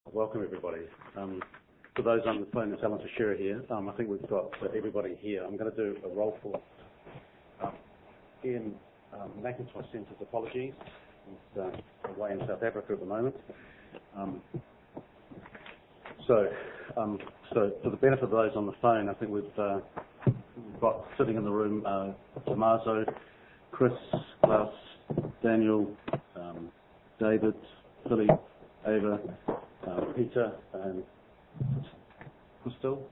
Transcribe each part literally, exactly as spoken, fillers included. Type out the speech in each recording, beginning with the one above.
Welcome, everybody. Um, for those on the phone, it's Alan Teixeira here. Um, I think we've got uh, everybody here. I'm going to do a roll call. Um, Ian um, McIntosh sends his apologies. He's uh, away in South Africa at the moment. Um, so, um, so for the benefit of those on the phone, I think we've, uh, we've got sitting in the room uh, Tommaso, Chris, Klaus, Daniel, um, David, Philly, Ava, uh, Peter, and still,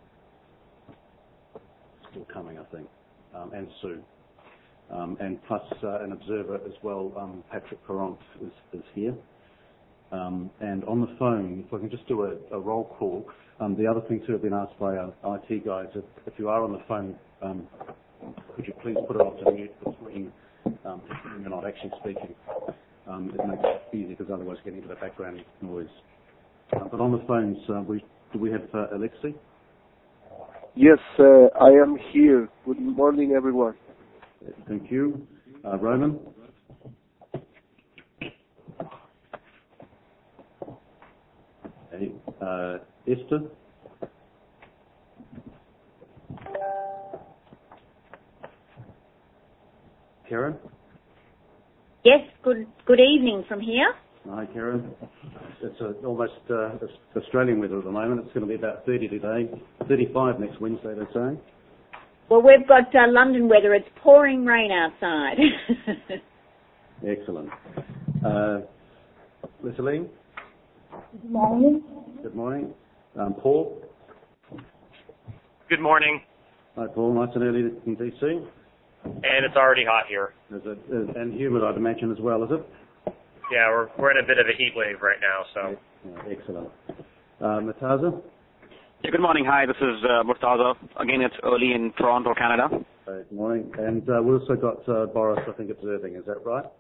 still coming, I think, um, and Sue, um, and plus uh, an observer as well. Um, Patrick Perront is, is here, um, and on the phone, if I can just do a, a roll call. Um, the other thing too, I've been asked by our I T guys, if, if you are on the phone, um, could you please put it off to mute between um, when you're not actually speaking. Um, it makes it easy because otherwise getting into the background noise. Uh, but on the phones, uh, we, do we have uh, Alexei? Yes, uh, I am here. Good morning, everyone. Thank you. Uh, Roman? Hey, uh, Esther? Karen? Yes, good good evening from here. Hi, Karen. It's a, almost uh, Australian weather at the moment. It's going to be about thirty today, thirty-five next Wednesday, they're saying. Well, we've got uh, London weather. It's pouring rain outside. Excellent. Uh, Leslie? Good morning. Good morning. Um, Paul? Good morning. Hi, Paul. Nice and early in D C. And it's already hot here. Is it, is, and humid, I'd imagine, as well, is it? Yeah, we're we're in a bit of a heat wave right now, so. Yeah, excellent. Uh, Murtaza? Yeah, good morning. Hi, this is uh, Murtaza. Again, it's early in Toronto, Canada. Good morning. And uh, we've also got uh, Boris, I think, observing. Is that right?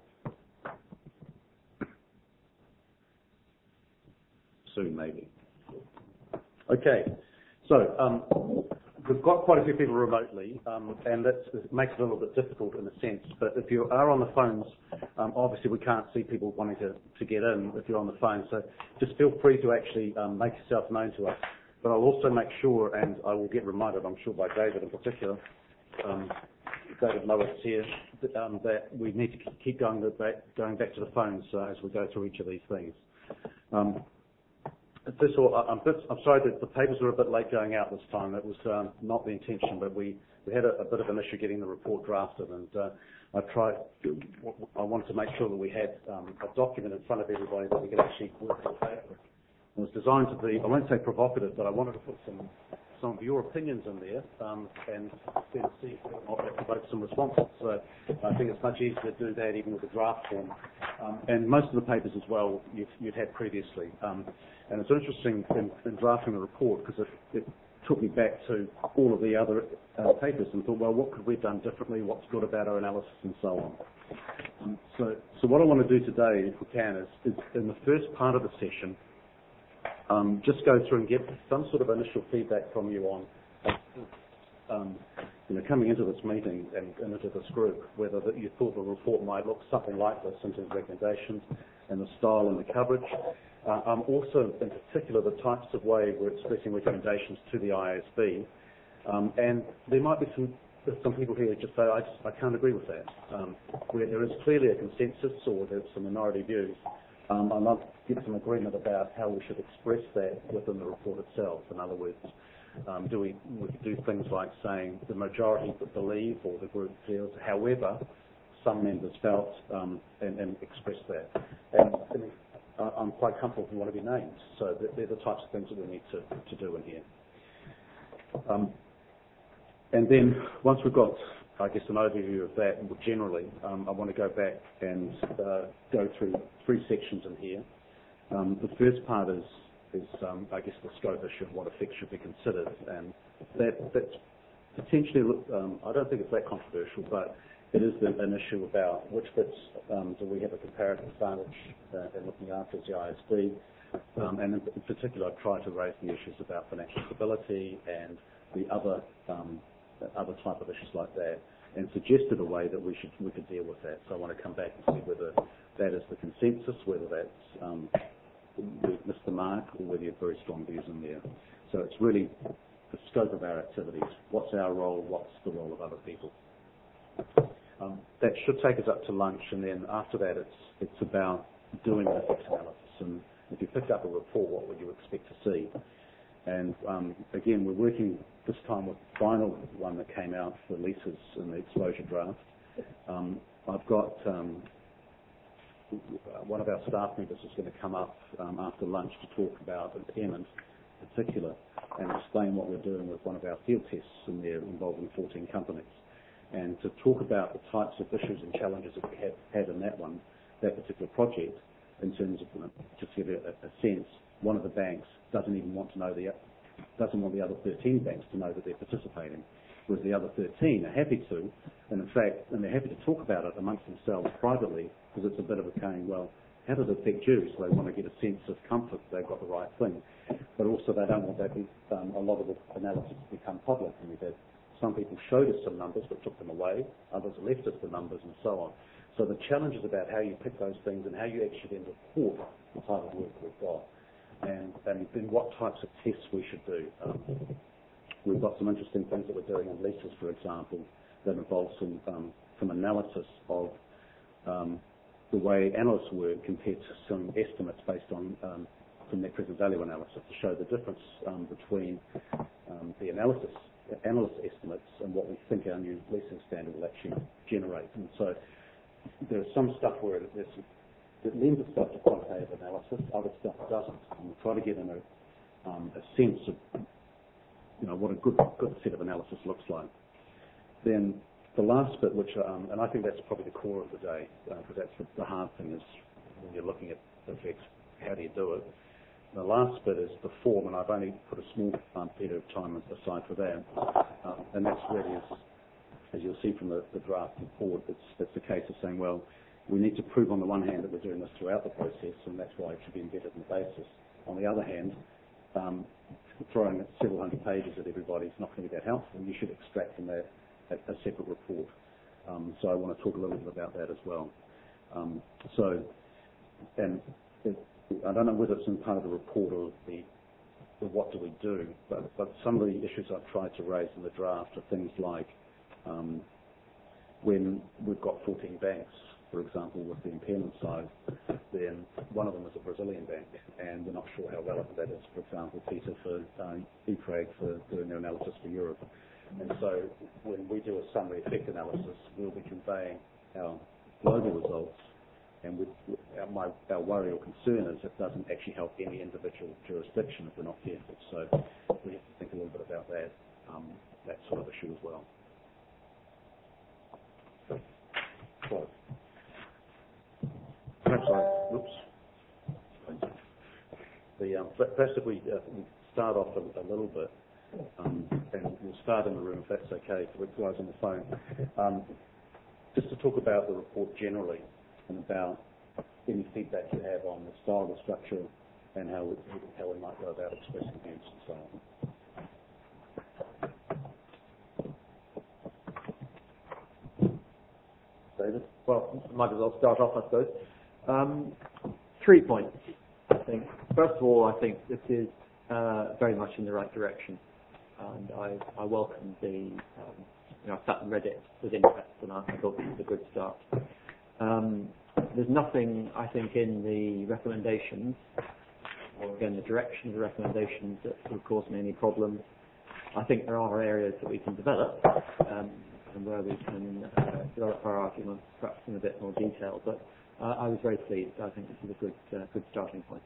Soon, maybe. Okay. So, um, we've got quite a few people remotely, um, and that's, it makes it a little bit difficult in a sense. But if you are on the phones, um, obviously we can't see people wanting to, to get in if you're on the phone. So just feel free to actually um, make yourself known to us. But I'll also make sure, and I will get reminded, I'm sure by David in particular, um, David Lois here, that, um, that we need to keep going back, going back to the phones uh, as we go through each of these things. Um, First of all, I'm, bit, I'm sorry that the papers were a bit late going out this time. It was um, not the intention, but we, we had a, a bit of an issue getting the report drafted, and uh, I tried. I wanted to make sure that we had um, a document in front of everybody that we could actually work with. It was designed to be, I won't say provocative, but I wanted to put some some of your opinions in there um, and then see if we might provoke some responses. So I think it's much easier to do that even with a draft form. Um, and most of the papers as well you've, you've had previously. Um, and it's interesting in, in drafting the report because it, it took me back to all of the other uh, papers and thought, well, what could we have done differently? What's good about our analysis and so on. Um, so, so what I want to do today, if we can, is, is in the first part of the session, Um, just go through and get some sort of initial feedback from you on, um, you know, coming into this meeting and, and into this group, whether that you thought the report might look something like this in terms of recommendations and the style and the coverage. Uh, um, also, in particular, the types of way we're expressing recommendations to the I A S B. Um, and there might be some some people here who just say, I, just, I can't agree with that. Um, where there is clearly a consensus or there's some minority views. Um, I'd like to get some agreement about how we should express that within the report itself. In other words, um, do we, we do things like saying the majority believe or the group feels, however, some members felt, um, and, and express that. And, and I'm quite comfortable if you want to be named. So they're the types of things that we need to, to do in here. Um, and then once we've got, I guess, an overview of that generally, um, I want to go back and uh, go through three sections in here. Um, the first part is, is um, I guess, the scope issue and what effects should be considered. And that, that's potentially, um, I don't think it's that controversial, but it is the, an issue about which bits um, do we have a comparative advantage uh, in looking after as the I S B. Um, and in, in particular, I try to raise the issues about financial stability and the other um, other type of issues like that, and suggested a way that we should we could deal with that. So I want to come back and see whether that is the consensus, whether that's um, we've missed the mark or whether you have very strong views in there. So it's really the scope of our activities. What's our role? What's the role of other people? Um, that should take us up to lunch, and then after that it's it's about doing the effects analysis. And if you picked up a report, what would you expect to see? And um, again, we're working this time with the final one that came out for leases in the exposure draft. Um, I've got um, one of our staff members is going to come up um, after lunch to talk about impairment in particular and explain what we're doing with one of our field tests in there involving fourteen companies, and to talk about the types of issues and challenges that we have had in that one, that particular project, in terms of, you know, just to give you a, a sense, one of the banks doesn't even want to know the, doesn't want the other thirteen banks to know that they're participating, whereas the other thirteen are happy to, and in fact, and they're happy to talk about it amongst themselves privately, because it's a bit of a cane, well, how does it affect you? So they want to get a sense of comfort that they've got the right thing. But also they don't want that, um, a lot of the analysis to become public. And we've had some people showed us some numbers but took them away, others left us the numbers and so on. So the challenge is about how you pick those things and how you actually then report the type of work we've got, and, and then what types of tests we should do. Um, we've got some interesting things that we're doing in leases, for example, that involve some, um, some analysis of um, the way analysts work compared to some estimates based on um, some net present value analysis to show the difference um, between um, the analysis, analyst estimates and what we think our new leasing standard will actually generate. And so there's some stuff where it, it lends itself to quantitative analysis, other stuff doesn't. And we try to get in a, um, a sense of, you know, what a good, good set of analysis looks like. Then the last bit, which, um, and I think that's probably the core of the day, because uh, that's the, the hard thing is when you're looking at effects, how do you do it? The last bit is the form, and I've only put a small um, bit of time aside for that, um, and that's really, as, as you'll see from the, the draft report, it's, it's a case of saying, well, we need to prove on the one hand that we're doing this throughout the process, and that's why it should be embedded in the basis. On the other hand, um, throwing several hundred pages at everybody is not going to be that helpful. You should extract from that a, a separate report. Um, so I want to talk a little bit about that as well. Um, so, and it, I don't know whether it's in part of the report or the, the what do we do, but, but some of the issues I've tried to raise in the draft are things like um, when we've got fourteen banks, for example, with the impairment side, then one of them is a Brazilian bank, and we're not sure how relevant that is. For example, Peter for uh, E P R A G for doing their analysis for Europe. And so when we do a summary effect analysis, we'll be conveying our global results, and we, our, my, our worry or concern is it doesn't actually help any individual jurisdiction if we're not careful. So we have to think a little bit about that, um, that sort of issue as well. So, perhaps I, oops. The, um, perhaps if we, uh, we start off a, a little bit, um, and we'll start in the room if that's okay for the guys on the phone, um, just to talk about the report generally and about any feedback you have on the style, the structure, and how we, how we might go about expressing views and so on. David? Well, might as well start off, I suppose. Um, three points, I think. First of all, I think this is uh, very much in the right direction, and I, I welcome the, um, you know, I sat and read it with interest, and I, I thought this was a good start. Um, there's nothing, I think, in the recommendations, or again, the direction of the recommendations that would cause me any problems. I think there are areas that we can develop, um, and where we can uh, develop our arguments perhaps in a bit more detail, but uh, I was very pleased. I think this is a good, uh, good starting point.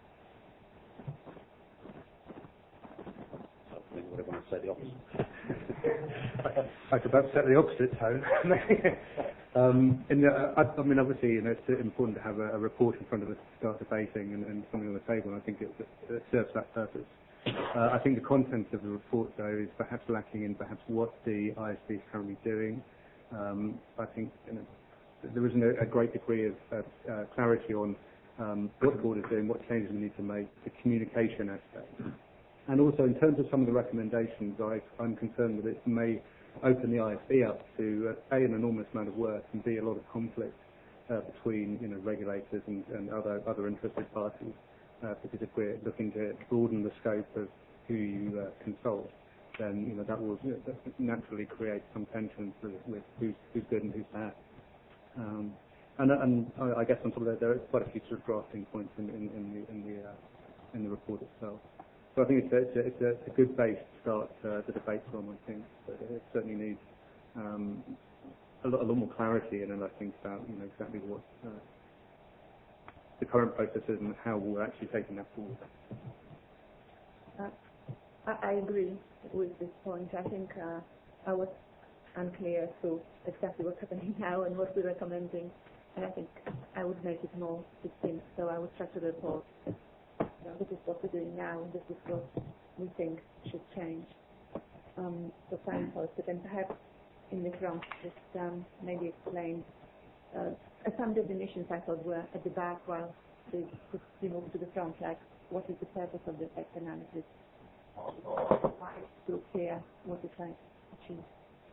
I think I want to say the opposite. I was about to set the opposite tone. um, and, uh, I, I mean, obviously, you know, it's important to have a, a report in front of us to start debating and, and something on the table, and I think it, it serves that purpose. Uh, I think the content of the report, though, is perhaps lacking in perhaps what the I S B is currently doing. Um, I think, you know, there isn't a, a great degree of uh, uh, clarity on um, what the board is doing, what changes we need to make, the communication aspect. And also, in terms of some of the recommendations, I, I'm concerned that it may open the I S B up to uh, A, an enormous amount of work, and B, a lot of conflict uh, between, you know, regulators and, and other other interested parties. uh, because if we're looking to broaden the scope of who you uh, consult, then you know that will you know, that naturally create some tension with, with who's, who's good and who's bad. Um, and, and I guess on top of that, there are quite a few sort of drafting points in, in, in the in the uh, in the report itself. So I think it's a, it's a, it's a, it's a good base to start uh, the debate from. I think, but it certainly needs um, a, lot, a lot more clarity, and then I think about you know exactly what uh, the current process is and how we're actually taking that forward. Uh, I, I agree with this point. I think uh, I was unclear to exactly what's happening now and what we're recommending, and I think I would make it more distinct. So I would structure the report. You know, this is what we're doing now, and this is what we think should change. Um, so signposted, and perhaps in the front, just um, maybe explain uh, some definitions I thought were at the back, while they could be moved to the front, like what is the purpose of the effect analysis? Why it's so clear what we're trying to achieve.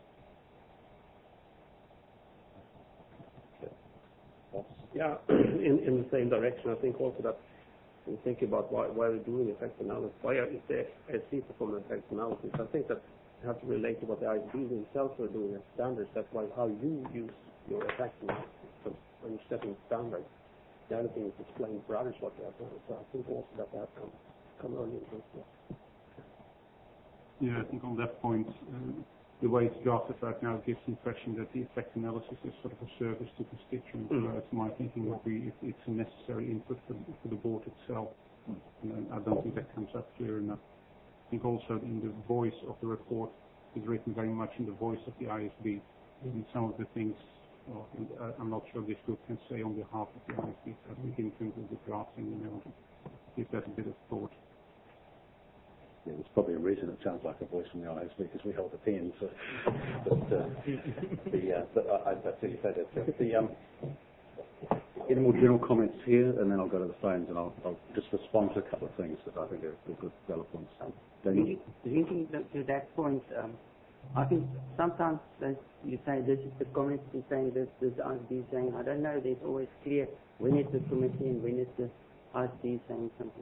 Yeah, in, in the same direction. I think also that we think about why, why we're doing effect analysis. Why is the I S B performing effect analysis? I think that you have to relate to what the I S B themselves are doing as standards. That's why how you use your effect analysis. So when you're setting standards, the other thing is explaining for others what they have done. So I think also that that come, come early in the process. Yeah, I think on that point, uh, the way it's drafted right now gives the impression that the effect analysis is sort of a service to constituents. Mm. Whereas my thinking would be if it's a necessary input for, for the board itself. Mm. And I don't think that comes up clear enough. I think also in the voice of the report is written very much in the voice of the I S B. Mm. And some of the things, well, I'm not sure this group can say on behalf of the I S B. So I think in terms of the drafting, you know, give that a bit of thought. Yeah, there's probably a reason it sounds like a voice from the I S B because we hold the pen. So, but, uh, the, uh, but I, I see you say that. So the, um, any more general comments here, and then I'll go to the phones and I'll, I'll just respond to a couple of things that I think are good valid points. Linking to that point, um, I think sometimes you say this is the committee saying this, this I S B saying, I don't know, there's always clear when it's the committee and when it's the I S B saying something.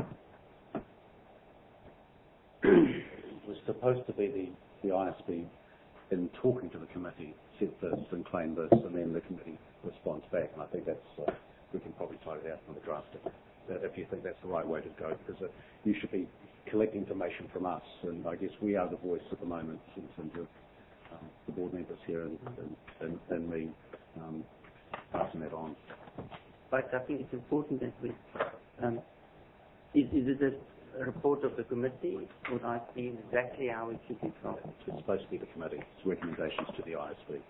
It was supposed to be the, the I S B in talking to the committee said this and claimed this, and then the committee responds back. And I think that's uh, we can probably tie it out from the drafting uh, if you think that's the right way to go, because uh, you should be collecting information from us, and I guess we are the voice at the moment in terms of um, the board members here and, and, and, and me um, passing that on. But I think it's important that we um, is, is it a a report of the committee, would I see exactly how it should be drafted? It's supposed to be the committee. It's recommendations to the I S B.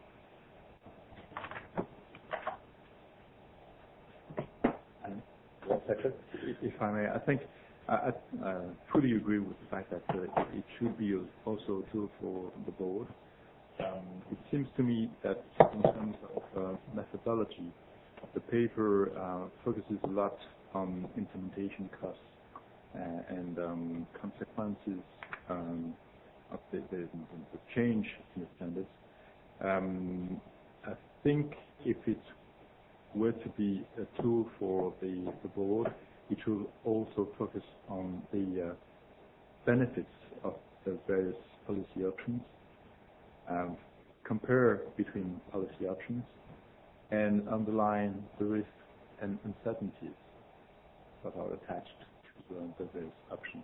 Patrick? If I may, I think I, I uh, fully agree with the fact that uh, it, it should be also a tool for the board. Um, it seems to me that in terms of uh, methodology, the paper uh, focuses a lot on implementation costs Uh, and um, consequences um, of the, the, the change in the standards. Um, I think if it were to be a tool for the, the board, it should also focus on the uh, benefits of the various policy options, um, compare between policy options, and underline the risks and uncertainties that are attached the various options.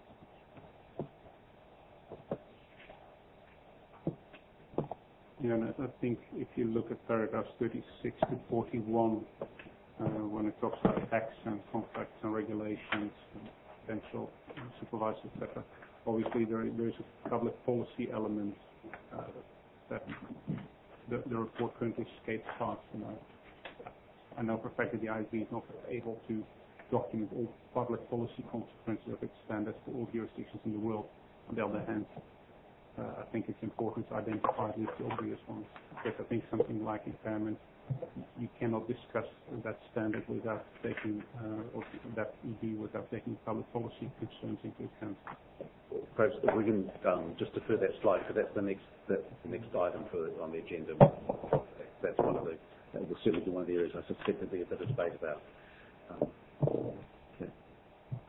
Yeah, and I think if you look at paragraphs thirty-six to forty-one, uh, when it talks about tax and contracts and regulations, and potential supervisors, et cetera, obviously there, there is a public policy element uh, that the, the report currently skates past. And I, I know for a fact that the I S B is not able to document all public policy consequences of its standards for all jurisdictions in the world. On the other hand, uh, I think it's important to identify at least the obvious ones, because I think something like impairment, you cannot discuss that standard without taking, uh, or that E D without taking public policy concerns into account. Perhaps if we can um, just defer that slide, because that's the next that's the next item for on the agenda. That's one of the that will certainly be one of the areas I suspect there'll be a bit of debate about. Um, Okay.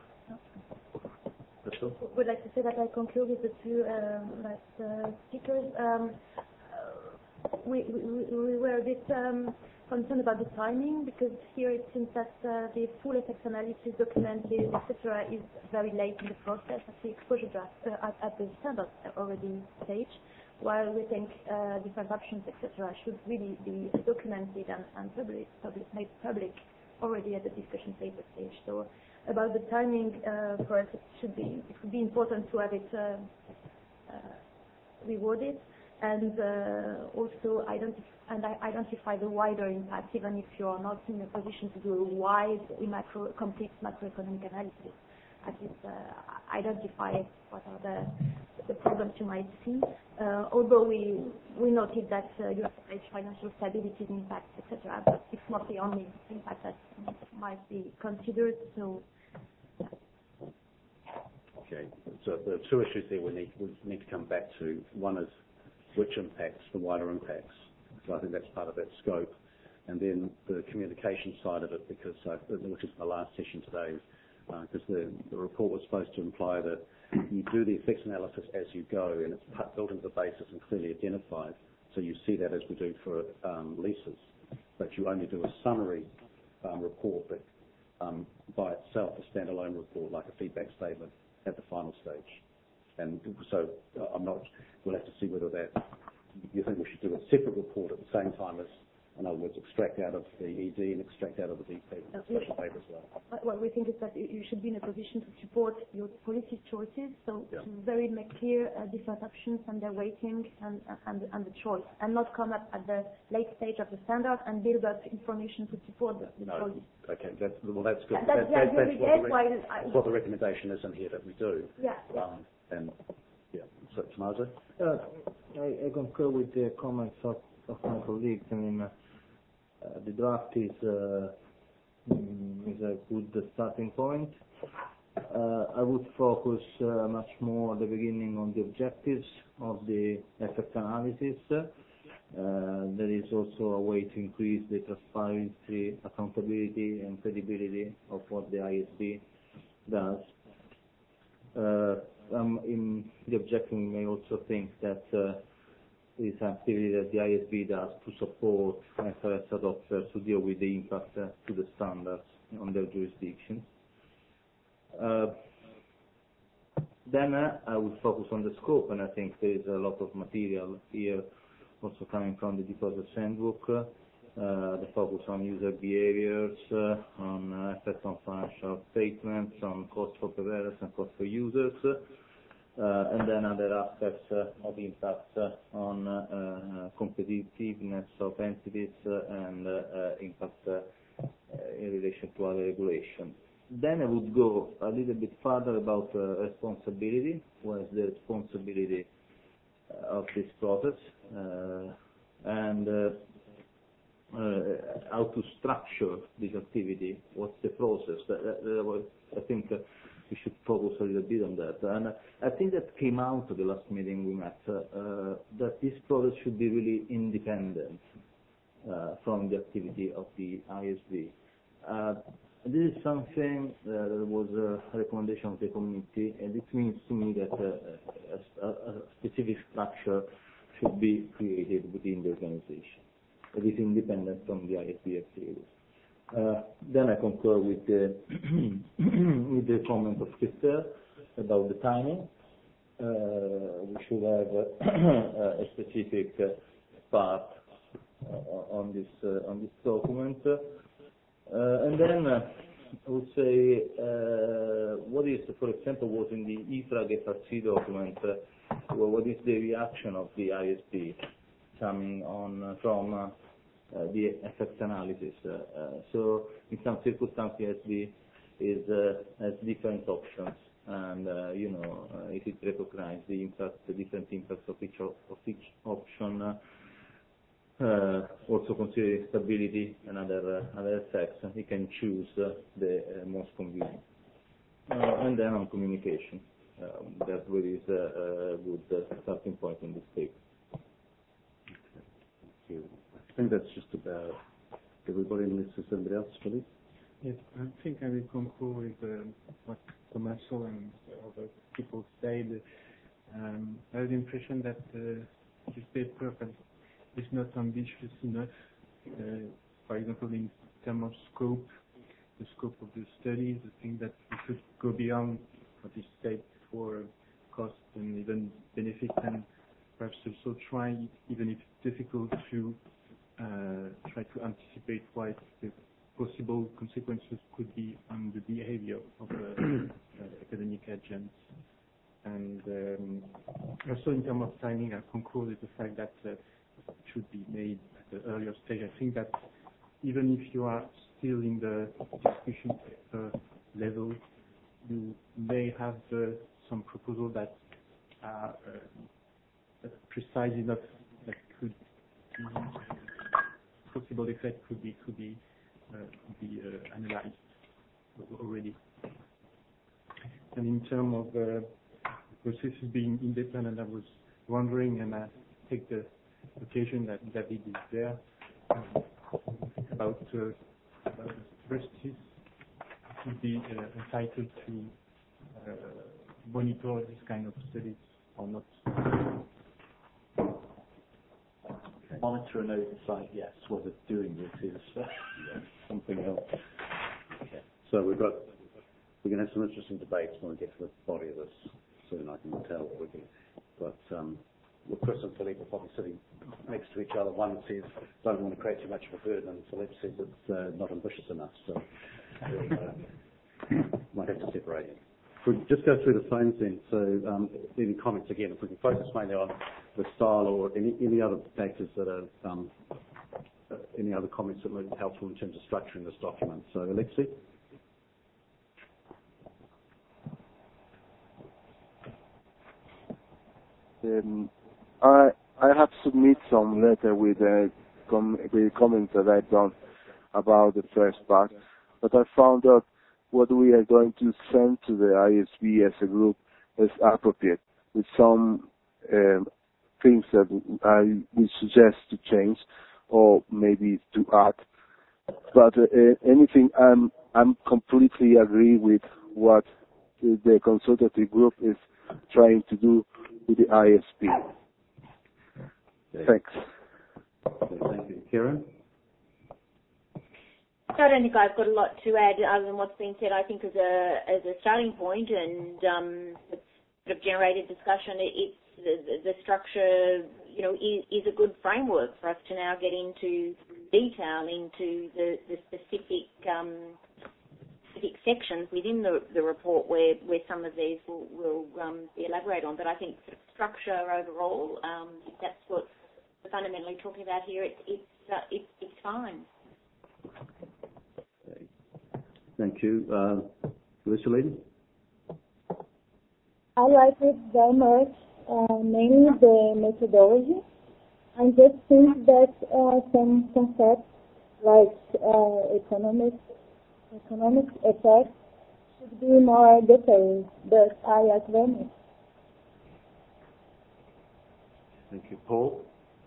Rachel? would like to say that I concur with the two um, last uh, speakers. Um, uh, we, we, we were a bit um, concerned about the timing because here it seems that uh, the full effects analysis documented, et cetera, is very late in the process at the exposure draft, uh, at, at the standard already stage, while we think uh, different options, et cetera, should really be documented and, and public, public, made public already at the discussion paper stage. So about the timing, uh, for us, it should be, it would be important to have it uh, uh, rewarded and uh, also identify and identify the wider impact, even if you are not in a position to do a wide, macro, complete macroeconomic analysis. At least uh, identify what are the, the problems you might see. Uh, although we we noted that uh, you have financial stability impact, et cetera, but it's not the only impact that might be considered. So. Yeah. Okay. So the two issues there we need we need to come back to. One is which impacts, the wider impacts. So I think that's part of that scope. And then the communication side of it, because uh, which is my last session today, because uh, the, the report was supposed to imply that you do the effects analysis as you go, and it's built into the basis and clearly identified. So you see that as we do for um, leases, but you only do a summary um, report that um, by itself, a standalone report, like a feedback statement at the final stage. And so uh, I'm not, we'll have to see whether that, you think we should do a separate report at the same time as, in other words, extract out of the E D and extract out of the D P, uh, special paper as well. What we think is that you should be in a position to support your policy choices, so Yeah. to very make clear uh, different options and their weighting and, and, and the choice, and not come up at the late stage of the standard and build up information to support the, the No. choice. Okay, that's, well, that's good. That's That, the that, idea that's we what, get, the while rec- I- what the recommendation is in here that we do. Yeah. yeah. Um, and, yeah, so, Tomaso? Uh, I, I concur with the comments of, of my colleagues. I mean, uh, uh, the draft is, uh, mm, is a good starting point. Uh, I would focus uh, much more at the beginning on the objectives of the effect analysis. Uh, there is also a way to increase the transparency, accountability, and credibility of what the I S B does. Uh, um, in the objective, we may also think that uh, it is activity that the I S B does to support F R S adopters to deal with the impact uh, to the standards on their jurisdictions. Uh, then uh, I will focus on the scope, and I think there is a lot of material here also coming from the Deposit Handbook, uh, the focus on user behaviors, uh, on uh, effect on financial statements, on cost for preparers and cost for users, uh, and then other aspects uh, of impact uh, on uh, uh, competitiveness of entities uh, and uh, uh, impact uh, in relation to other regulations. Then I would go a little bit further about uh, responsibility. What is the responsibility uh, of this process, uh, and uh, uh, how to structure this activity? What's the process? That, that, that, I think uh, we should focus a little bit on that. And uh, I think that came out of the last meeting we met, uh, uh, that this process should be really independent uh, from the activity of the I S B. Uh, This is something uh, that was a recommendation of the committee, and it means to me that uh, a, a specific structure should be created within the organization. It is independent from the I S B activities. Uh, then I concur with the with the comment of Christel about the timing. Uh, we should have uh, a specific uh, part uh, on this uh, on this document. Uh, and then uh, I would say uh, what is, for example, was in the E FRAG F R C document, uh, well, what is the reaction of the I S B coming on uh, from uh, uh, the effect analysis. Uh, uh, so in some circumstances, the I S B is, uh, has different options, and uh, you know, uh, if it recognizes the impact, the different impacts of each, of each option, uh, Uh, also considering stability and other uh, other effects, he can choose uh, the uh, most convenient. Uh, and then on communication, um, that really is a, a good uh, starting point in this paper. Thank you. I think that's just about everybody, unless there's somebody else, Philippe? Yes, I think I will conclude with uh, what Tommaso and other side. Um, I have the impression that uh, this paper is not ambitious enough. Uh, for example, in terms of scope, the scope of the studies, I think that we should go beyond what is said for cost and even benefit, and perhaps also try, even if it's difficult, to uh, try to anticipate what the possible consequences could be on the behavior of uh, uh, academic agents. And um, also in terms of timing, I concur with the fact that uh, it should be made at an earlier stage. I think that even if you are still in the discussion paper level, you may have uh, some proposals that are uh, precise enough that could be, possible effect could be could be uh, could be uh, analyzed already. And in terms of uh, processes being independent, I was wondering, and I take the occasion that David is there, um, about, uh, about the trustees should be uh, entitled to uh, monitor this kind of studies or not. Monitor and oversight, yes. Whether doing this is uh, something else. Okay. So we've got, we're going to have some interesting debates when we get to the body of this soon, I can tell already. But um, well, Chris and Philippe are probably sitting next to each other. One says, don't want to create too much of a burden, and Philippe says it's uh, not ambitious enough. So we'll, uh, might have to separate it. If we just go through the phones then, so um, any comments again, if we can focus mainly on the style or any, any other factors that are, um, uh, any other comments that might be helpful in terms of structuring this document. So Alexei? Um, I I have submitted some letter with uh, com with comments that I've done about the first part, but I found out what we are going to send to the I S B as a group is appropriate, with some um, things that I would suggest to change or maybe to add. But uh, anything, I'm I'm completely agree with what the consultative group is trying to do with the I S P. Okay. Thanks. Okay, thank you. Karen? I don't think I've got a lot to add other than what's been said. I think as a as a starting point and um, sort of generated discussion, it, it's the, the structure, you know, is, is a good framework for us to now get into detail into the, the specific um, specific sections within the, the report where, where some of these will, will um, be elaborated on. But I think sort of structure overall, um, if that's what we're fundamentally talking about here, it, it's uh, it, it's fine. Thank you. Uh, Lisa Layden? I like it very much, uh, mainly the methodology. I just think that uh, some concepts like uh, economic economic effects should be more detailed, but I like very much. Thank you. Paul?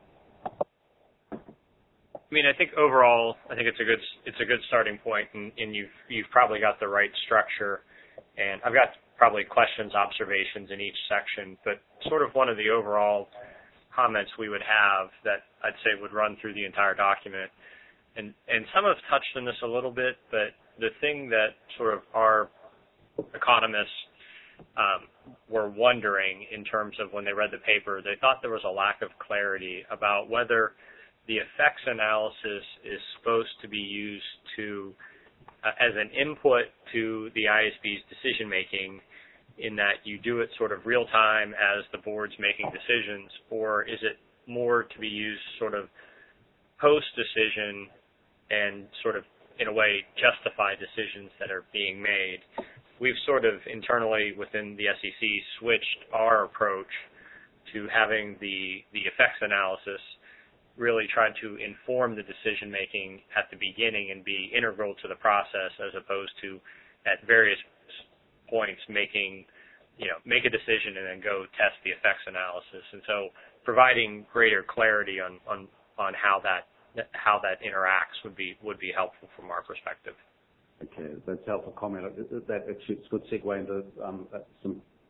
I mean, I think overall, I think it's a good it's a good starting point, and, and you've you've probably got the right structure. And I've got probably questions, observations in each section, but sort of one of the overall comments we would have that I'd say would run through the entire document, and and some have touched on this a little bit, but the thing that sort of our economists um, were wondering in terms of when they read the paper, they thought there was a lack of clarity about whether the effects analysis is supposed to be used to uh, as an input to the I S B's decision making, in that you do it sort of real time as the board's making decisions, or is it more to be used sort of post decision and sort of in a way justify decisions that are being made? We've sort of internally within the S E C switched our approach to having the the effects analysis really tried to inform the decision making at the beginning and be integral to the process, as opposed to at various points making, you know, make a decision and then go test the effects analysis. And so providing greater clarity on, on, on how that how that interacts would be would be helpful from our perspective. Okay, that's a helpful comment. That actually it's a good segue into um, some response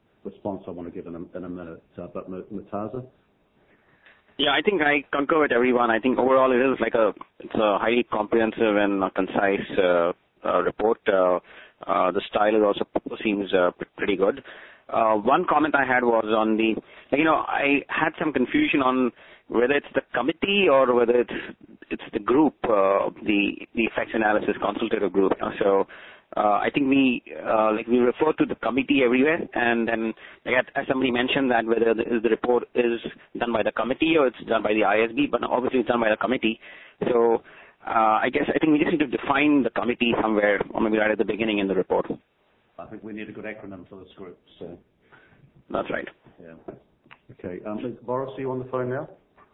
response I want to give in a, in a minute. Uh, but Murtaza? Yeah, I think I concur with everyone. I think overall it is like a it's a highly comprehensive and uh, concise uh, uh, report. Uh, uh, the style is also seems uh, pretty good. Uh, one comment I had was on the, like, you know, I had some confusion on whether it's the committee or whether it's it's the group, uh, the the effects analysis consultative group. You know? So uh, I think we uh, like we refer to the committee everywhere, and then like, as somebody mentioned that whether the, the report is done by the committee or it's done by the I S B, but obviously it's done by the committee. So uh, I guess I think we just need to define the committee somewhere, or maybe right at the beginning in the report. I think we need a good acronym for this group. So that's right. Yeah. Okay. Um, is Boris, are you on the phone now?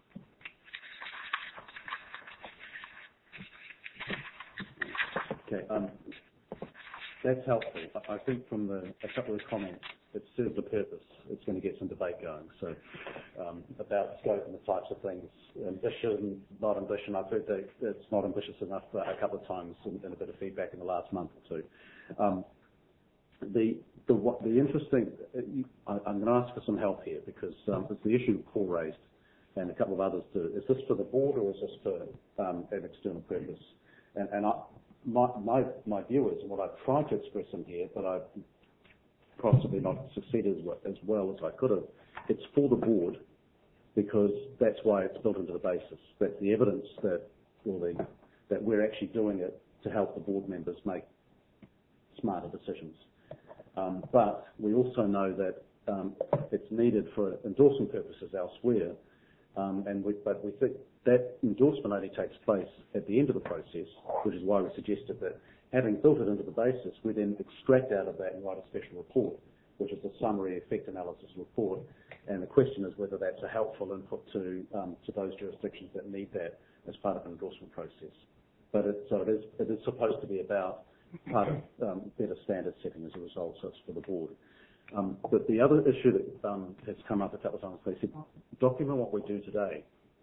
Okay. Um, that's helpful. I think from the, a couple of comments, it serves a purpose. It's going to get some debate going. So um, about scope and the types of things, ambition, not ambition. I've heard that it's not ambitious enough uh, a couple of times and, and a bit of feedback in the last month or two. Um, the the what, the interesting, uh, you, I, I'm going to ask for some help here because um, it's the issue Paul raised and a couple of others too. Is this for the board or is this for um, an external purpose? And, and I, my, my, my view is, and what I've tried to express in here, but I've possibly not succeeded as well, as well as I could have, it's for the board because that's why it's built into the basis. That's the evidence that, or the, that we're actually doing it to help the board members make smarter decisions. Um, but we also know that um, it's needed for endorsement purposes elsewhere, um, and we, but we think that endorsement only takes place at the end of the process, which is why we suggested that having built it into the basis, we then extract out of that and write a special report, which is a summary effect analysis report. And the question is whether that's a helpful input to um, to those jurisdictions that need that as part of an endorsement process. But it, so it is it is supposed to be about part of um, better standard setting as a result, so it's for the board. Um, but the other issue that um, has come up a couple of times, they said, document what we do today.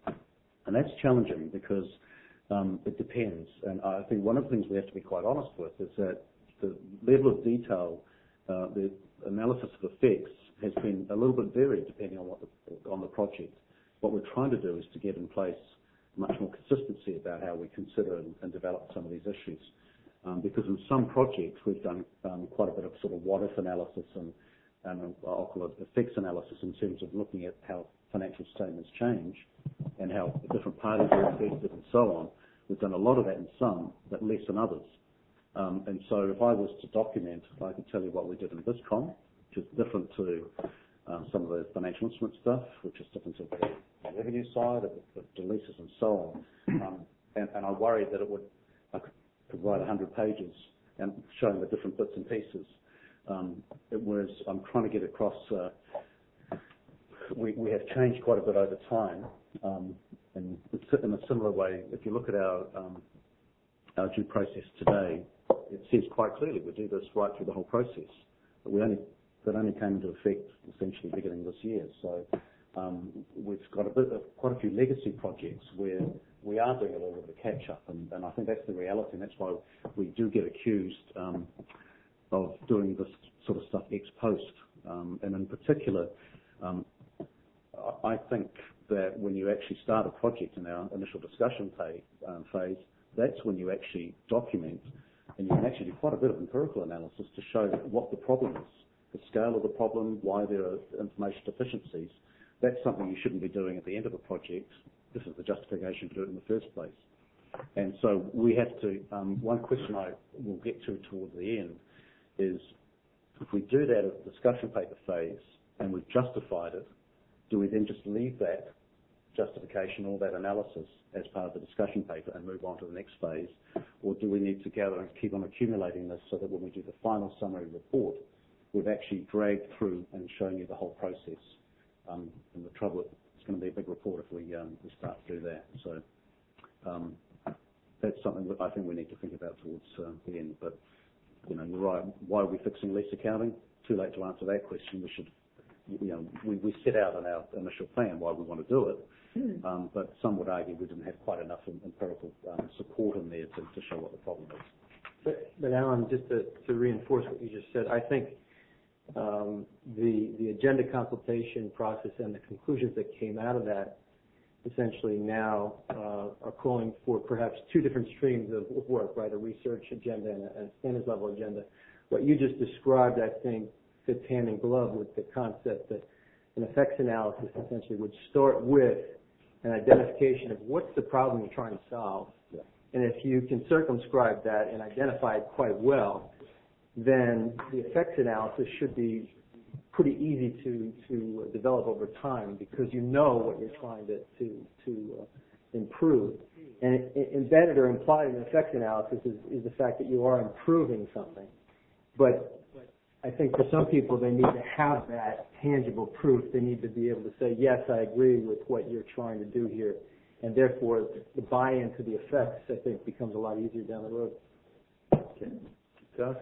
And that's challenging because um, it depends. And I think one of the things we have to be quite honest with is that the level of detail, uh, the analysis of effects has been a little bit varied depending on what the, on the project. What we're trying to do is to get in place much more consistency about how we consider and, and develop some of these issues. Um, because in some projects we've done um, quite a bit of sort of what-if analysis and, and I'll call it effects analysis in terms of looking at how financial statements change and how different parties are affected and so on. We've done a lot of that in some, but less in others. Um, and so if I was to document, I could tell you what we did in BizCom, which is different to um, some of the financial instrument stuff, which is different to the revenue side, of the, the leases and so on. Um, and, and I worried that it would, I could, could write one hundred pages and showing the different bits and pieces. Um, whereas I'm trying to get across, uh, we, we have changed quite a bit over time. Um, and in a similar way, if you look at our, um, our due process today, it says quite clearly we do this right through the whole process. But we only, that only came into effect essentially beginning this year. So um, we've got a bit of, quite a few legacy projects where we are doing a little bit of a catch-up, and, and I think that's the reality, and that's why we do get accused um, of doing this sort of stuff ex post. Um, and in particular, um, I think that when you actually start a project in our initial discussion pay, um, phase, that's when you actually document, and you can actually do quite a bit of empirical analysis to show what the problem is, the scale of the problem, why there are information deficiencies. That's something you shouldn't be doing at the end of a project. This is the justification to do it in the first place. And so we have to, um, one question I will get to towards the end is, if we do that at the discussion paper phase and we've justified it, do we then just leave that justification or that analysis as part of the discussion paper and move on to the next phase? Or do we need to gather and keep on accumulating this so that when we do the final summary report, we've actually dragged through and shown you the whole process? Um, and the trouble, it's going to be a big report if we, um, we start to do that. So um, that's something that I think we need to think about towards uh, the end. But, you know, you're right. Why are we fixing lease accounting? Too late to answer that question. We should, you know, we, we set out in our initial plan why we want to do it. Um, but some would argue we didn't have quite enough empirical um, support in there to, to show what the problem is. But, but Alan, just to, to reinforce what you just said, I think um, the the agenda consultation process and the conclusions that came out of that essentially now uh, are calling for perhaps two different streams of, of work, right? A research agenda and a, a standards level agenda. What you just described, I think, fits hand in glove with the concept that an effects analysis essentially would start with an identification of what's the problem you're trying to solve. Yeah. And if you can circumscribe that and identify it quite well, then the effects analysis should be pretty easy to, to develop over time because you know what you're trying to, to, to uh, improve. And it, it embedded or implied in the effects analysis is, is the fact that you are improving something. But I think for some people, they need to have that tangible proof. They need to be able to say, yes, I agree with what you're trying to do here. And therefore, the buy-in to the effects, I think, becomes a lot easier down the road. Okay. Josh?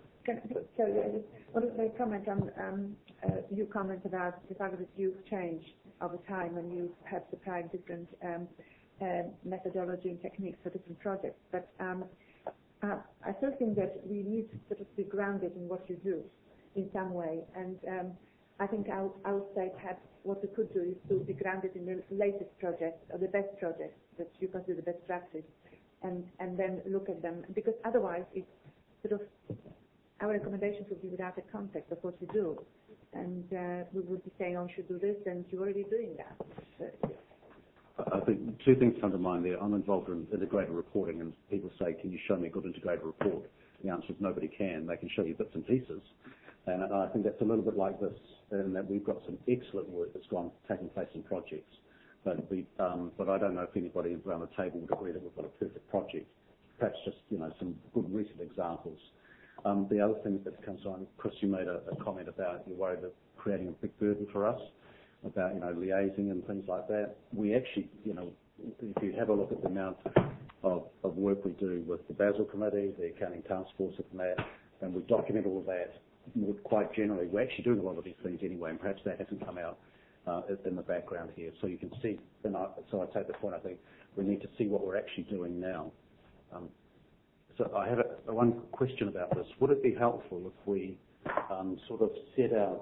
So, uh, what is my comment on, um, uh, you comment about the fact that you've changed over time and you've had to try different um, uh, methodology and techniques for different projects. But um, uh, I still think that we need to sort of be grounded in what you do in some way. And um, I think I, I would say perhaps what we could do is to be grounded in the latest projects or the best projects that you consider the best practice and, and then look at them. Because otherwise it's sort of our recommendations would be without the context of what you do. And uh, we would be saying, oh, you should do this, and you're already doing that. But, I think two things come to mind there. I'm involved in integrated reporting, and people say, can you show me a good integrated report? The answer is nobody can. They can show you bits and pieces. And I think that's a little bit like this, in that we've got some excellent work that's gone taking place in projects. But, we, um, but I don't know if anybody around the table would agree that we've got a perfect project. Perhaps just, you know, some good recent examples. Um, the other thing that comes on, Chris, you made a, a comment about you're worried of creating a big burden for us, about, you know, liaising and things like that. We actually, you know, if you have a look at the amount of, of work we do with the Basel Committee, the Accounting Task Force and that, and we document all of that quite generally. We're actually doing a lot of these things anyway, and perhaps that hasn't come out uh, in the background here. So you can see, and I, so I take the point, I think we need to see what we're actually doing now. Um, So I have a, one question about this. Would it be helpful if we um, sort of set out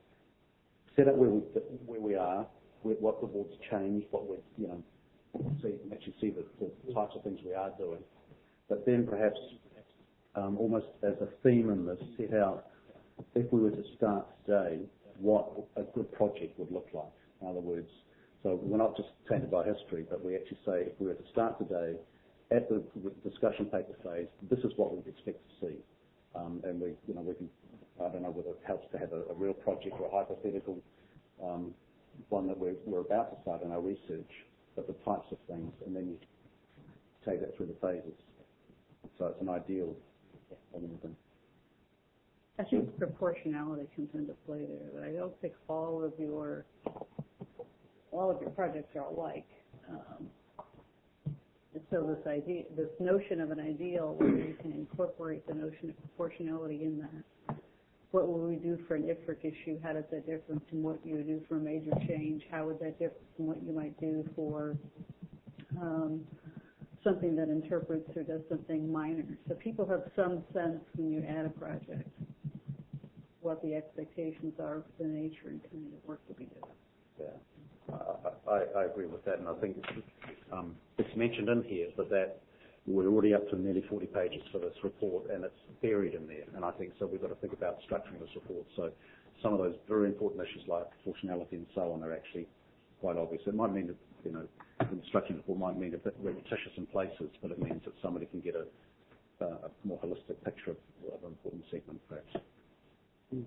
set out where we where we are, where, what the board's changed, what we you know see actually see the, the types of things we are doing, but then perhaps um, almost as a theme in this, set out if we were to start today, what a good project would look like. In other words, so we're not just tainted by history, but we actually say if we were to start today. At the discussion paper phase, this is what we'd expect to see, um, and we, you know, we can. I don't know whether it helps to have a, a real project or a hypothetical um, one that we're, we're about to start in our research, but the types of things, and then you take that through the phases. So it's an ideal. I think proportionality comes into play there. But I don't think all of your all of your projects are alike. Um, So this idea, this notion of an ideal, where you can incorporate the notion of proportionality in that. What will we do for an I F R C issue? How does that differ from what you would do for a major change? How would that differ from what you might do for um, something that interprets or does something minor? So people have some sense when you add a project what the expectations are for the nature and kind of work to be done. Yeah. I, I agree with that, and I think it's, um, it's mentioned in here, but that we're already up to nearly forty pages for this report, and it's buried in there. And I think so. We've got to think about structuring this report. So some of those very important issues like proportionality and so on are actually quite obvious. It might mean that you know the structuring report might mean a bit repetitious in places, but it means that somebody can get a, a more holistic picture of, of an important segment, perhaps. Mm.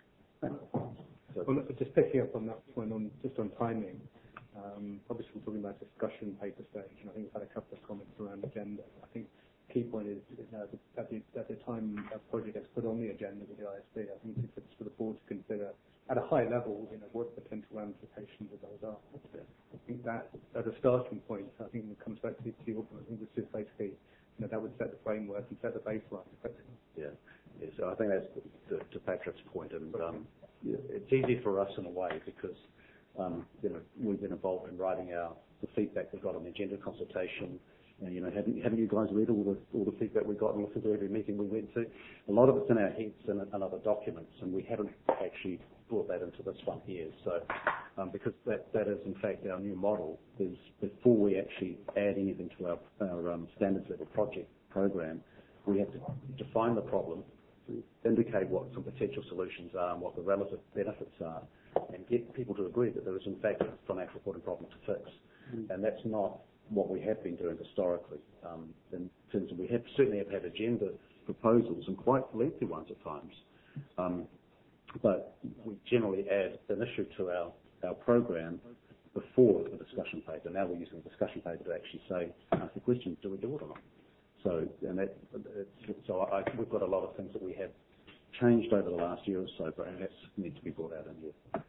Well, just picking up on that point, on just on timing, um, obviously we're talking about discussion paper stage, and I think we've had a couple of comments around agenda. I think the key point is, is uh, at, the, at the time a project gets put on the agenda with the I S B, I think it's for the board to consider at a high level, you know, what potential ramifications of those are. I think that as a starting point, I think it comes back to your point. I think it's just basically, you know, that would set the framework and set the baseline. Yeah, yeah. So I think that's to, to Patrick's point, and. Um, It's easy for us in a way because um, you know we've been involved in writing our the feedback we got on the agenda consultation, And, you know, haven't, haven't you guys read all the all the feedback we got and listened to every meeting we went to? A lot of it's in our heads and, and other documents, and we haven't actually brought that into this one here. So, um, because that, that is in fact our new model, is before we actually add anything to our, our um, standards level project program, we have to define the problem, indicate what some potential solutions are and what the relative benefits are, and get people to agree that there is in fact a financial reporting problem to fix. Mm-hmm. And that's not what we have been doing historically. Um, in terms of we have certainly have had agenda proposals, and quite lengthy ones at times. Um, but we generally add an issue to our, our program before the discussion paper. Now we're using the discussion paper to actually say, ask the question, do we do it or not? So, and that, it's, so I, we've got a lot of things that we have changed over the last year or so, but that needs to be brought out in here.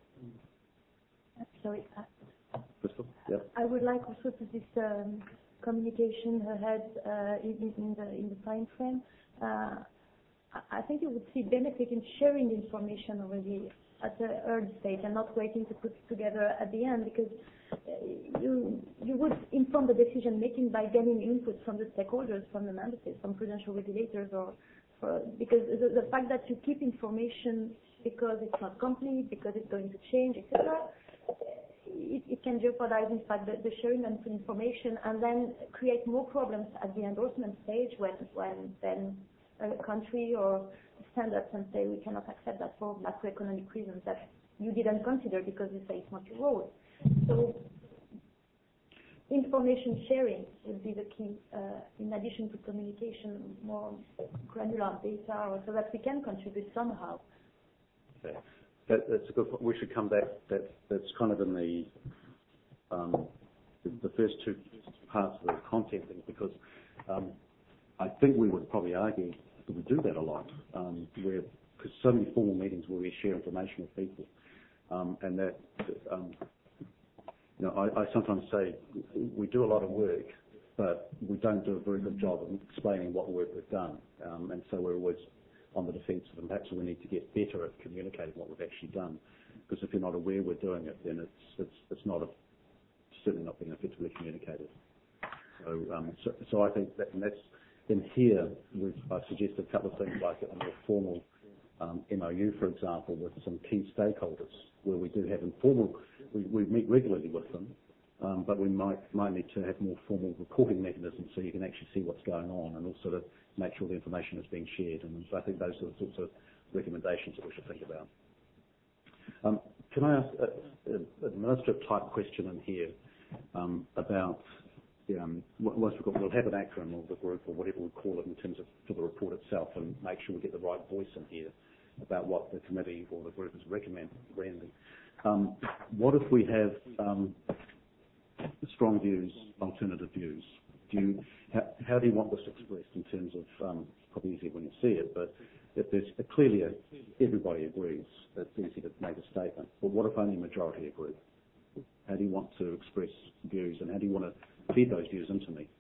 Sorry. Crystal? Yep. I would like also to this um, communication ahead uh, in, in the in the time frame. Uh, I think you would see benefit in sharing information already at the early stage and not waiting to put it together at the end, because uh, you you would inform the decision making by getting input from the stakeholders, from the member states, from prudential regulators, or for, because the, the fact that you keep information because it's not complete, because it's going to change, et cetera, it, it can jeopardize in fact the, the sharing of information, and then create more problems at the endorsement stage when when then a country or stand up and say we cannot accept that for macroeconomic reasons that you didn't consider because you say it's not your role. So information sharing would be the key, uh, in addition to communication, more granular data, or so that we can contribute somehow. Okay. That, that's a good point. We should come back. That, that's kind of in the, um, the, the first two parts of the content thing, because um, I think we would probably argue that we do that a lot. Um, where, because so many formal meetings where we share information with people, um, and that, um, you know, I, I sometimes say we do a lot of work, but we don't do a very good job of explaining what work we've done, um, and so we're always on the defensive, and perhaps we need to get better at communicating what we've actually done. Because if you're not aware we're doing it, then it's it's it's not a, certainly not being effectively communicated. So um, so, so I think that, and that's in here. We've I've suggested a couple of things like a more formal um, M O U, for example, with some key stakeholders, where we do have informal. We, we meet regularly with them, um, but we might might need to have more formal reporting mechanisms so you can actually see what's going on, and also to make sure the information is being shared. And so I think those are the sorts of recommendations that we should think about. Um, can I ask an administrative type question in here um, about, um, once we've got, we'll have an acronym or the group or whatever we call it in terms of for the report itself, and make sure we get the right voice in here about what the committee or the group is recommending. Um, what if we have um, strong views, alternative views? Do you, how, how do you want this expressed in terms of, um, probably easier when you see it, but if there's a, clearly a, everybody agrees, it's easy to make a statement. But what if only a majority agree? How do you want to express views, and how do you want to feed those views into me?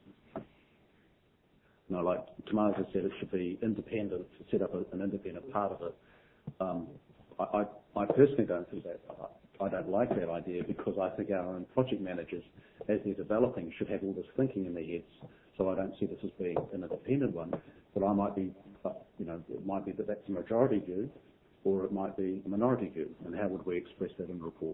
You know, like Tamara has said, it should be independent, to set up a, an independent part of it. Um, I, I, I personally don't think that. I, I don't like that idea, because I think our own project managers, as they're developing, should have all this thinking in their heads. So I don't see this as being an independent one. But I might be, you know, it might be that that's a majority view, or it might be a minority view. And how would we express that in the report?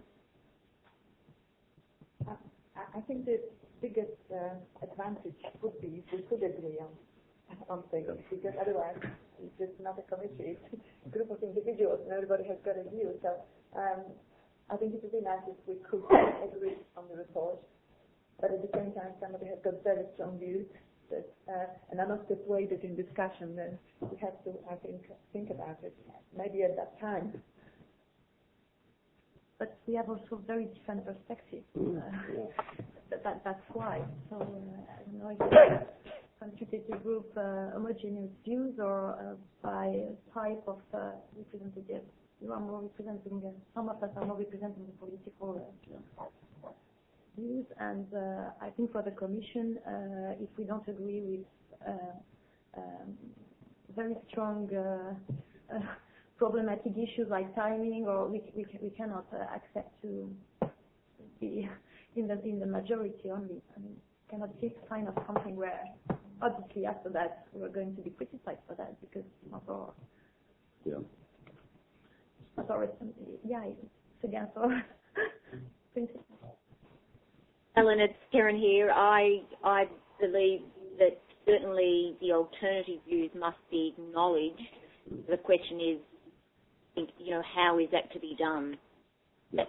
Uh, I think the biggest uh, advantage would be if we could agree on on things, because otherwise it's just not a committee, it's a group of individuals and everybody has got a view. So um, I think it would be nice if we could agree on the report, but at the same time somebody has got very strong views that, uh, and are not persuaded in discussion, then we have to, I think, think about it, maybe at that time. But we have also very different perspectives. Uh, that, that, that's why. So uh, I don't know if it's constitutive group uh, homogeneous views, or uh, by type of uh, representative. You are more representing, uh, some of us are more representing the political uh, views, and uh, I think for the Commission, uh, if we don't agree with uh, um, very strong uh, uh, problematic issues like timing, or we we, we cannot uh, accept to be in the in the majority only. I mean, kind of big sign of something where obviously after that we're going to be criticized for that because it's not our, yeah. not our, yeah, it's against our principles. Ellen, it's Karen here. I I believe that certainly the alternative views must be acknowledged. The question is, you know, how is that to be done? Yeah.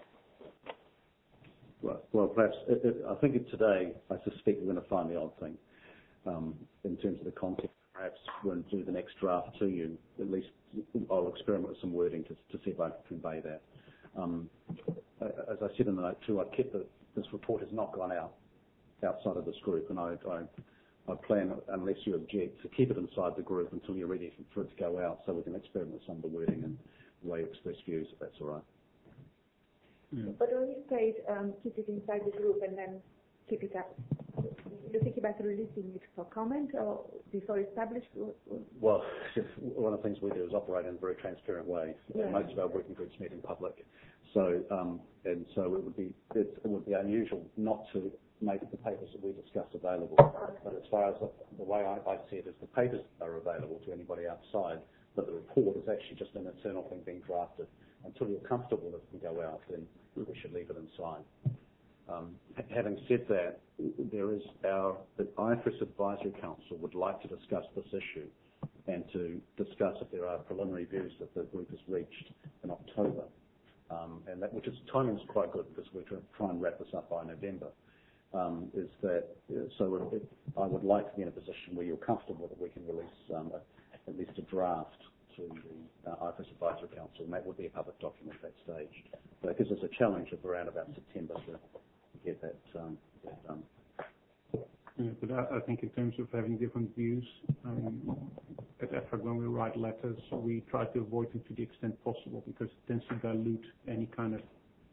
Well, well, perhaps it, it, I think it today. I suspect we're going to find the odd thing um, in terms of the content. Perhaps when we do the next draft to you, at least I'll experiment with some wording to, to see if I can convey that. Um, as I said in the note too, I kept the, this report has not gone out outside of this group, and I, I, I plan, unless you object, to keep it inside the group until you're ready for it to go out, so we can experiment with some of the wording and the way you express views, if that's all right. Yeah. But when you say um, keep it inside the group and then keep it up, you think about releasing it for comment or before it's published? Well, one of the things we do is operate in a very transparent way. Yeah. Most of our working groups meet in public, so um, and so it would be it, it would be unusual not to make the papers that we discuss available. But as far as the, the way I, I see it is, the papers are available to anybody outside, but the report is actually just an internal thing being drafted. Until you're comfortable that it can go out, then we should leave it inside. Um, having said that, there is our the I F R S Advisory Council would like to discuss this issue and to discuss if there are preliminary views that the group has reached in October, um, and that which is timing is quite good because we're trying to try and wrap this up by November. Um, is that so? It, I would like to be in a position where you're comfortable that we can release um, a, at least a draft to the uh, I F R S Advisory Council, and that would be a public document at that stage. So it gives us a challenge of around about September to get that, um, that done. Yeah, but I, I think in terms of having different views, um, at F R A when we write letters, we try to avoid them to the extent possible because it tends to dilute any kind of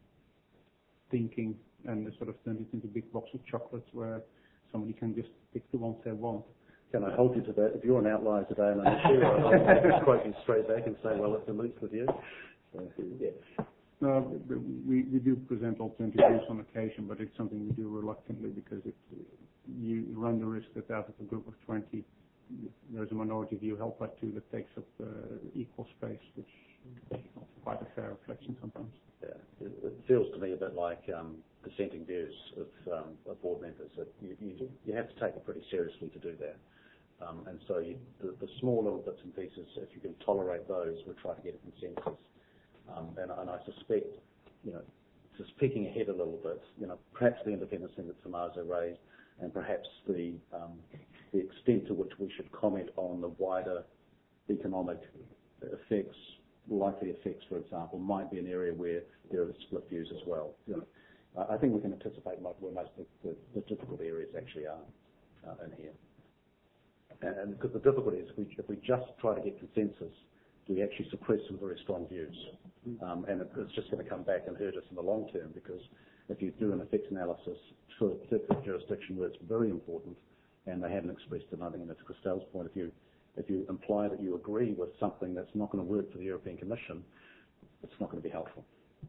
thinking and sort of turn it into a big box of chocolates where somebody can just pick the ones they want. Can I hold you to that? If you're an outlier today and I'm sure I'll just quote you straight back and say, well, it dilutes the view. So, yeah. No, we, we do present alternative views on occasion, but it's something we do reluctantly because it, you run the risk that out of a group of twenty, there's a minority view held by two that takes up uh, equal space, which is not quite a fair reflection sometimes. Yeah, it, it feels to me a bit like um, dissenting views of, um, of board members. That you, you, you have to take it pretty seriously to do that. Um, and so you, the, the small little bits and pieces, if you can tolerate those, we'll try to get a consensus. Um, and, and I suspect, you know, just picking ahead a little bit, you know, perhaps the independence thing that Tommaso raised, and perhaps the um, the extent to which we should comment on the wider economic effects, likely effects, for example, might be an area where there are split views as well. You know, I think we can anticipate where most of the, the difficult areas actually are uh, in here. And because the difficulty is, if we, if we just try to get consensus, we actually suppress some very strong views. Um, and it, it's just going to come back and hurt us in the long term, because if you do an effects analysis for a particular jurisdiction where it's very important and they haven't expressed it, and I think that's Christelle's point, if you, if you imply that you agree with something that's not going to work for the European Commission, it's not going to be helpful.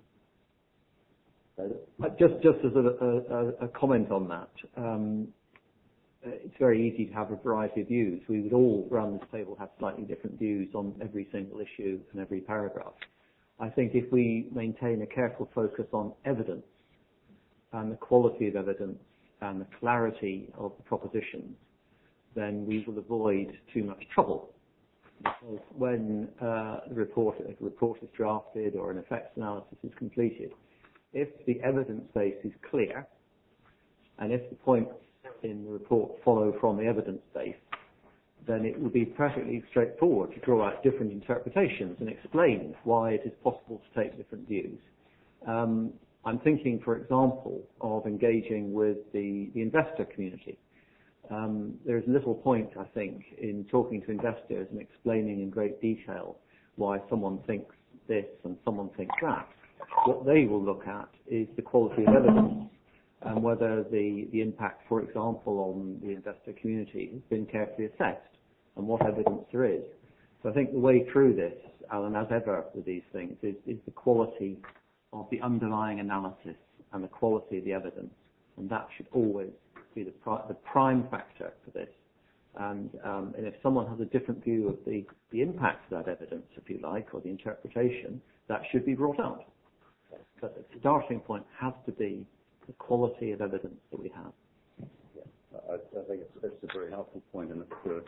Uh, just, just as a, a, a comment on that, um, it's very easy to have a variety of views. We would all around this table have slightly different views on every single issue and every paragraph. I think if we maintain a careful focus on evidence and the quality of evidence and the clarity of the propositions, then we will avoid too much trouble. Because when uh, the report, if a report is drafted or an effects analysis is completed, if the evidence base is clear, and if the points in the report follow from the evidence base, then it will be perfectly straightforward to draw out different interpretations and explain why it is possible to take different views. Um, I'm thinking, for example, of engaging with the, the investor community. Um, there's little point, I think, in talking to investors and explaining in great detail why someone thinks this and someone thinks that. What they will look at is the quality of evidence and whether the, the impact, for example, on the investor community has been carefully assessed and what evidence there is. So I think the way through this, Alan, as ever with these things, is, is the quality of the underlying analysis and the quality of the evidence, and that should always be the, pri- the prime factor for this. And, um, and if someone has a different view of the, the impact of that evidence, if you like, or the interpretation, that should be brought up. But the starting point has to be the quality of evidence that we have. Yeah, I, I think it's, it's a very helpful point, and it's good.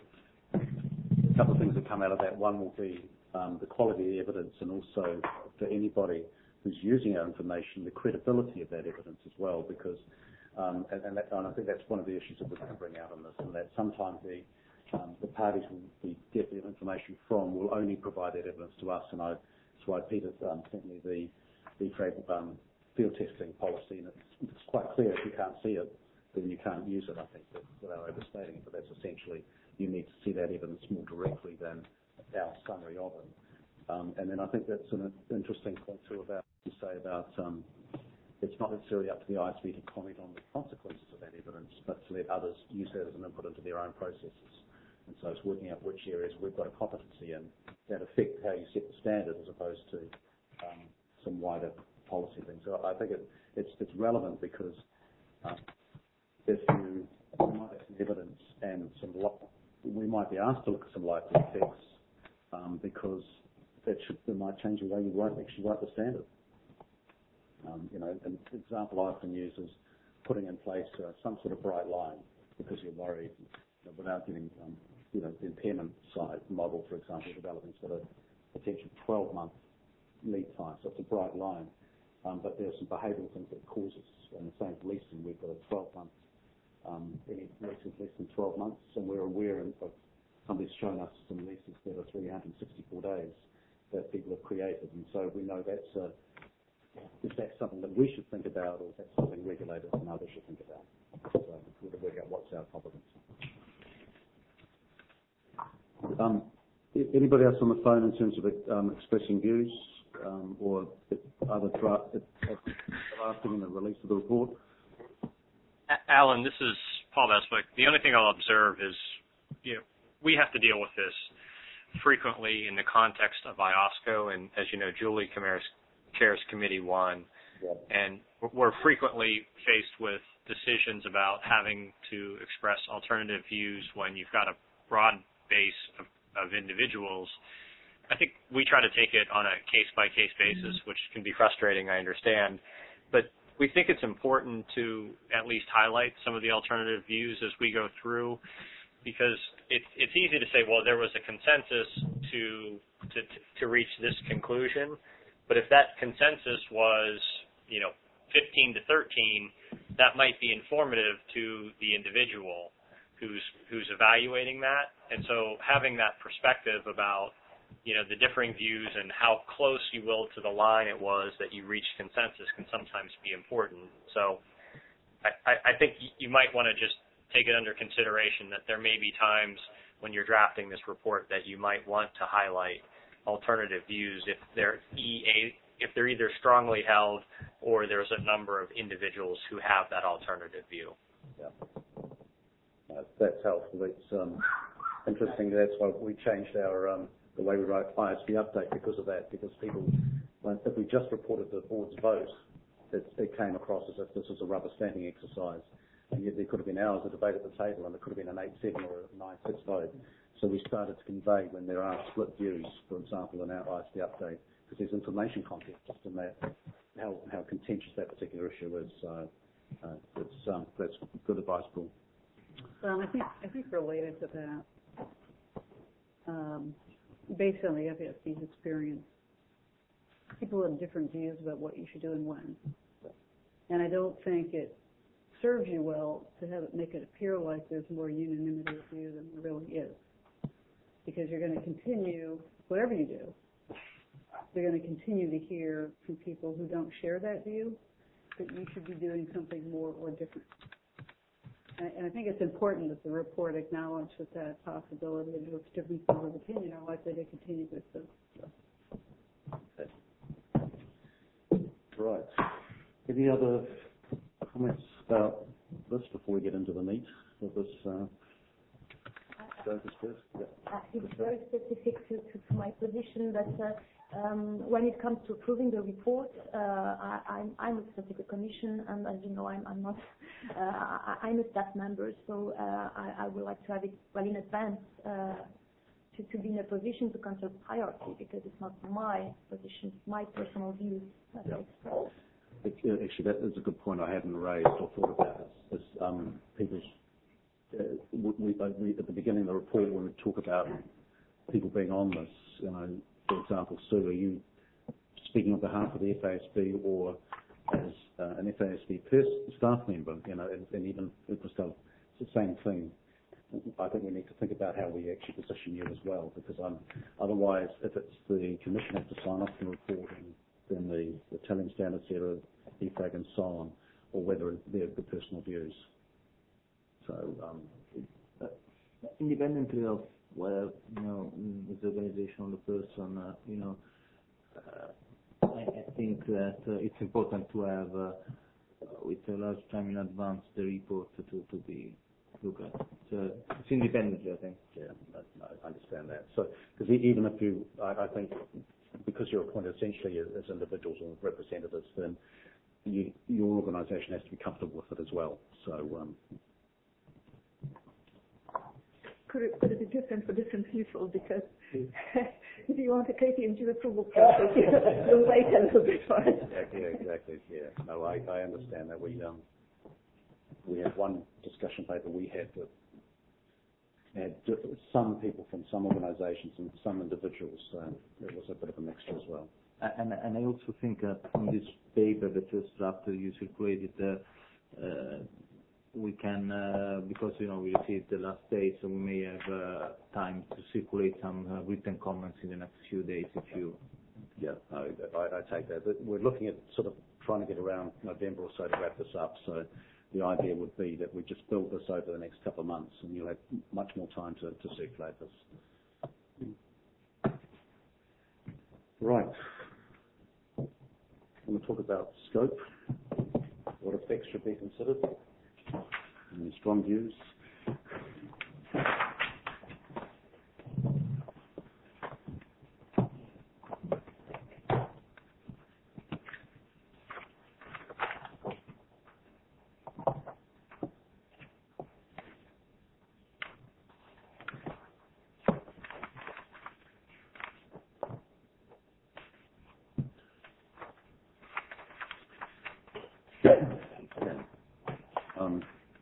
A couple of things that come out of that. One will be um, the quality of the evidence, and also for anybody who's using our information, the credibility of that evidence as well, because Um, and, and, that, and I think that's one of the issues that we're going to bring out on this, and that sometimes the, um, the parties we get the information from will only provide that evidence to us. And I, that's why Peter um, sent me the, the trade, um, field testing policy, and it's, it's quite clear if you can't see it, then you can't use it. I think that, without overstating it, but that's essentially you need to see that evidence more directly than our summary of it. Um, and then I think that's an interesting point too about you say about. Um, It's not necessarily up to the I S B to comment on the consequences of that evidence, but to let others use that as an input into their own processes. And so it's working out which areas we've got a competency in that affect how you set the standard as opposed to um, some wider policy things. So I think it, it's, it's relevant because um, if you, you might have some evidence and some lo- we might be asked to look at some likely effects um, because it, should, it might change the way you write, actually write the standard. Um, you know, an example I often use is putting in place uh, some sort of bright line because you're worried, you know, without getting, um, you know, the impairment side model, for example, developing sort of potential twelve-month lead time. So it's a bright line, um, but there's some behavioural things that cause us. And the same for leasing, we've got a twelve-month, um, any leases less than twelve months, and we're aware of somebody's shown us some leases that are three hundred sixty-four days that people have created, and so we know that's a is that something that we should think about, or is that something regulators and others should think about? So we've got to work out what's our competence. Um, anybody else on the phone in terms of um, expressing views um, or other draft drafting in the release of the report? Alan, this is Paul Beswick. The only thing I'll observe is, you know, we have to deal with this frequently in the context of I O S C O, and as you know, Julie Camaras chairs Committee One, yeah. And we're frequently faced with decisions about having to express alternative views when you've got a broad base of, of individuals. I think we try to take it on a case-by-case basis, which can be frustrating, I understand, but we think it's important to at least highlight some of the alternative views as we go through, because it's it's easy to say, well, there was a consensus to to to reach this conclusion, but if that consensus was, you know, fifteen to thirteen, that might be informative to the individual who's who's evaluating that. And so having that perspective about, you know, the differing views and how close you will to the line it was that you reached consensus can sometimes be important. So I, I think you might want to just take it under consideration that there may be times when you're drafting this report that you might want to highlight alternative views if they're E A, if they're either strongly held or there's a number of individuals who have that alternative view. Yeah, that's, that's helpful. It's um, interesting. That's why we changed our um, the way we write I S B update because of that. Because people, if we just reported the board's vote, it, it came across as if this was a rubber stamping exercise, and yet there could have been hours of debate at the table, and it could have been an eight seven or a nine six vote. So we started to convey when there are split views, for example, in our I S B update, because there's information content just in that, how, how contentious that particular issue is. So uh, it's, um, that's good advice, Paul. Um, I think I think related to that, um, based on the F S B's experience, people have different views about what you should do and when. And I don't think it serves you well to have it make it appear like there's more unanimity of view than there really is. Because you're going to continue, whatever you do, you're going to continue to hear from people who don't share that view that you should be doing something more or different. And, and I think it's important that the report acknowledge that that possibility and those differences of opinion are likely to continue to exist. Okay. Right. Any other comments about this before we get into the meat of this? Uh, Uh, it's very specific to, to, to my position, but uh, Um, when it comes to approving the report, uh, I, I'm, I'm a statistical commission, and as you know, I'm, I'm not. Uh, I, I'm a staff member, so uh, I, I would like to have it well in advance uh, to, to be in a position to consult hierarchy, because it's not my position, it's my personal views that Yeah. I express. Actually, that is a good point I hadn't raised or thought about. Is, is um, people's uh, we, we, at the beginning of the report, when we talk about people being on this, you know, for example, Sue, are you speaking on behalf of the F A S B or as uh, an F A S B pers- staff member? You know, and, and even if it's the same thing. I think we need to think about how we actually position you as well, because um, otherwise, if it's the commission has to sign off the report, and then the, the Italian standards there of E F R A G and so on, or whether they're the personal views. So, um, uh, independently of whether, you know, it's the organization or the person, uh, you know, uh, I, I think that uh, it's important to have, uh, with a large time in advance, the report to, to be looked at. So it's independently, I think. Yeah, I, I understand that. So, because even if you, I, I think, because you're appointed essentially as, as individuals or representatives, then you, your organisation has to be comfortable with it as well. So. Um, Could it, could it be different for different people? Because if you want a K P M G approval process, you'll wait a little bit for it. Exactly, exactly. Yeah. No, I, I understand that. We um we had one discussion paper we had that had some people from some organisations and some individuals. So it was a bit of a mixture as well. And and I also think that from this paper, the first draft that you circulated, uh, uh, we can, uh, because, you know, we received the last day, so we may have uh, time to circulate some uh, written comments in the next few days if you... Yeah, no, I, I take that. But we're looking at sort of trying to get around November or so to wrap this up. So the idea would be that we just build this over the next couple of months, and you'll have much more time to, to circulate this. Right. We'll talk about scope. What effects should be considered? Any strong views? Um,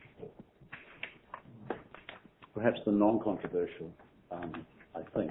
perhaps the non-controversial, um, I think,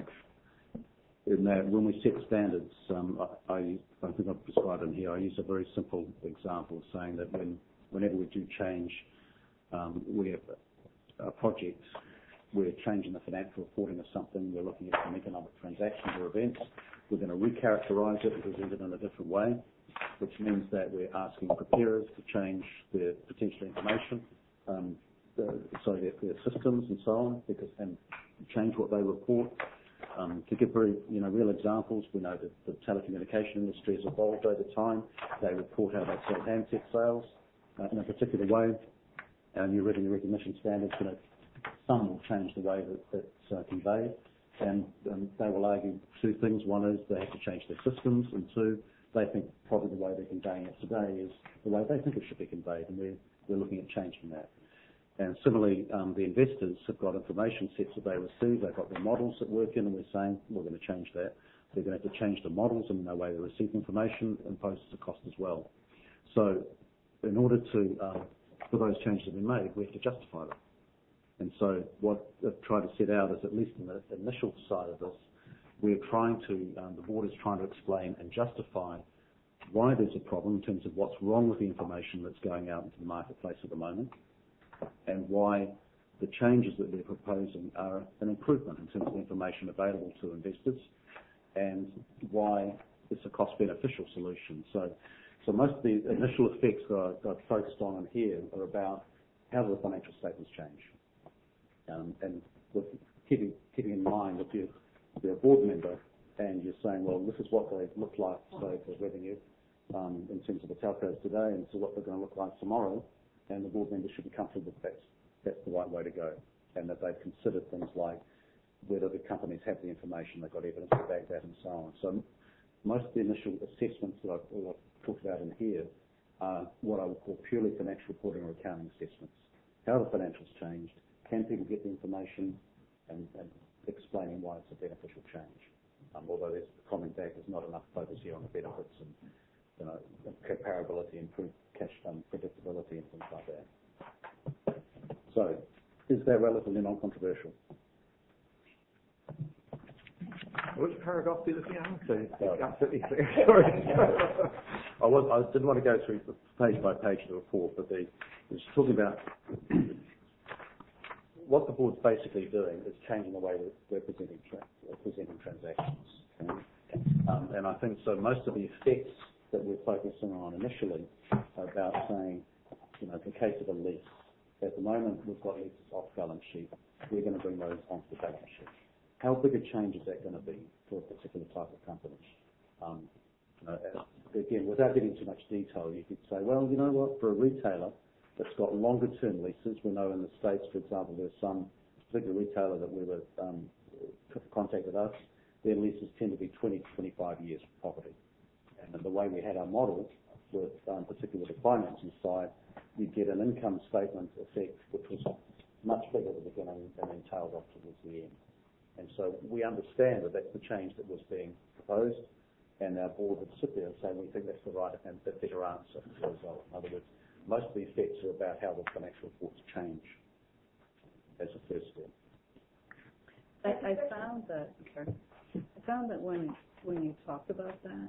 in that when we set standards, um, I, I, I think I've described them here. I use a very simple example, saying that when, whenever we do change, um, we have a project, we're changing the financial reporting of something, we're looking at some economic transactions or events, we're going to recharacterise it and present it in a different way, which means that we're asking preparers to change their potential information, um, the, sorry, their, their systems and so on, because and change what they report. Um, to give very, you know, real examples, we know that the telecommunication industry has evolved over time. They report how they sell handset sales uh, in a particular way. Our new revenue recognition standards, you know, some will change the way that it's uh, conveyed, and um, they will argue two things. One is they have to change their systems, and two, they think probably the way they're conveying it today is the way they think it should be conveyed, and we're, we're looking at changing that. And similarly, um, the investors have got information sets that they receive, they've got their models that work in, and we're saying we're going to change that. They're going to have to change the models and the way they receive information, imposes a cost as well. So in order to, um, for those changes to be made, we have to justify them. And so what I've tried to set out is, at least in the initial side of this, we're trying to, um, the board is trying to explain and justify why there's a problem in terms of what's wrong with the information that's going out into the marketplace at the moment, and why the changes that we're proposing are an improvement in terms of information available to investors, and why it's a cost-beneficial solution. So, so most of the initial effects that I, I've focused on in here are about how do the financial statements change. Um, and with keeping, keeping in mind that you're, you're a board member and you're saying, well, this is what they look like, say, for revenue um, in terms of the telcos today, and this is what they're going to look like tomorrow, and the board members should be comfortable that that's, that's the right way to go, and that they've considered things like whether the companies have the information, they've got evidence to back that, and so on. So most of the initial assessments that I've, that I've talked about in here are what I would call purely financial reporting or accounting assessments. How the financials changed, can people get the information, and, and explaining why it's a beneficial change. Um, although there's the comment back, there's not enough focus here on the benefits and, you know, comparability, improved cash um, predictability and things like that. So, is that relatively non-controversial? Which paragraph are you looking at? So Oh. absolutely clear. Sorry. I, was, I didn't want to go through page by page the report, but the, it's talking about what the board's basically doing is changing the way that we're presenting, tra- presenting transactions. Okay? Um, and I think so most of the effects that we're focusing on initially are about saying, you know, in the case of a lease, at the moment we've got leases off balance sheet, we're going to bring those onto the balance sheet. How big a change is that going to be for a particular type of company? Um, you know, again, without getting too much detail, you could say, well, you know what, for a retailer that's got longer term leases, we know in the States, for example, there's some particular retailer that we were um, contacted us, their leases tend to be twenty to twenty-five years for property. And the way we had our model with, um, particularly the financing side, you get an income statement effect which was much bigger at the beginning and then tailed off towards the end. And so we understand that that's the change that was being proposed, and our board would sit there and say, we think that's the right and the better answer as a result. In other words, most of the effects are about how the financial reports change as a first step. I, I found that, okay, I found that when, when you talked about that,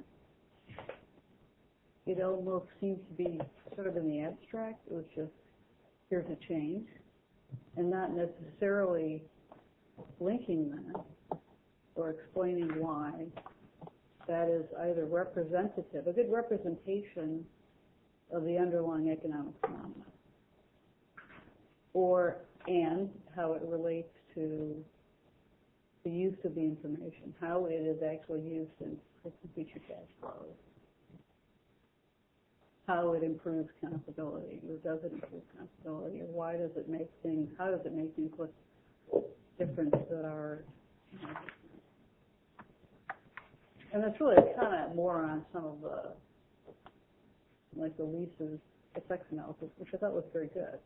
it almost seemed to be sort of in the abstract. It was just, here's a change, and not necessarily linking that or explaining why that is either representative, a good representation of the underlying economic phenomena, or and how it relates to the use of the information, how it is actually used in future cash flows, how it improves accountability, or does it improve accountability, or why does it make things, how does it make things look different that are, you know, and that's really kind of more on some of the, like the leases effects analysis, which I thought was very good.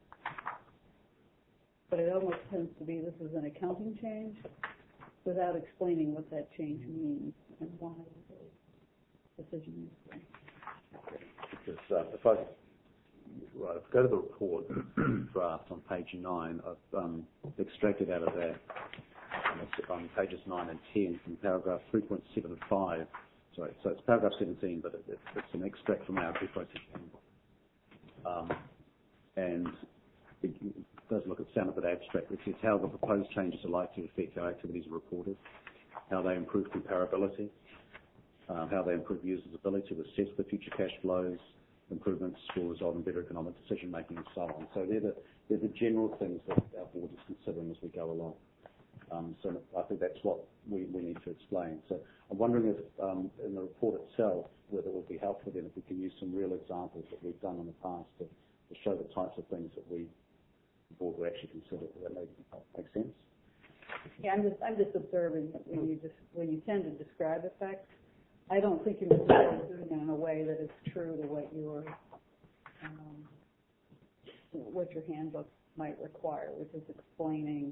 But it almost tends to be this is an accounting change without explaining what that change means and why the decision is made. Because uh, if I right, if I go to the report draft on page nine, I've um, extracted out of that, and it's on pages nine and ten from paragraph three point seven five. Sorry, so it's paragraph seventeen, but it, it, it's an extract from our three point sixteen. Um, and it does look, it sound a bit abstract. It says how the proposed changes are likely to affect our activities reported, how they improve comparability, uh, how they improve users' ability to assess the future cash flows, improvements will result in better economic decision making, and so on. So they're the, they're the general things that our board is considering as we go along. Um, so I think that's what we, we need to explain. So I'm wondering if um, in the report itself, whether it would be helpful then if we can use some real examples that we've done in the past to, to show the types of things that we, the board would actually consider. Does that make, make sense? Yeah, I'm just I'm just observing that when you just when you tend to describe effects, I don't think you're necessarily doing it in a way that is true to what your um, what your handbook might require, which is explaining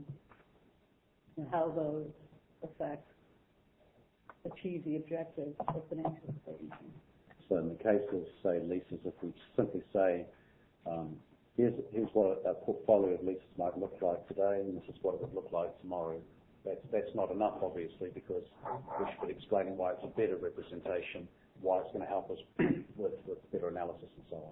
how those effects achieve the objectives of financial statement. So in the case of, say, leases, if we simply say, um, here's, here's what a portfolio of leases might look like today, and this is what it would look like tomorrow, that's, that's not enough, obviously, because we should be explaining why it's a better representation, why it's going to help us with, with better analysis and so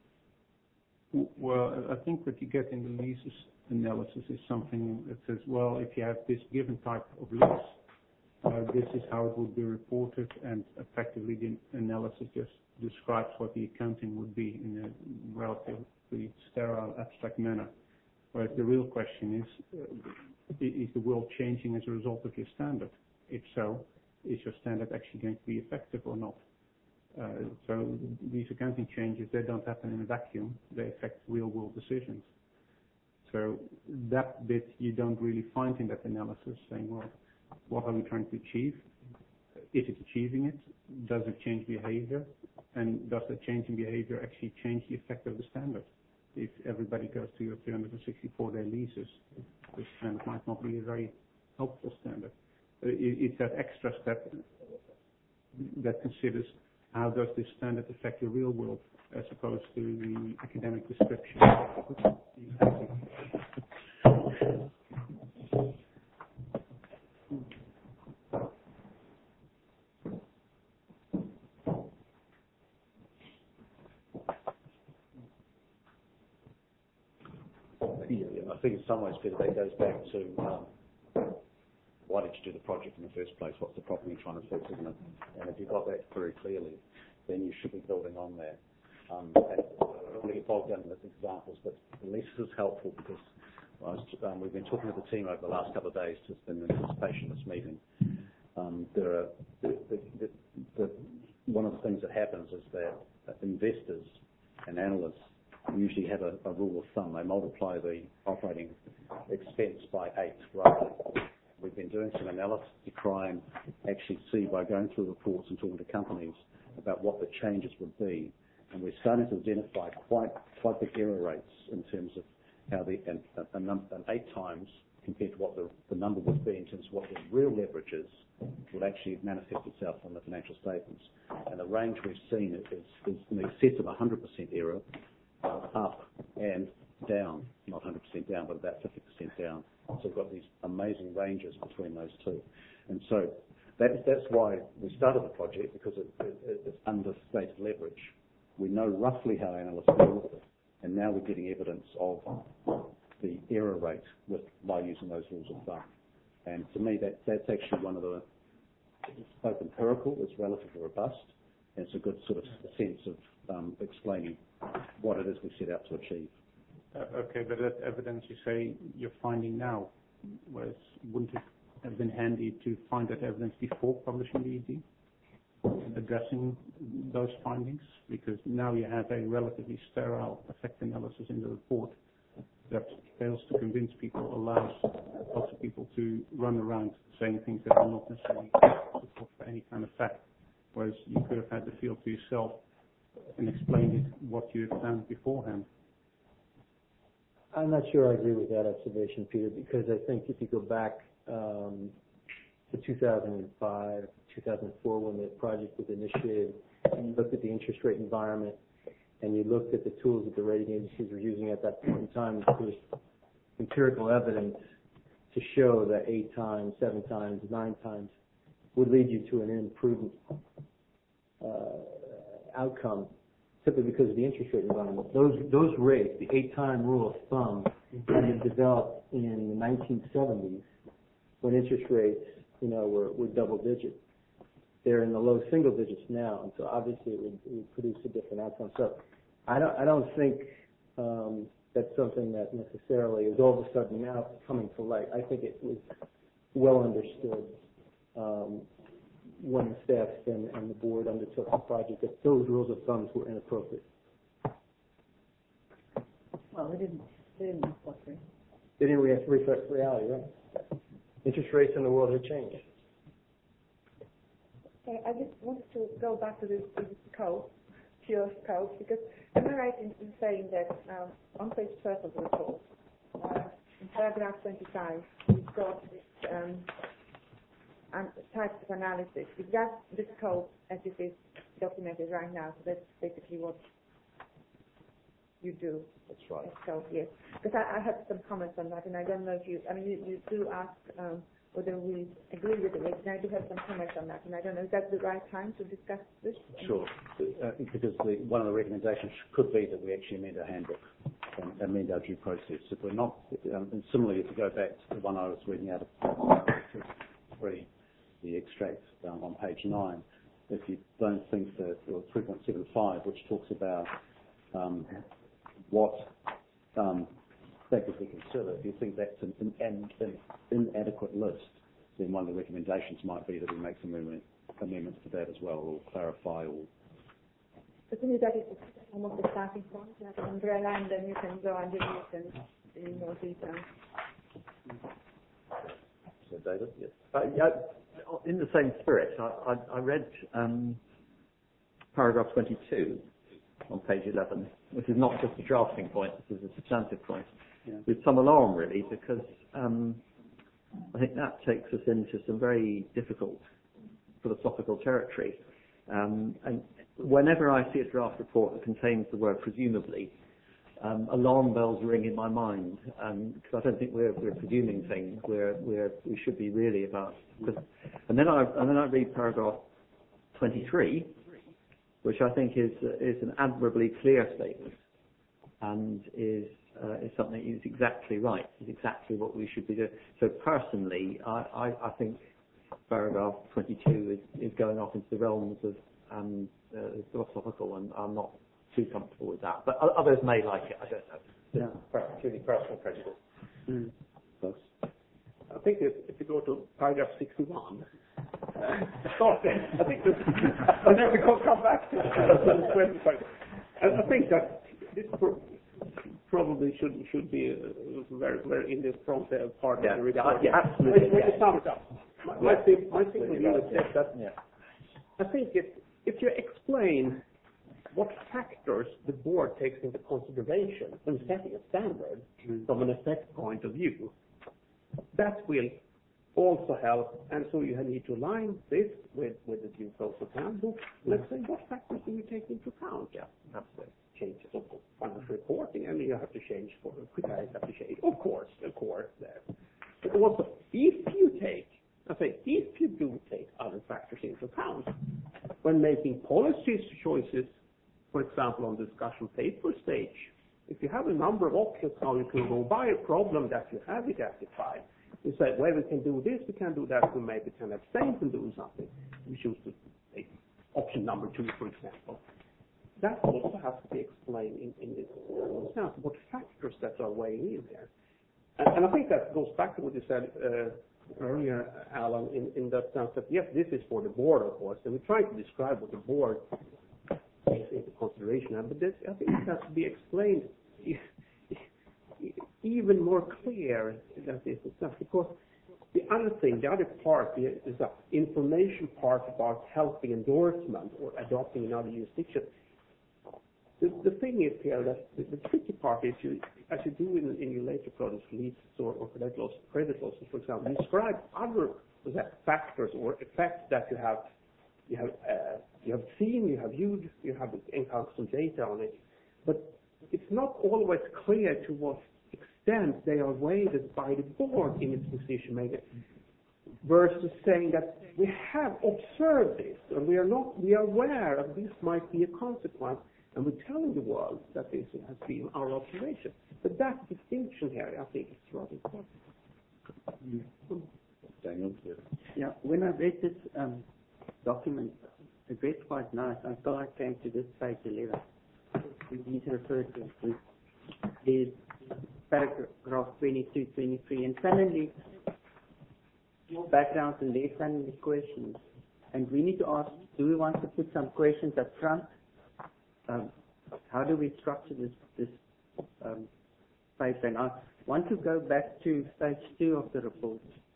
on. Well, I think what you get in the leases analysis is something that says, well, if you have this given type of lease, uh, this is how it would be reported, and effectively the analysis just describes what the accounting would be in a relatively sterile, abstract manner. Whereas the real question is, uh, is the world changing as a result of your standard? If so, is your standard actually going to be effective or not? Uh, so these accounting changes, they don't happen in a vacuum. They affect real-world decisions. So that bit you don't really find in that analysis, saying, well, what are we trying to achieve? is it achieving it? Does it change behavior? And does the change in behavior actually change the effect of the standard? If everybody goes to three hundred sixty-four day leases, this standard might not be a very helpful standard. It's that extra step that considers how does this standard affect the real world as opposed to the academic description. I think in some ways, Peter, that goes back to um, why did you do the project in the first place? What's the problem you're trying to fix, isn't it? And if you've got that very clearly, then you should be building on that. Um, and I don't want to get bogged down in the examples, but at least this is helpful because I was, um, we've been talking to the team over the last couple of days just in anticipation of this meeting. Um, there are the, the, the, the, one of the things that happens is that investors and analysts usually have a, a rule of thumb. They multiply the operating expense by eight, roughly. We've been doing some analysis to try and actually see by going through reports and talking to companies about what the changes would be. And we're starting to identify quite quite big error rates in terms of how the and, and, and eight times compared to what the, the number would be in terms of what the real leverage is will actually manifest itself on the financial statements. And the range we've seen is, is in excess of one hundred percent error, uh, up and down, not one hundred percent down, but about fifty percent down. So we've got these amazing ranges between those two. And so that, that's why we started the project, because it, it, it's understated leverage. We know roughly how analysts deal with it, and now we're getting evidence of the error rate with, by using those rules of thumb. And to me, that, that's actually one of the, it's both empirical, it's relatively robust, and it's a good sort of sense of um, explaining what it is we set out to achieve. Uh, okay, but that evidence you say you're finding now, whereas wouldn't it have been handy to find that evidence before publishing the E D, addressing those findings? Because now you have a relatively sterile effect analysis in the report that fails to convince people, allows lots of people to run around saying things that are not necessarily support for any kind of fact, whereas you could have had the field to yourself and explained it what you had found beforehand. I'm not sure I agree with that observation, Peter, because I think if you go back um, to two thousand five, two thousand four, when the project was initiated, and you looked at the interest rate environment, and you looked at the tools that the rating agencies were using at that point in time, there was empirical evidence to show that eight times, seven times, nine times would lead you to an imprudent uh, outcome, simply because of the interest rate environment. Those those rates, the eight-time rule of thumb, had been developed in the nineteen seventies when interest rates, you know, were, were double digits. They're in the low single digits now, and so obviously it would, it would produce a different outcome. So I don't I don't think um, that's something that necessarily is all of a sudden now coming to light. I think it was well understood um, when the staff and, and the board undertook the project that those rules of thumbs were inappropriate. Well, they didn't. They didn't reflect reality. They didn't re- reflect reality, right? Interest rates in the world have changed. Okay, I just wanted to go back to this, this scope, pure scope, because am I right in, in saying that um, on page twelve of the report, uh, in paragraph twenty-five, we've got this um, and types of analysis. Is that the scope as it is documented right now? So that's basically what you do. That's right. So yes, because I, I had some comments on that, and I don't know if you. I mean, you, you do ask um, whether we agree with it, and I do have some comments on that, and I don't know. Is that the right time to discuss this? Sure, uh, because the, one of the recommendations could be that we actually amend our handbook and amend our due process. If we're not, um, and similarly, if you go back to the one I was reading out of three. The extract um, on page nine, if you don't think that, or three point seven five, which talks about um, what um, factors we consider, if you think that's an, an, an inadequate list, then one of the recommendations might be that we make some amendment, amendments to that as well, or clarify, or... But to me that is almost a starting point, like an umbrella, and then you can go underneath and in more detail. So David, yes. Uh, yeah, in the same spirit, I, I, I read um, paragraph twenty-two on page eleven, which is not just a drafting point, this is a substantive point, yeah. with some alarm really, because um, I think that takes us into some very difficult philosophical territory. Um, and whenever I see a draft report that contains the word presumably, um, alarm bells ring in my mind, um, because I don't think we're, we're presuming things. We're, we're, we should be really about. And then I and then I read paragraph twenty-three, which I think is is an admirably clear statement, and is uh, is something that is exactly right. Is exactly what we should be doing. So personally, I, I, I think paragraph twenty-two is, is going off into the realms of um, uh, philosophical, and I'm not too comfortable with that. But others may like it. I don't know. Yeah, purely personal prejudice. Mm. I think if, if you go to paragraph sixty-one, uh, start there. I think this, and then we can come back to twenty-five. And I think that this pro- probably should should be uh, very very in the front uh, part yeah. of the report. Yeah, yeah absolutely. When you sum it up, my, my yeah. thing, my thing with you is yeah. that yeah. I think if if you explain what factors the board takes into consideration when setting a standard mm. from an effect point of view, that will also help. And so you need to align this with, with the due process handbook. Let's say, what factors do we take into account? Yeah, absolutely. Changes of financial reporting, and you have to change for criteria have to change. Of course, of course, there. But also, if you take, I say, if you do take other factors into account when making policy choices, for example, on discussion paper stage, if you have a number of options how you can go by a problem that you have identified, you say, well, we can do this, we can do that, we maybe can abstain from doing something. We choose to take option number two, for example. That also has to be explained in, in this sense, what factors that are weighing in there. And, and I think that goes back to what you said uh, earlier, Alan, in, in that sense that, yes, this is for the board, of course, and we try to describe what the board takes into consideration. But this, I think it has to be explained even more clear than this itself, because the other thing, the other part is the information part about helping endorsement or adopting another jurisdiction. The, the thing is here that the, the tricky part is you, as you do in, in your later products, leases or, or credit losses, credit losses, for example, you describe other factors or effects that you have you have uh, you have seen, you have viewed, you have encountered some data on it, but it's not always clear to what extent they are weighted by the board in its decision making, versus saying that we have observed this and we are not we are aware of this might be a consequence, and we're telling the world that this has been our observation. But that distinction here, I think, is rather important. Mm. Daniel? Yeah. yeah, when I read this um, document, it read quite nice until I came to this page eleven. We need to refer to this. There's paragraph twenty-two, twenty-three, and suddenly more background and there's suddenly questions. And we need to ask, do we want to put some questions up front? Um, how do we structure this, this um, paper? And I want to go back to page two of the report.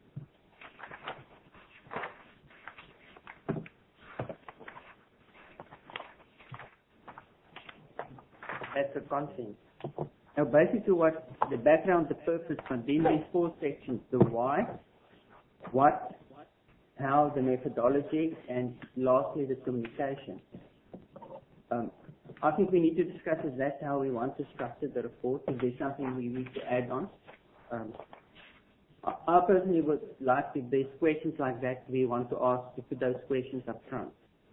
That's the content. Now, basically, what the background, the purpose, and then there's four sections: the why, what, how, the methodology, and lastly, the communication. Um, I think we need to discuss if that's how we want to structure the report. If there's something we need to add on. Um, I, I personally would like, if there's questions like that, we want to ask to put those questions up front.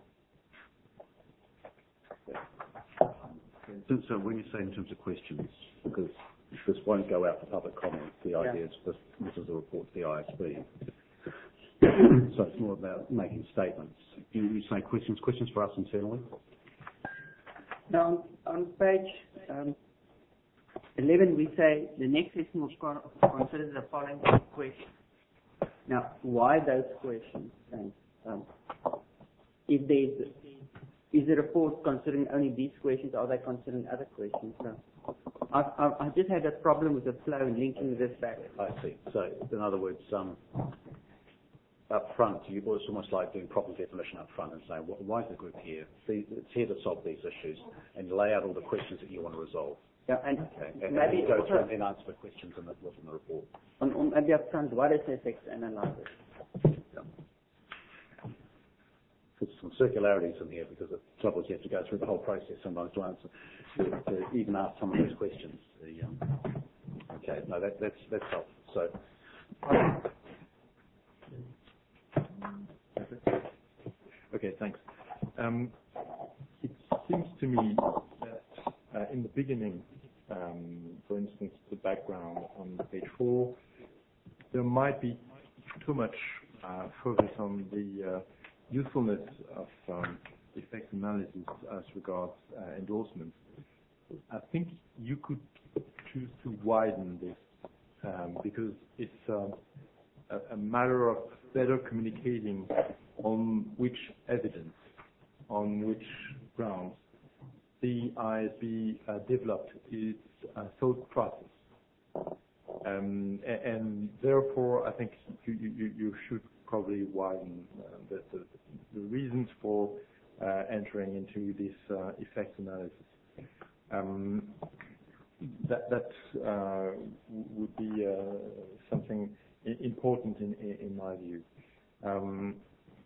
So, so when you say in terms of questions, because this won't go out for public comment, the idea yeah. is this, this is a report to the I S B. So it's more about making statements. You, you say questions, questions for us internally? Now, on, on page um, eleven, we say the next section will consider the following questions. Now, why those questions? And um, if there's Is the report considering only these questions, or are they considering other questions? So I've, I've, I just had a problem with the flow and linking this back. I see. So, in other words, um, up front, you, it's almost like doing problem definition up front and saying, well, why is the group here? See, it's here to solve these issues, and you lay out all the questions that you want to resolve. Yeah, and okay. and, maybe and you go also, through and then answer the questions in the, in the report. On, on maybe up front, what is effects analysis? Yeah. There's some circularities in here because the trouble is you have to go through the whole process sometimes to answer, to, to even ask some of those questions. The, um, okay, no, that, that's that's helpful. So. Okay, thanks. Um, it seems to me that uh, in the beginning, um, for instance, the background on page four, there might be too much uh, focus on the uh, usefulness of um, effect analysis as regards uh, endorsements. I think you could choose to widen this um, because it's um, a, a matter of better communicating on which evidence, on which grounds the I S B uh, developed its uh, thought process. Um, and, and therefore, I think you, you, you should probably widen uh, the, the, the reasons for uh, entering into this uh, effect analysis. Um, that that uh, would be uh, something important in, in my view. Um,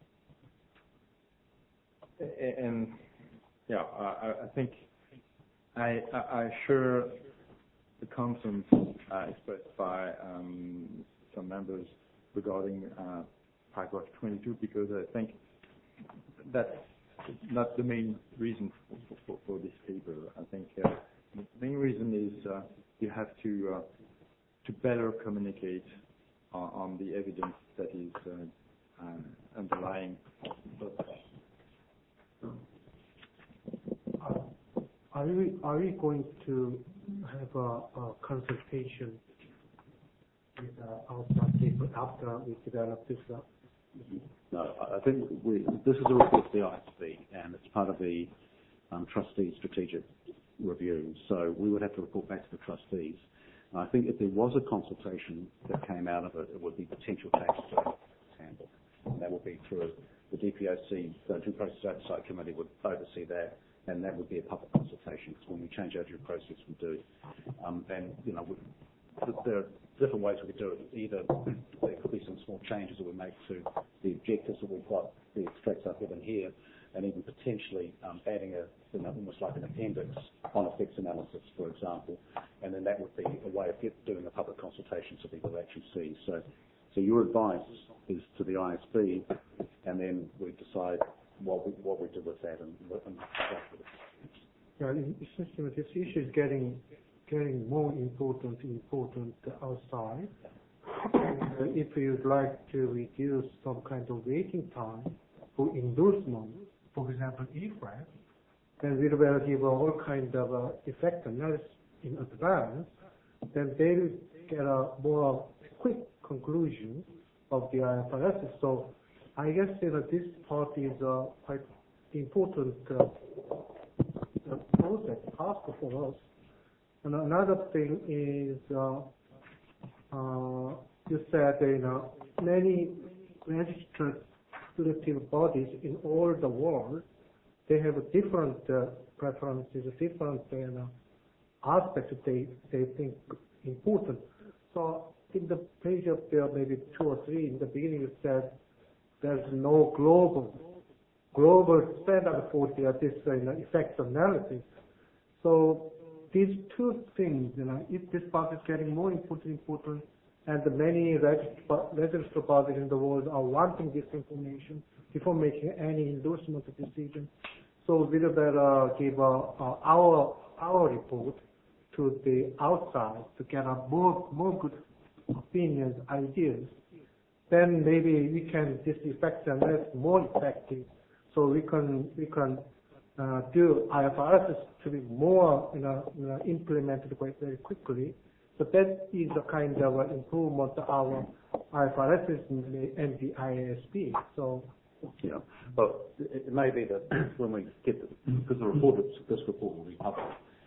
and yeah, I, I think I, I, I share the concerns uh, expressed by um, some members regarding uh, paragraph twenty-two, because I think that's not the main reason for, for, for this paper. I think uh, the main reason is uh, you have to uh, to better communicate uh, on the evidence that is uh, uh, underlying. Are we are we going to have a, a consultation with uh, outside people after we develop this? Uh, No, I think we, this is a report to the I S B, and it's part of the um, trustee strategic review. So we would have to report back to the trustees. And I think if there was a consultation that came out of it, it would be potential tax handle. And that would be through the D P O C, the Due Process Oversight Committee would oversee that, and that would be a public consultation, because when we change our due process, we do. Um, and, you know, we, there are different ways we could do it. Either there could be some small changes that we make to the objectives that we've got, the extracts I've given here, and even potentially um, adding a, you know, almost like an appendix on effects analysis, for example, and then that would be a way of get, doing a public consultation so people actually see. So, so your advice is to the I S B, and then we decide what we, what we do with that. And, and yeah, it seems to me this issue is getting getting more important important outside. Uh, if you'd like to reduce some kind of waiting time for endorsement, for example, E F R A G, then we will give all kind of uh, effect analysis in advance, then they will get a more quick conclusion of the I F R S. So I guess you know, this part is uh, quite important uh, process, task for us. And another thing is, uh, uh, you said, you know, many registered statutory bodies in all the world, they have a different uh, preferences, different you know, aspects that they, they think important. So in the page of there, maybe two or three, in the beginning it said there's no global global standard for the, this uh, you know, effects analysis. So these two things, you know, if this part is getting more important, important, and the many registered bodies in the world are wanting this information before making any endorsement decision. So we will better give uh, uh, our our report to the outside to get a more more good opinions, ideas. Then maybe we can this effect analysis more effective, so we can we can. Uh, do I F R S to be more you know, you know, implemented quite very quickly. So that is a kind of uh, improvement of our I F R S and the I S B. So yeah, well, it, it may be that when we get the, because the report, this report will be published, and it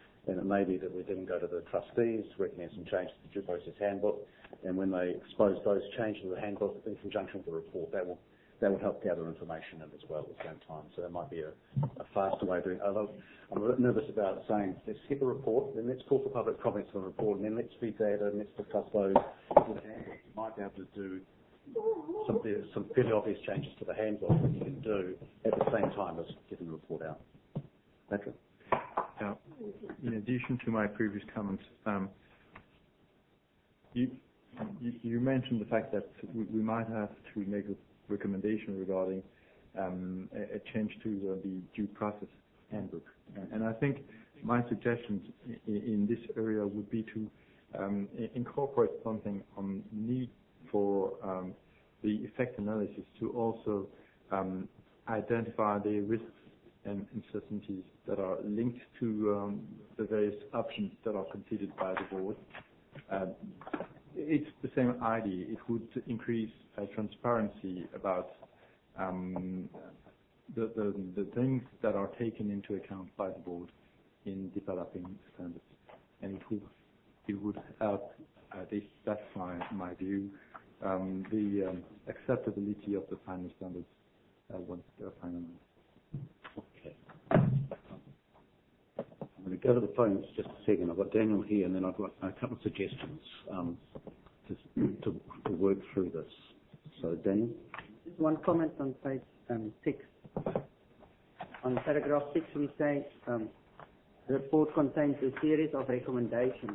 maybe that we didn't go to the trustees, recommend some changes to the due process handbook, and when they expose those changes to the handbook in conjunction with the report, that will that will help gather information in as well at the same time. So that might be a, a faster way of doing it. Although I'm a bit nervous about saying, let's get the report, then let's call for public comments on the report, and then let's feed data, and let's discuss those. You might be able to do some, some fairly obvious changes to the handbook that you can do at the same time as getting the report out. Patrick? Now, in addition to my previous comments, um, you, you, you mentioned the fact that we, we might have to make a recommendation regarding um, a, a change to uh, the due process handbook. And I think my suggestions in, in this area would be to um, incorporate something on need for um, the effect analysis to also um, identify the risks and uncertainties that are linked to um, the various options that are considered by the board. Uh, it's the same idea. It would increase uh, transparency about um, the, the, the things that are taken into account by the board in developing standards, and it would it would help, at least that's my my view, um, the um, acceptability of the final standards uh, once they're finalized. Okay. I'm going to go to the phones just a second. I've got Daniel here, and then I've got a couple of suggestions um, to, to to work through this. So, Daniel? Just one comment on page um, six. On paragraph six, we say um, the report contains a series of recommendations.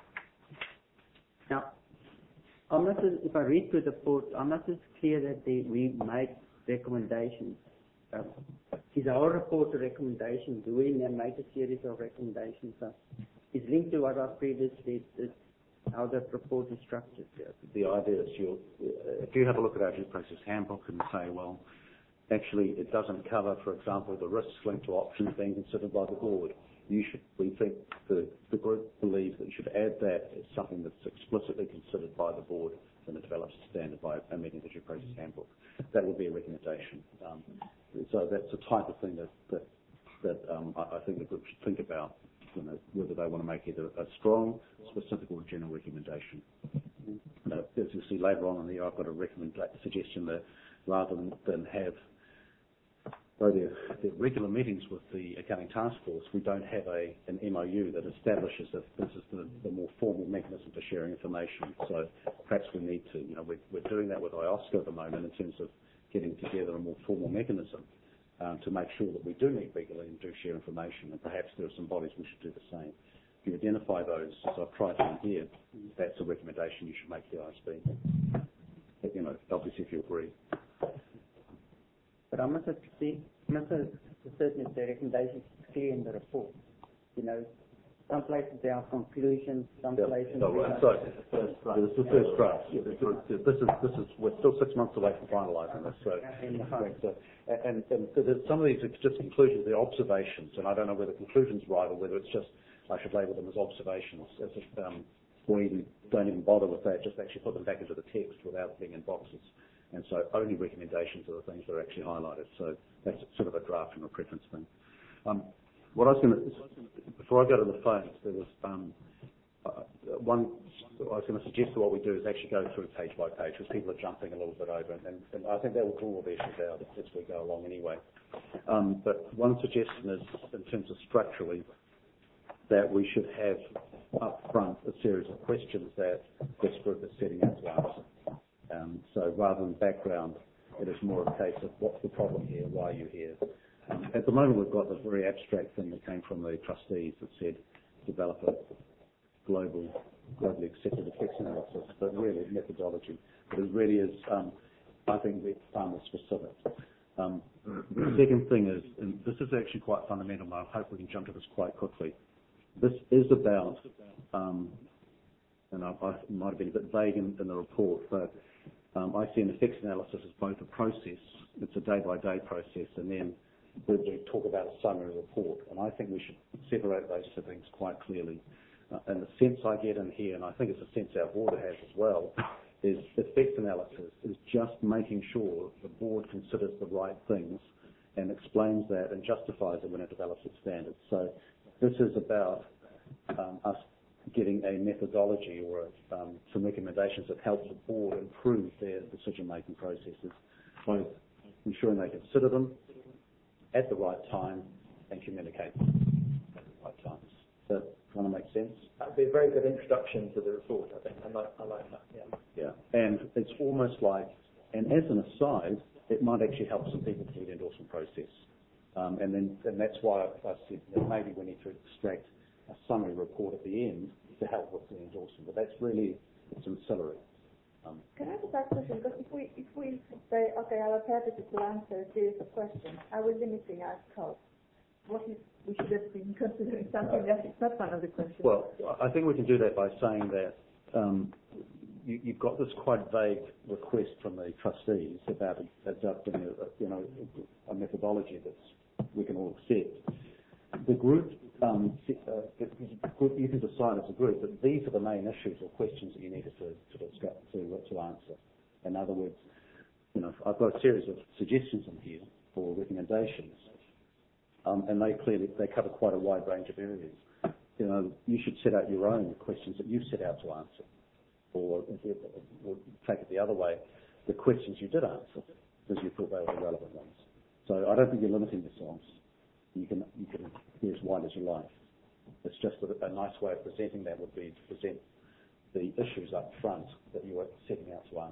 Now, I'm not as, if I read through the report, I'm not as clear that they, we make recommendations. Um, is our report a recommendation? Do we then make a series of recommendations? Uh, it's linked to what I previously did, how the report is structured. Yeah. The idea is you'll, if you have a look at our due process handbook and say, well, actually it doesn't cover, for example, the risks linked to options being considered by the board, you should, we think the, the group believes that you should add that as something that's explicitly considered by the board when it develops a standard by amending the due process handbook. That would be a recommendation. Um, so that's the type of thing that, that, that um, I, I think the group should think about, you know, whether they want to make either a strong, specific or general recommendation. You know, as you'll see later on in the year, I've got a recommend, a suggestion that rather than, than have Though there are regular meetings with the accounting task force, we don't have a, an M O U that establishes that this is the, the more formal mechanism for sharing information. So perhaps we need to, you know, we're, we're doing that with I O S C O at the moment in terms of getting together a more formal mechanism um, to make sure that we do meet regularly and do share information. And perhaps there are some bodies we should do the same. If you identify those, as I've tried to in here, that's a recommendation you should make to the I S B. But, you know, obviously if you agree. But I must have see, must have certain the recommendations clear in the report. You know, some places there are conclusions, some yeah. places. No, there sorry, this is the first draft. This is, this is this is we're still six months away from finalising this. So, so and, and some of these are just conclusions, they're observations, and I don't know whether conclusions right or whether it's just I should label them as observations, as if um, we even don't even bother with that. Just actually put them back into the text without being in boxes. And so only recommendations are the things that are actually highlighted. So that's sort of a draft and a preference thing. Um, what I was going to, before I go to the phones, there was um, uh, one, I was going to suggest that what we do is actually go through page by page because people are jumping a little bit over. And, and I think that will draw all the issues out as we go along anyway. Um, but one suggestion is, in terms of structurally, that we should have up front a series of questions that this group is setting out to answer. Um, so rather than background, it is more a case of what's the problem here, why are you here? Um, at the moment, we've got this very abstract thing that came from the trustees that said develop a global, globally accepted effects analysis, but really methodology. But it really is, um, I think, far more specific. Um, the second thing is, and this is actually quite fundamental, and I hope we can jump to this quite quickly. This is about, um, and I, I might have been a bit vague in, in the report, but Um, I see an effects analysis as both a process, it's a day-by-day process, and then we talk about a summary report. And I think we should separate those two things quite clearly. Uh, and the sense I get in here, and I think it's a sense our board has as well, is effects analysis is just making sure the board considers the right things and explains that and justifies it when it develops its standards. So this is about um, us getting a methodology or um, some recommendations that help the board improve their decision-making processes, both ensuring they consider them at the right time and communicate them at the right times. Does that kind of make sense? That'd be a very good introduction to the report, I think. I like, I like that, yeah. Yeah, and it's almost like, and as an aside, it might actually help some people through the endorsement process. Um, and then, and that's why I, I said that maybe we need to extract a summary report at the end to help with the endorsement. But that's really, it's ancillary. Um, Can I just ask a question? Because if we, if we say, okay, our purpose is to answer a series of questions, are we limiting our scope? What if we should have been considering something that is not one of the questions? Well, I think we can do that by saying that um, you, you've got this quite vague request from the trustees about adopting a, you know, a methodology that we can all accept. The group, um, uh, you can decide as a group that these are the main issues or questions that you needed to, to discuss, to, to answer. In other words, you know, I've got a series of suggestions in here for recommendations, um, and they clearly they cover quite a wide range of areas. You know, you should set out your own questions that you set out to answer, or, or take it the other way, the questions you did answer because you thought they were the relevant ones. So I don't think you're limiting yourselves. You can you can be as wide as you like. It's just a, a nice way of presenting that would be to present the issues up front that you were setting out to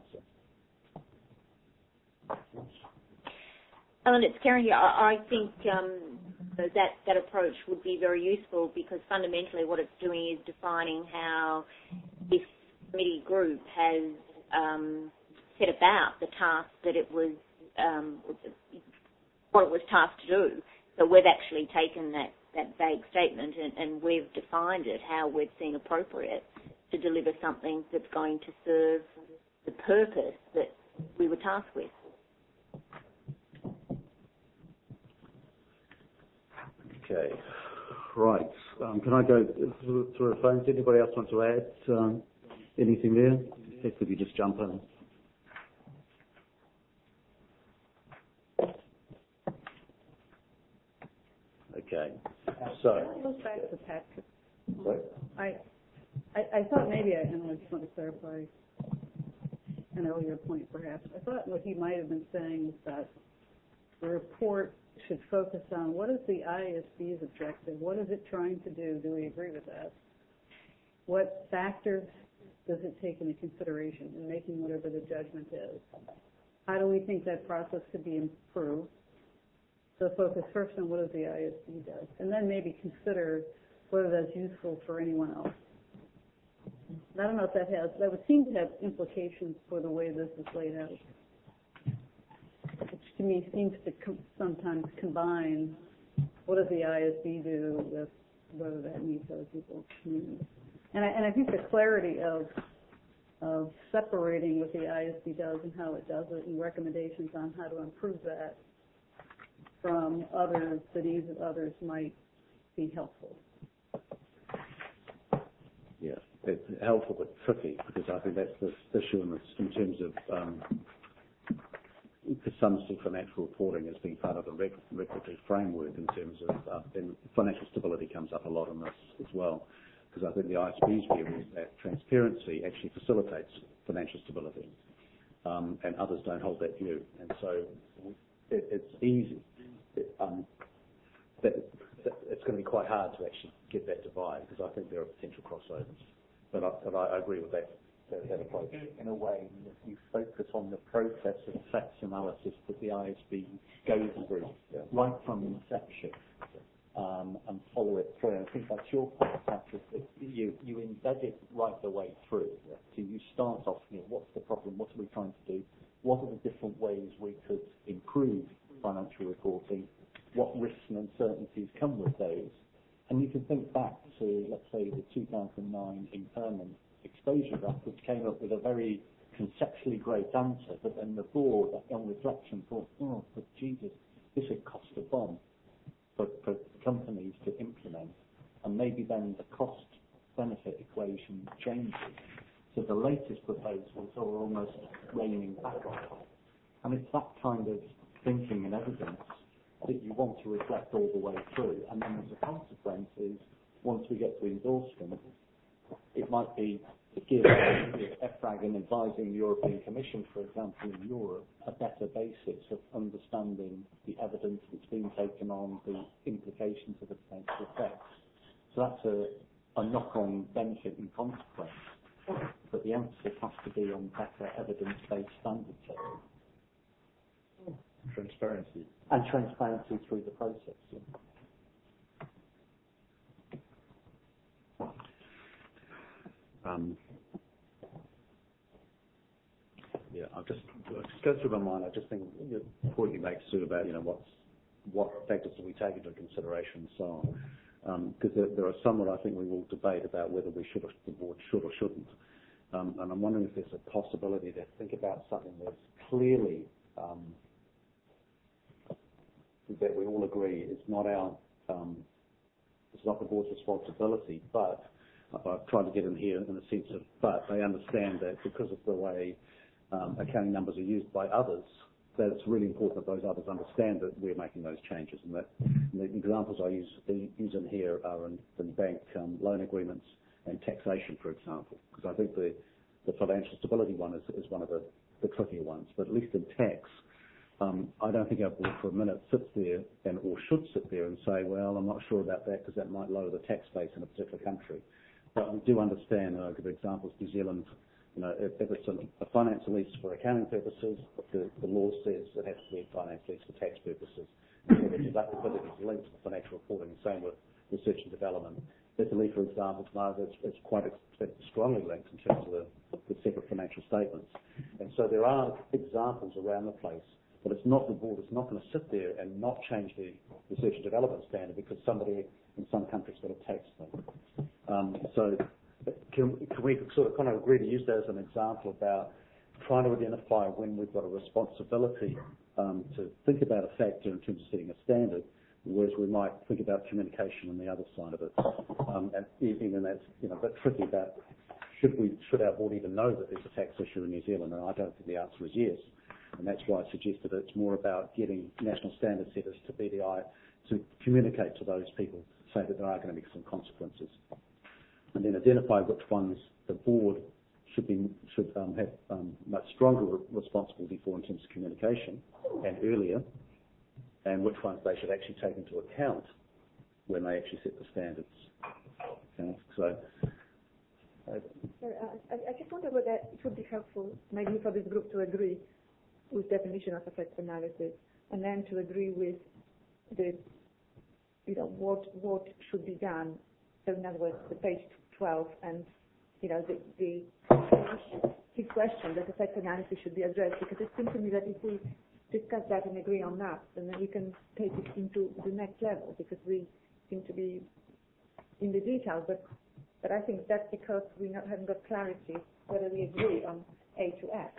answer. Ellen, it's Karen here. I, I think um, that that approach would be very useful because fundamentally what it's doing is defining how this committee group has um, set about the task that it was, um, what it was tasked to do. So we've actually taken that, that vague statement and, and we've defined it how we've seen appropriate to deliver something that's going to serve the purpose that we were tasked with. Okay, right. Um, can I go through, through the phones? Anybody else want to add um, anything there? If you just jump in. Okay, so. Can I go back to Patrick? What? I, I, I thought maybe, I, and I just want to clarify an earlier point perhaps. I thought what he might have been saying is that the report should focus on what is the I S B's objective? What is it trying to do? Do we agree with that? What factors does it take into consideration in making whatever the judgment is? How do we think that process could be improved? So focus first on what does the I S B does, and then maybe consider whether that's useful for anyone else. I don't know if that has, that would seem to have implications for the way this is laid out, which to me seems to com- sometimes combine what does the I S B do with whether that meets other people's needs. And I, and I think the clarity of of separating what the I S B does and how it does it and recommendations on how to improve that from others, the needs of others might be helpful. Yeah, it's helpful but tricky because I think that's the issue in, this, in terms of um, consumption financial reporting as being part of the reg- regulatory framework in terms of uh, and financial stability comes up a lot in this as well because I think the I S B's view is that transparency actually facilitates financial stability um, and others don't hold that view and so it, it's easy. It, um, that, that it's going to be quite hard to actually get that divide because I think there are potential crossovers. But I, but I agree with that, that, that approach. In a way, you focus on the process of effects analysis that the I S B goes through yeah. right from inception um, and follow it through. And I think that's your point, Patrick, that you, you embed it right the way through. Yeah. So you start off, you know, what's the problem, what are we trying to do, what are the different ways we could improve financial reporting, what risks and uncertainties come with those. And you can think back to, let's say, the two thousand nine impairment exposure draft, which came up with a very conceptually great answer, but then the board, on reflection, thought, oh, but Jesus, this would cost a bomb for, for companies to implement. And maybe then the cost-benefit equation changes. So the latest proposals are almost reining back on. And it's that kind of thinking and evidence that you want to reflect all the way through. And then as a consequence is once we get to endorsement, it might be to give EFRAG and advising the European Commission, for example, in Europe, a better basis of understanding the evidence that's been taken on, the implications of the potential effects. So that's a, a knock-on benefit and consequence. But the emphasis has to be on better evidence-based standard setting. Transparency. And transparency through the process. Um, yeah, I'll just, I'll just go through my mind. I just think the point you make, Sue, about, you know, what's, what factors do we take into consideration and so on. Because um, there, there are some that I think we will debate about whether we should, or the board should or shouldn't. Um, and I'm wondering if there's a possibility to think about something that's clearly um, that we all agree is not our, um, it's not the board's responsibility, but I've tried to get in here in the sense of, but they understand that because of the way um, accounting numbers are used by others, that it's really important that those others understand that we're making those changes. And that and the examples I use, use in here are in, in bank um, loan agreements and taxation, for example, because I think the, the financial stability one is, is one of the, the trickier ones. But at least in tax, um, I don't think our board for a minute sits there and or should sit there and say, well, I'm not sure about that because that might lower the tax base in a particular country. But we do understand, and I'll give examples, New Zealand, you know, if, if it's a, a finance lease for accounting purposes, the, the law says it has to be a finance lease for tax purposes. So the deductibility is linked to the financial reporting, same with research and development. Italy, for example, it's, it's quite strongly linked in terms of the, the separate financial statements. And so there are examples around the place, but it's not the board is not going to sit there and not change the research and development standard because somebody in some countries got a tax thing. Um, so can, can we sort of kind of agree to use that as an example about trying to identify when we've got a responsibility um, to think about a factor in terms of setting a standard, whereas we might think about communication on the other side of it. Um, and even that's, you know, a bit tricky about should we, should our board even know that there's a tax issue in New Zealand? And I don't think the answer is yes. And that's why I suggested it's more about getting national standard setters to B D I to communicate to those people, say that there are going to be some consequences. And then identify which ones the board should be should um, have um, much stronger re- responsibility for in terms of communication and earlier, and which ones they should actually take into account when they actually set the standards. Okay, so. Uh, Sorry, I, I just wonder whether it would be helpful, maybe for this group to agree with definition of effect analysis, and then to agree with the, you know, what what should be done. So in other words, the page twelve and, you know, the the key question that effect analysis should be addressed, because it seems to me that if we discuss that and agree on that, then we can take it into the next level, because we seem to be in the details, but but I think that's because we not, haven't got clarity whether we agree on A to X.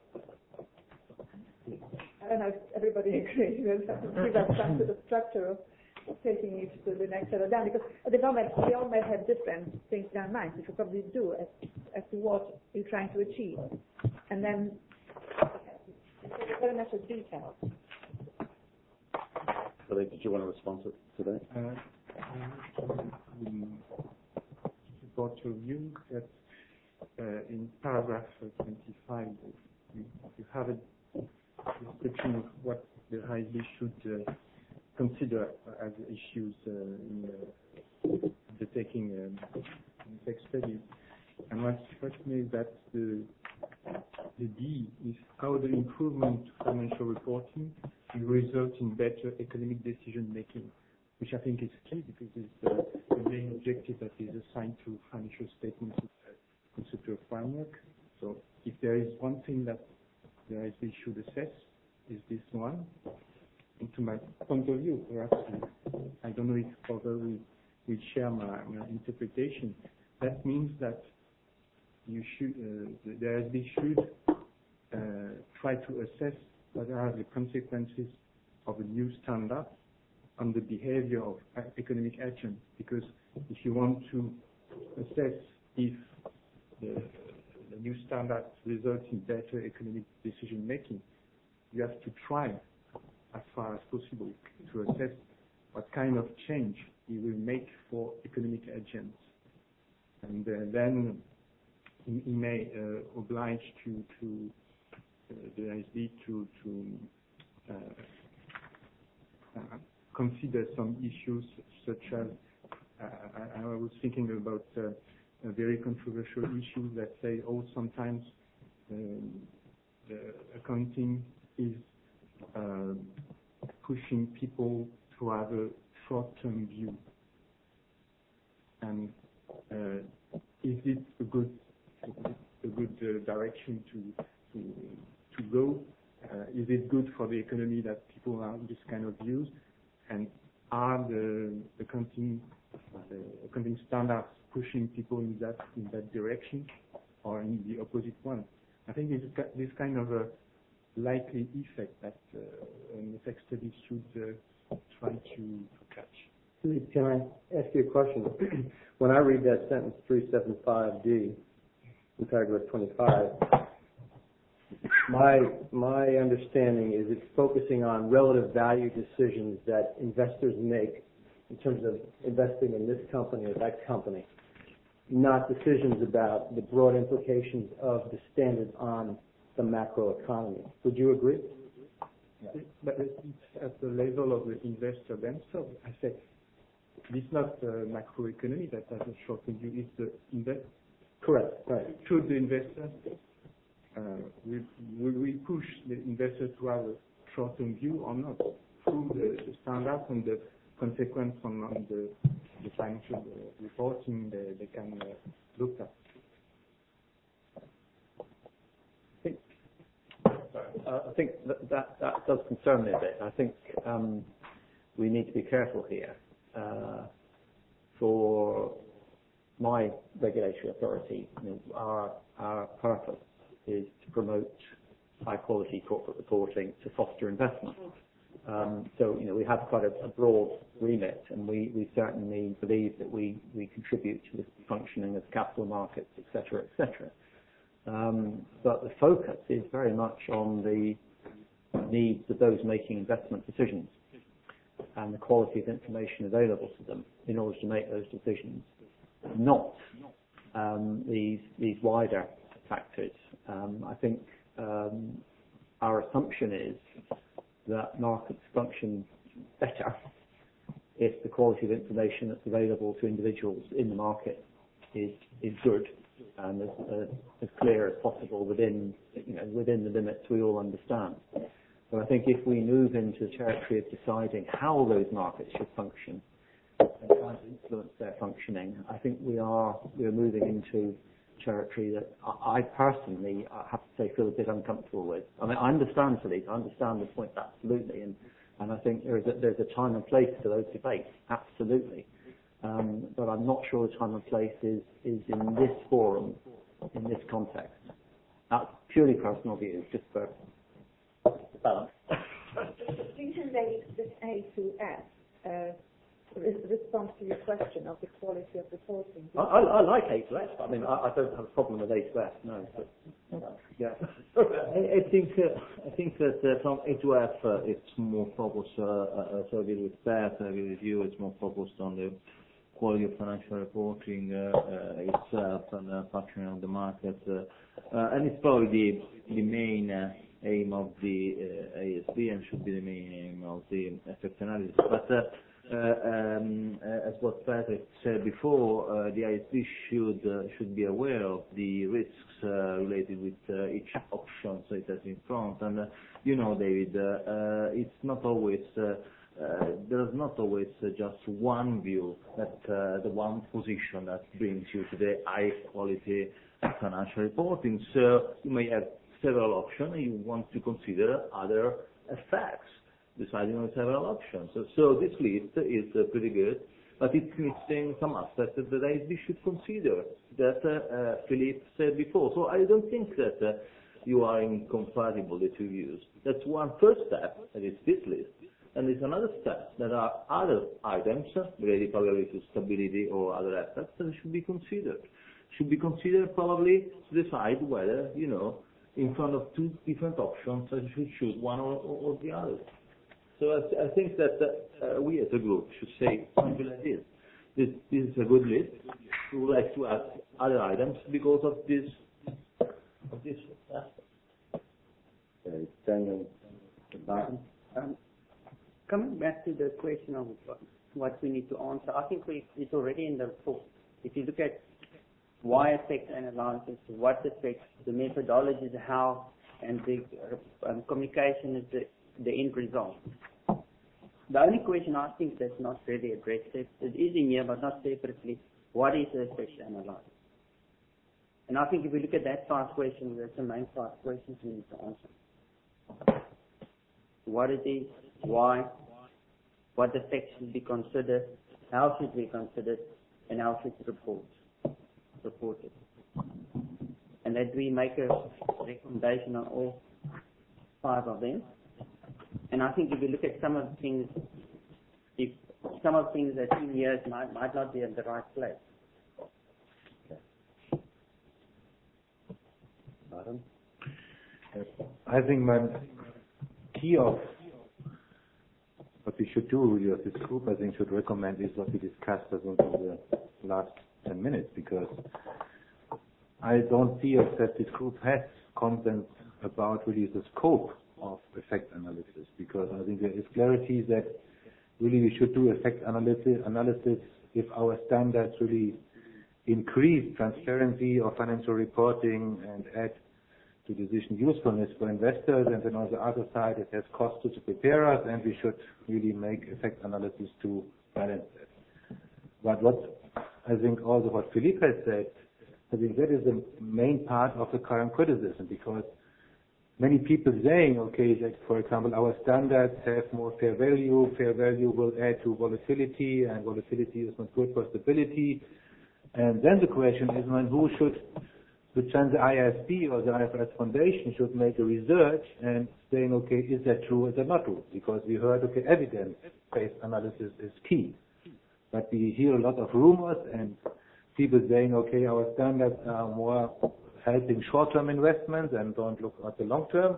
I don't know if everybody agrees. We'll have to give us some sort of structure of taking it to the next level down, because at the moment we all may have different things in our minds, which we probably do as, as to what we're trying to achieve. And then it's very much a detail. Philippe, did you want to respond to, to that? Uh, um, support your view that uh, in paragraph twenty-five you, you have a description of what the I S B should uh, consider as issues uh, in uh, the taking um, text studies. And what struck me is that the, the D is how the improvement to financial reporting will result in better economic decision making, which I think is key because it's uh, the main objective that is assigned to financial statements conceptual framework. So if there is one thing that the I S B should assess, is this one. And to my point of view, perhaps I don't know if other will, will share my, my interpretation. That means that you should, uh, the, the I S B should uh, try to assess what are the consequences of a new standard on the behavior of economic action. Because if you want to assess if the, the new standard results in better economic decision making, you have to try as far as possible to assess what kind of change he will make for economic agents. And uh, then he, he may uh, oblige to, to uh, the I S B to, to uh, uh, consider some issues such as, uh, I, I was thinking about uh, a very controversial issue that say, oh, sometimes um, the accounting is uh, pushing people to have a short-term view. And uh, is it a good a good uh, direction to to to go? Uh, is it good for the economy that people have this kind of views? And are the accounting the accounting standards pushing people in that in that direction, or in the opposite one? I think it's this kind of a likely effect that uh, an effect study should uh, try to, to catch. Can I ask you a question? When I read that sentence three seventy-five D in paragraph twenty-five, my my understanding is it's focusing on relative value decisions that investors make in terms of investing in this company or that company, not decisions about the broad implications of the standards on the macroeconomy. Would you agree? Yeah. But it's at the level of the investor themselves. I say it's not the macroeconomy that has a short-term view, it's the investor. Correct. Right. Should the investor, uh, will, will we push the investor to have a short-term view or not through the, the standards and the consequence on, on the, the financial uh, reporting they, they can uh, look at? I think, uh, I think that, that that does concern me a bit. I think um, we need to be careful here. Uh, for my regulatory authority, you know, our our purpose is to promote high quality corporate reporting to foster investment. Um, so you know we have quite a, a broad remit, and we, we certainly believe that we, we contribute to the functioning of capital markets, et cetera, et cetera. Um, but the focus is very much on the needs of those making investment decisions and the quality of information available to them in order to make those decisions, not um, these these wider factors. Um, I think um, our assumption is that markets function better if the quality of information that's available to individuals in the market is is good and as, uh, as clear as possible within you know within the limits we all understand. But I think if we move into the territory of deciding how those markets should function and trying to influence their functioning, I think we are we are moving into territory that I personally, I have to say, feel a bit uncomfortable with. I mean, I understand, Philippe, I understand the point absolutely, and, and I think there is a, there's a time and place for those debates, absolutely. Um, but I'm not sure the time and place is, is in this forum, in this context. That's purely personal views, just for balance. Distinction this A to F uh, re- responds to your question of the quality of reporting. I, I, I like A to F. I mean, I, I don't have a problem with A to F, no. But, yeah. I, I think uh, I think that uh, from A to F uh, it's more focused. Uh, uh, so I agree with that. I agree with you. It's more focused on the quality of financial reporting uh, uh, itself and uh, functioning of the market, uh, uh, and it's probably the the main uh, aim of the uh, A S B and should be the main aim of the effect analysis. But uh, uh, um, uh, as what Patrick said before, uh, the I S B should uh, should be aware of the risks uh, related with uh, each option so it has in front. And uh, you know, David, uh, uh, it's not always. Uh, Uh, there's not always uh, just one view, that uh, the one position that brings you to the high quality financial reporting. So you may have several options and you want to consider other effects, deciding on several options. So, so this list is uh, pretty good, but it's missing some aspects that the I S B should consider, that uh, uh, Philippe said before. So I don't think that uh, you are incompatible, the two views. That's one first step, and it's this list. And there's another step. There are other items related probably to stability or other aspects that should be considered. Should be considered probably to decide whether, you know, in front of two different options, you should choose one or, or, or the other. So I, I think that uh, we as a group should say something like this. This, this is a good list. We would like to add other items because of this of this aspect. Uh, Daniel, Martin? Um, coming back to the question of what we need to answer, I think we, it's already in the report. If you look at why affect analysis, what affects, the methodology, the how, and the um, communication is the, the end result. The only question I think that's not really addressed, it is in here but not separately, what is the effect analysis? And I think if we look at that five questions, that's the main five questions we need to answer. What it is, why, what effects should be considered, how should we consider it, and how should it report, report it. And that we make a recommendation on all five of them. And I think if you look at some of the things, if some of the things that in here might, might not be in the right place. Madam? I think my key of what we should do really of this group, I think, should recommend is what we discussed I think in the last ten minutes, because I don't feel that this group has content about really the scope of effect analysis, because I think there is clarity that really we should do effect analysis, analysis if our standards really increase transparency of financial reporting and add to decision usefulness for investors, and then on the other side it has cost to the preparers, and we should really make effect analysis to balance that. But what I think also what Philippe has said, I think that is the main part of the current criticism, because many people saying, okay, that for example our standards have more fair value, fair value will add to volatility, and volatility is not good for stability. And then the question is, when who should, which then the I S B or the I F R S Foundation should make a research and saying, okay, is that true or is that not true? Because we heard, okay, evidence-based analysis is key. But we hear a lot of rumors and people saying, okay, our standards are more helping short-term investments and don't look at the long-term.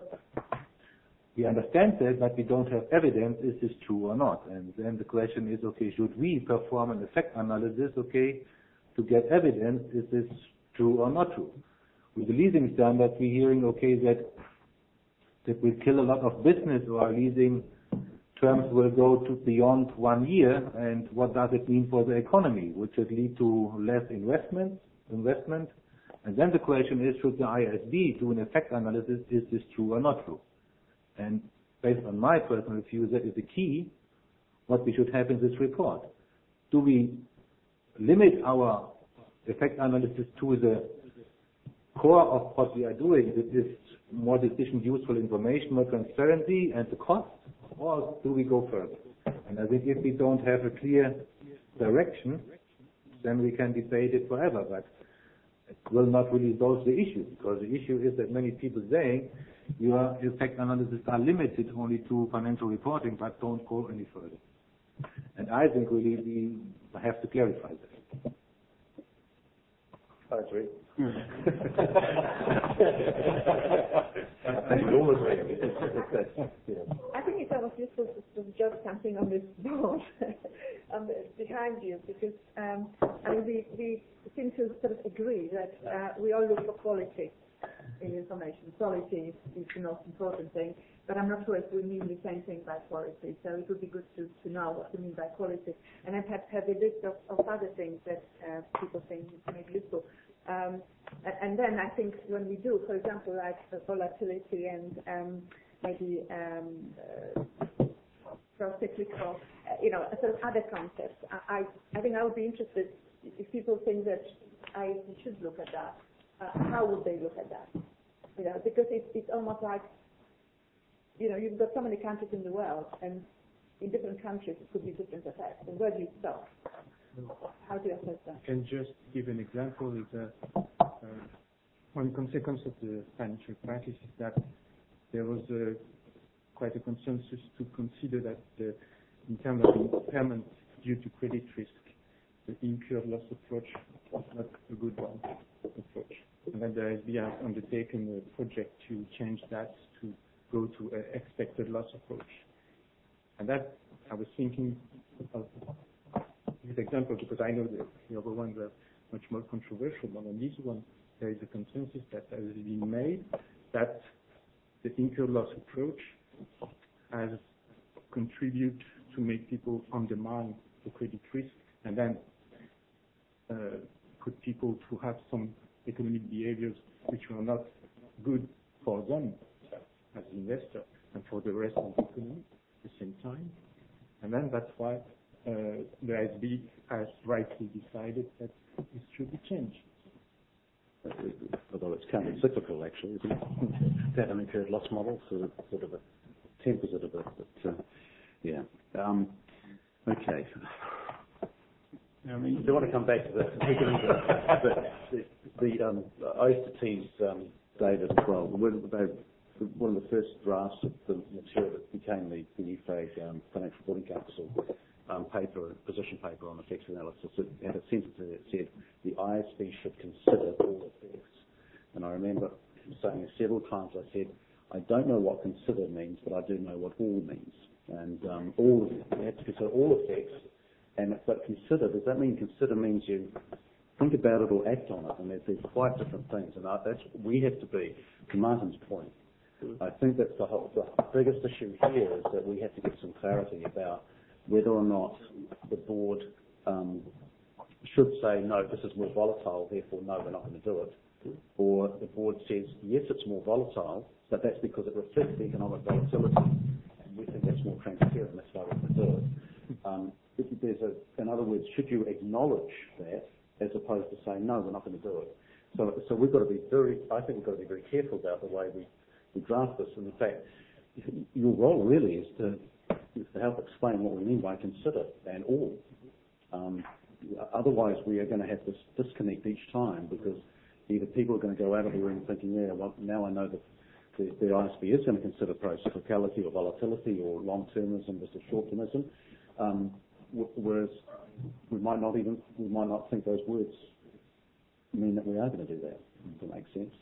We understand that, but we don't have evidence, is this true or not? And then the question is, okay, should we perform an effect analysis, okay, to get evidence, is this true or not true? With the leasing standards, we're hearing, okay, that that will kill a lot of business, or leasing terms will go to beyond one year, and what does it mean for the economy? Would it lead to less investment, investment? And then the question is, should the I S B do an effect analysis, is this true or not true? And based on my personal view, that is the key, what we should have in this report. Do we limit our effect analysis to the core of what we are doing, that is more decision useful information, more transparency and the cost, or do we go further? And I think if we don't have a clear direction, then we can debate it forever, but it will not really solve the issue, because the issue is that many people saying your effect analysis are limited only to financial reporting, but don't go any further. And I think really we have to clarify that. I agree. I think it's almost useful to, to jot something on this board um, behind you, because um, I mean, we, we seem to sort of agree that uh, we all look for quality in information. Quality is, is the most important thing, but I'm not sure if we mean the same thing by quality. So it would be good to, to know what we mean by quality. And I have, have a list of, of other things that uh, people think may be useful. Um, and then I think when we do, for example, like volatility and um, maybe um, uh, pro-cyclical, uh, you know, sort of other concepts, I, I think I would be interested if people think that I should look at that. Uh, how would they look at that? You know, because it's, it's almost like, you know, you've got so many countries in the world, and in different countries it could be different effects. And where do you stop? How do you assess that? I can just give an example. Is that uh, one consequence of the financial crisis is that there was a, quite a consensus to consider that the, in terms of impairment due to credit risk, the incurred loss approach was not a good one approach. And then the I S B has undertaken a project to change that to go to an expected loss approach. thinking of this example because I know that the other ones are much more controversial, but on this one, there is a consensus that has been made that the incurred loss approach has contributed to make people undermine the credit risk and then uh, put people to have some economic behaviors which are not good for them as investor and for the rest of the economy at the same time. And then that's why uh, the I S B has rightly decided that it should be changed. Although it's counter-cyclical, actually, isn't it? That incurred loss model sort of, sort of tempers it a bit, but uh, yeah. Um, okay. I mean, do you want to come back to that? the the, the um, I used to tease um, David as well. When they, one of the first drafts of the material that became the, the U F A G um, Financial Reporting Council um, paper, position paper on effects analysis, it had a sentence in it that said the I S B should consider all effects. And I remember saying it several times, I said, I don't know what consider means, but I do know what all means. And um, all, you have to consider all effects. And but consider, does that mean consider means you think about it or act on it? And there's, there's quite different things. And that's we have to be, to Martin's point, I think that's the, whole, the biggest issue here is that we have to get some clarity about whether or not the board um, should say, no, this is more volatile, therefore, no, we're not going to do it. Or the board says, yes, it's more volatile, but that's because it reflects the economic volatility. And we think that's more transparent, and that's why we're going to do it. Um, if there's a, in other words, should you acknowledge that as opposed to saying, no, we're not going to do it? So, so we've got to be very, I think we've got to be very careful about the way we, we draft this. And in fact, your role really is to, is to help explain what we mean by consider and all. Um, otherwise, we are going to have this disconnect each time because either people are going to go out of the room thinking, yeah, well, now I know that the, the I S B is going to consider pro-cyclicality or volatility or long-termism versus short-termism, um, w- whereas we might not even, we might not think those words mean that we are going to do that, if that makes sense.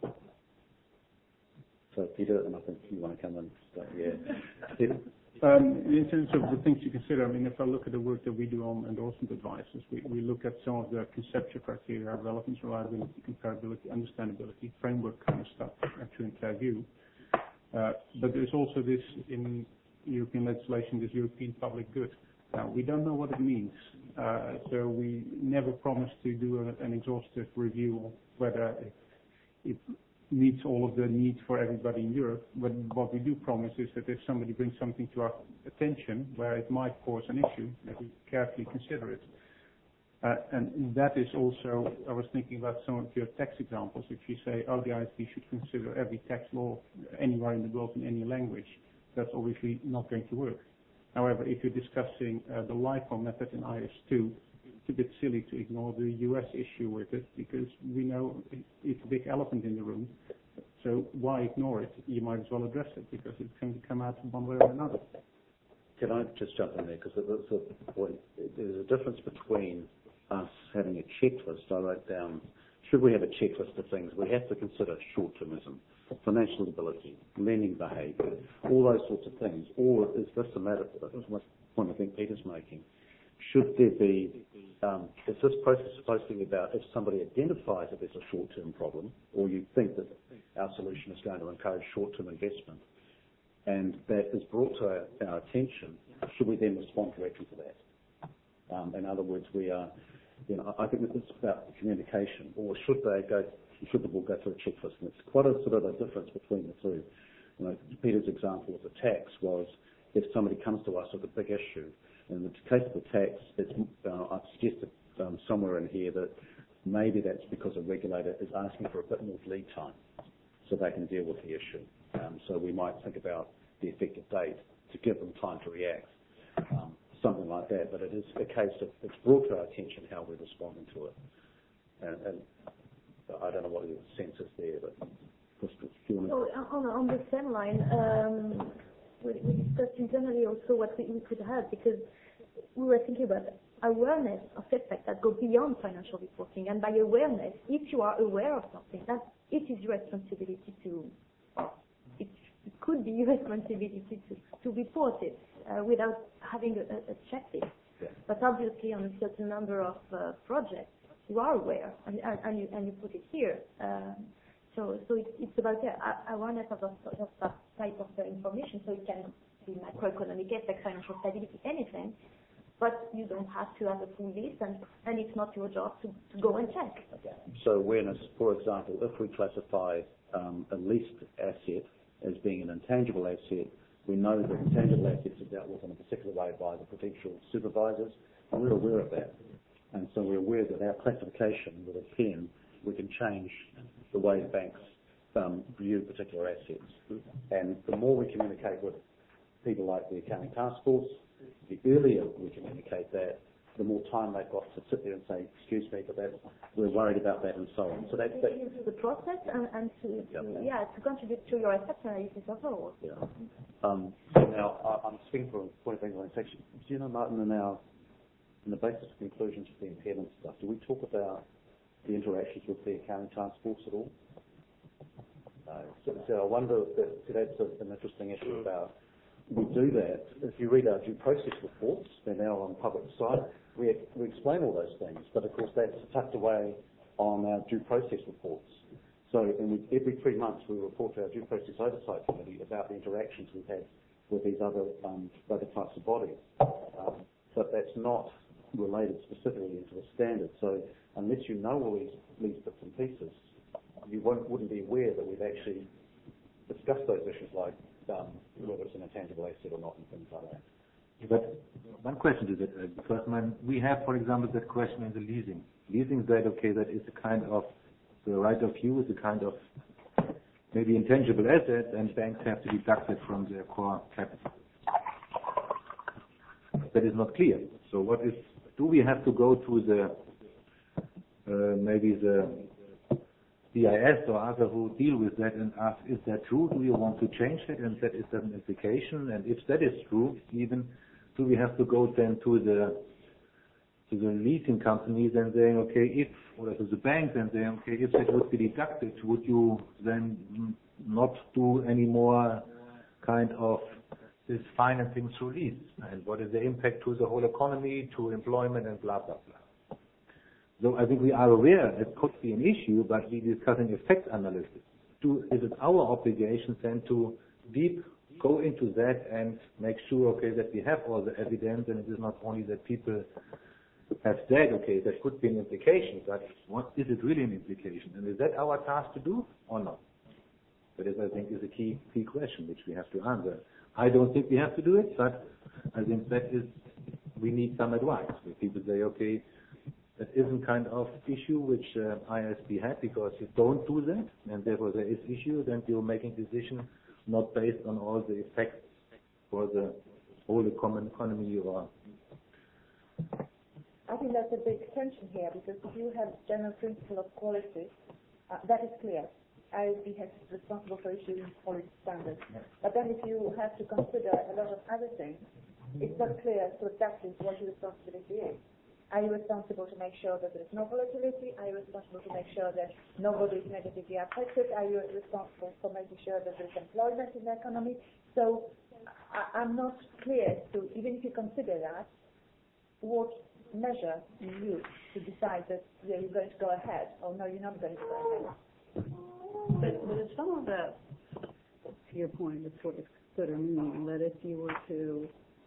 So, Peter, and I think you want to come in. So, yeah. Peter? Um, in terms of the things you consider, I mean, if I look at the work that we do on endorsement advices, we, we look at some of the conceptual criteria, relevance, reliability, comparability, understandability, framework kind of stuff, actually in fair view. Uh, but there's also this, in European legislation, this European public good. Now, we don't know what it means, uh, so we never promise to do a, an exhaustive review of whether it, it meets all of the needs for everybody in Europe. But what we do promise is that if somebody brings something to our attention where it might cause an issue, that we carefully consider it. Uh, and that is also, I was thinking about some of your tax examples. If you say, oh, the I S B should consider every tax law anywhere in the world in any language, that's obviously not going to work. However, if you're discussing uh, the LIFO method in I S two, it's a bit silly to ignore the U S issue with it because we know it's a big elephant in the room. So why ignore it? You might as well address it because it's going to come out one way or another. Can I just jump in there? Because there's a difference between us having a checklist. I wrote down, should we have a checklist of things? We have to consider short-termism, financial stability, lending behaviour, all those sorts of things. Or is this a matter, that's my point I think Peter's making, should there be, um, is this process supposed to be about if somebody identifies that there's a short-term problem, or you think that our solution is going to encourage short-term investment, and that is brought to our, our attention, should we then respond directly to that? Um, in other words, we are, you know, I think that it's about communication, or should they go, should the board go through a checklist? And it's quite a sort of a difference between the two. You know, Peter's example of the tax was if somebody comes to us with a big issue. In the case of the tax, it's, uh, I've suggested um, somewhere in here that maybe that's because a regulator is asking for a bit more lead time so they can deal with the issue. Um, so we might think about the effective date to give them time to react, um, something like that. But it is a case of it's brought to our attention how we're responding to it. And, and I don't know what your sense is there, but just so on, on the same line, um, we, we discussed internally also what we, we could have because we were thinking about awareness of effects that go beyond financial reporting. And by awareness, if you are aware of something, that it is your responsibility to, it, it could be your responsibility to, to report it. uh, without having a, a checklist. Yeah. But obviously, on a certain number of uh, projects, you are aware, and, and, and, you, and you put it here. Um, so, so it's, it's about yeah, awareness of, of, of that type of uh, information. So it can be macroeconomic effects, financial stability, anything. But you don't have to have a full list, and, and it's not your job to, to go and check. Okay. So awareness, for example, if we classify um, a leased asset as being an intangible asset, we know that intangible assets are dealt with in a particular way by the prudential supervisors, and we're aware of that. And so we're aware that our classification with a pen, we can change the way banks um, view particular assets. And the more we communicate with people like the accounting task force, the earlier we communicate that, the more time they've got to sit there and say, excuse me, but that, we're worried about that and so on. So that's that, into the process and, and to, yep. to yeah to contribute to your asset analysis as well. Yeah. Um, now I, I'm speaking for a point of English section. Do you know, Martin, in our in the basis of conclusions for the impairment stuff, do we talk about the interactions with the accounting task force at all? No. So, so I wonder if that, so that's a, an interesting issue about. We do that. If you read our due process reports, they're now on the public site, we, we explain all those things, but of course that's tucked away on our due process reports. So and we, every three months we report to our due process oversight committee about the interactions we've had with these other, um, other types of bodies. Um, but that's not related specifically into the standard. So unless you know all these, these bits and pieces, you won't, wouldn't be aware that we've actually discussed those issues like Um, whether it's an intangible asset or not and things like that. But one question to that, uh, because when we have, for example, that question in the leasing. Leasing that, okay, that is a kind of, the right of use, a kind of maybe intangible asset, and banks have to deduct it from their core capital. That is not clear. So what is, do we have to go to the, uh, maybe the D I S or other who deal with that and ask, is that true? Do you want to change that? And that is an implication. And if that is true, even do we have to go then to the to the leasing companies and saying, okay, if or to the banks and saying, okay, if that would be deducted, would you then not do any more kind of this financing through lease? And what is the impact to the whole economy, to employment, and blah blah blah. So I think we are aware it could be an issue, but we're discussing effect analysis. Do, is it our obligation then to deep go into that and make sure, okay, that we have all the evidence, and it is not only that people have said, okay, there could be an implication, but what is it really an implication? And is that our task to do or not? That is, I think, is a key key question which we have to answer. I don't think we have to do it, but I think that is, we need some advice. Where people say, okay, that isn't kind of issue which uh, I S B had, because you don't do that, and therefore there is issue, then you're making decision not based on all the effects for the whole common economy or. I think that's a big tension here, because if you have general principle of quality, uh, that is clear. I S B has responsible for issuing quality standards. Yeah. But then if you have to consider a lot of other things, it's not clear so exactly what your responsibility is. Are you responsible to make sure that there is no volatility? Are you responsible to make sure that nobody is negatively affected? Are you responsible for making sure that there is employment in the economy? So I, I'm not clear to, even if you consider that, what measure you use to decide that yeah, you're going to go ahead, or no, you're not going to go ahead. But, but if some of that, to your point, is sort of consider meaning that if you were to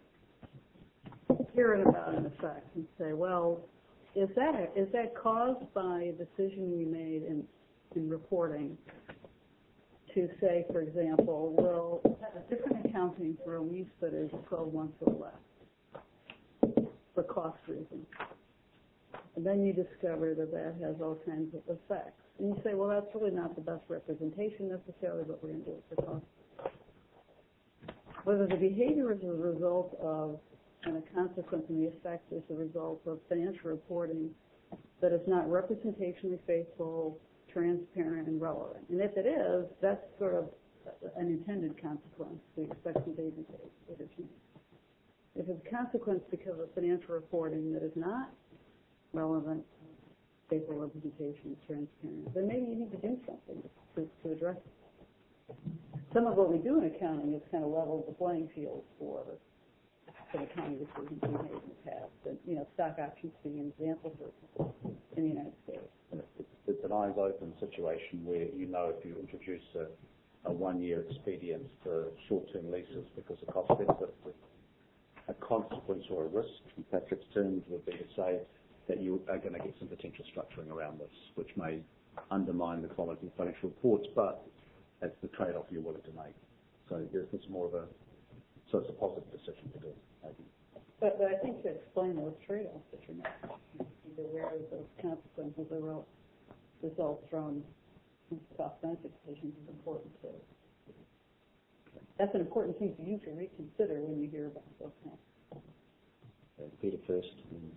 hear it about an effect and say, well, is that is that caused by a decision we made in in reporting to say, for example, well, have a different accounting for a lease that is twelve months or less for cost reasons, and then you discover that that has all kinds of effects, and you say, well, that's really not the best representation necessarily, but we're going to do it for cost. Whether the behavior is a result of and a consequence and the effect is a result of financial reporting that is not representationally faithful, transparent, and relevant. And if it is, that's sort of an intended consequence. We expect some baby days. If it's a consequence because of financial reporting that is not relevant, faithful representation, transparent, then maybe you need to do something to, to address it. Some of what we do in accounting is kind of level the playing field for for the kind of decisions we made in the past. And, you know, stock options being an example, for example, in the United States. It's, it's an eyes-open situation where you know if you introduce a, a one-year expedient for short-term leases because of cost benefit, a consequence or a risk, in Patrick's terms, would be to say that you are going to get some potential structuring around this, which may undermine the quality of financial reports, but that's the trade-off you're willing to make. So yes, it's more of a, so it's a positive decision to do, maybe. But, but I think to explain those trade-offs that you're making, be aware of those consequences or results from cost-benefit decisions is important too. That's an important thing for you to reconsider when you hear about those things. Uh, Peter first.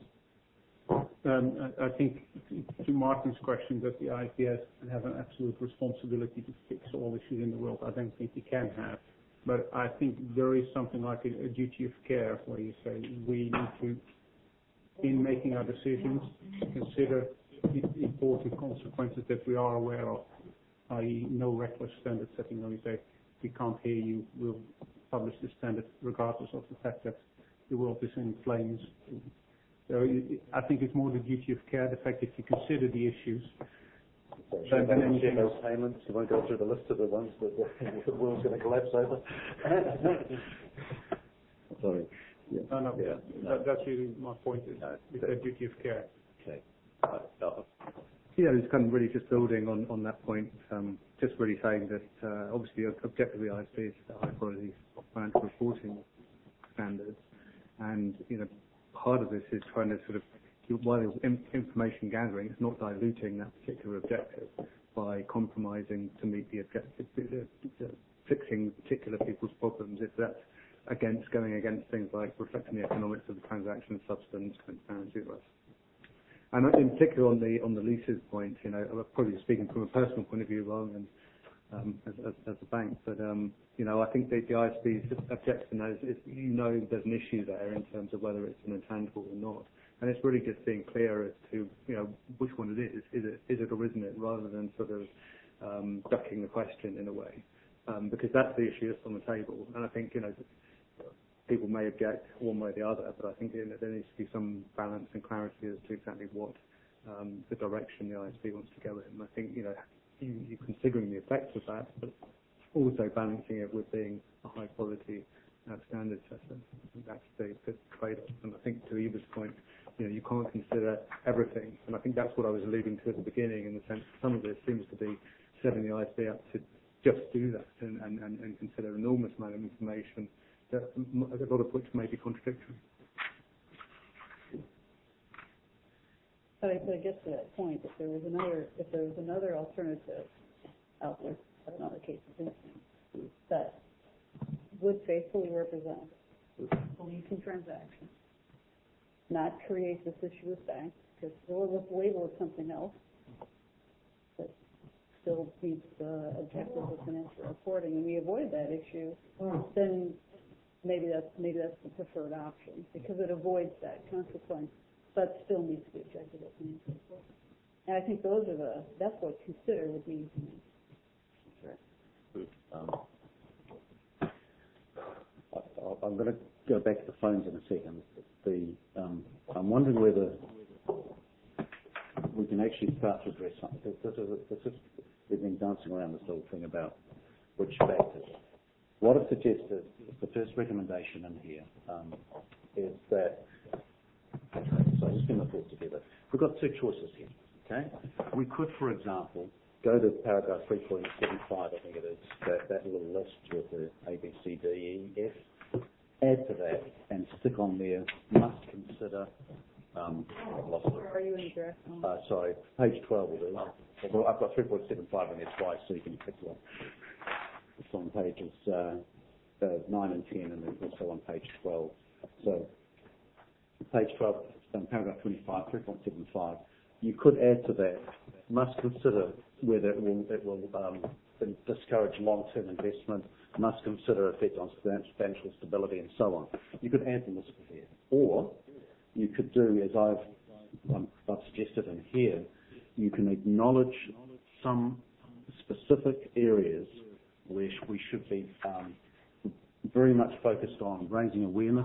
Um, I, I think to Martin's question that the I S B has have an absolute responsibility to fix all issues in the world, I don't think you can have. But I think there is something like a, a duty of care where you say we need to, in making our decisions, consider the important consequences that we are aware of, that is no reckless standard setting where we say we can't hear you, we'll publish the standard regardless of the fact that the world is in flames. So I think it's more the duty of care, the fact that you consider the issues. So than anything else. Payments. You won't go through the list of the ones that the world's going to collapse over. Sorry. Yeah. No, no, yeah. That, that's really my point. Is no, the duty of care. Okay. Uh, uh, Yeah, it's kind of really just building on, on that point, um, just really saying that uh, obviously objectively I S B is a high quality financial reporting standards, and you know part of this is trying to sort of, while it's information gathering, it's not diluting that particular objective by compromising to meet the objective, fixing particular people's problems, if that's against going against things like reflecting the economics of the transaction, substance, transparency, the rest. And in particular on the on the leases point, you know, I'm probably speaking from a personal point of view rather than um, as, as, as a bank, but um, you know, I think the, the I S B's objection is, is you know there's an issue there in terms of whether it's an intangible or not, and it's really just being clear as to you know which one it is. Is it is it or isn't it, rather than sort of um, ducking the question in a way, um, because that's the issue that's on the table, and I think you know. People may object one way or the other, but I think you know, there needs to be some balance and clarity as to exactly what um, the direction the I S B wants to go in. I think you know, you, you're considering the effects of that, but also balancing it with being a high quality uh, standard setter. I think that's the, the trade-off. And I think to Eva's point, you know, you can't consider everything, and I think that's what I was alluding to at the beginning, in the sense that some of this seems to be setting the I S B up to just do that and, and, and, and consider an enormous amount of information, that a lot of which may be contradictory. But I, but I guess to that point, if there was another, if there was another alternative out there, I don't know the case of instance, that would faithfully represent leasing transactions, not create this issue with banks, because we'll just label it something else that still meets the objectives of financial reporting, and we avoid that issue, then maybe that's maybe that's the preferred option, because it avoids that consequence, but still meets the objective of financial reporting. And I think those are the that's what consider would mean to me. Um, I, I'm going to go back to the phones in a second. The um, I'm wondering whether we can actually start to address something. This is, this is, we've been dancing around this whole thing about which factors. What I've suggested, the first recommendation in here, um, is that, so I'm just going to put together. We've got two choices here, okay? We could, for example, go to paragraph three point seven five, I think it is, that, that little list with the A, B, C, D, E, F, add to that and stick on there, must consider, um, I've lost it. Where are you in the draft? Uh, sorry, page twelve will do. Well, I've got three point seven five in there twice, so you can pick one. It's on pages uh, uh, nine and ten, and then also on page twelve. So, page twelve, um, paragraph twenty-five, three point seven five. You could add to that, must consider whether it will, it will um, discourage long-term investment, must consider effect on financial stability, and so on. You could add them this here. Or, you could do, as I've, um, I've suggested in here, you can acknowledge some specific areas where we should be um, very much focused on raising awareness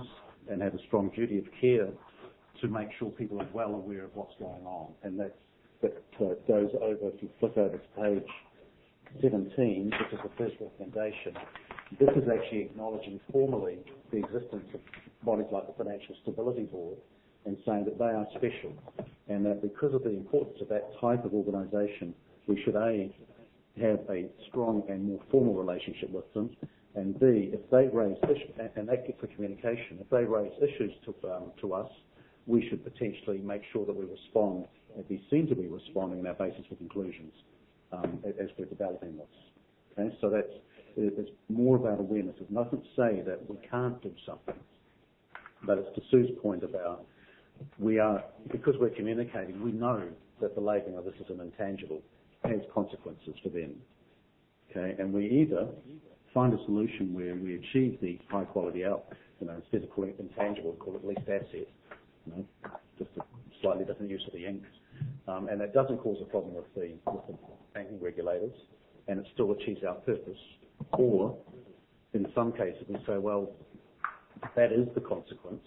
and have a strong duty of care to make sure people are well aware of what's going on. And that's, that uh, goes over, if you flip over to page seventeen, which is the first recommendation. This is actually acknowledging formally the existence of bodies like the Financial Stability Board and saying that they are special, and that because of the importance of that type of organisation, we should A, have a strong and more formal relationship with them, and B, if they raise issues, and that's good for communication, if they raise issues to, um, to us, we should potentially make sure that we respond, and be seen to be responding on our basis for conclusions um, as we're developing this. Okay, so that's it's more about awareness. It doesn't say that we can't do something, but it's to Sue's point about we are, because we're communicating, we know that the labelling of this is an intangible has consequences for them. Okay, and we either find a solution where we achieve the high quality out, you know, instead of calling it intangible, call it least asset, you know, just a slightly different use of the ink, um, and that doesn't cause a problem with the, with the banking regulators, and it still achieves our purpose. Or, in some cases, we say, well, that is the consequence.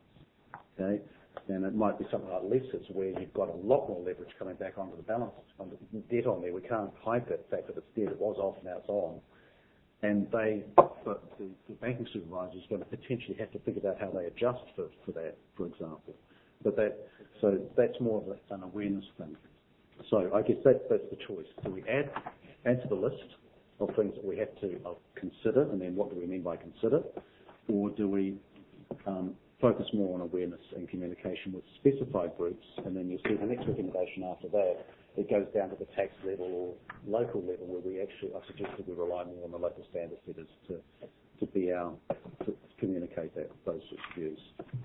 Okay, and it might be something like leases where you've got a lot more leverage coming back onto the balance, on the debt on there. We can't hide that fact that it's debt. It was off, now it's on. And they, but the, the banking supervisor is going to potentially have to figure out how they adjust for, for that, for example. But that, so that's more of a, an awareness thing. So I guess that, that's the choice. Do we add, add to the list of things that we have to uh, consider, and then what do we mean by consider? Or do we um, focus more on awareness and communication with specified groups, and then you'll see the next recommendation after that, it goes down to the tax level or local level where we actually, I suggest that we rely more on the local standard setters to, to be our, to communicate that, those sorts of views.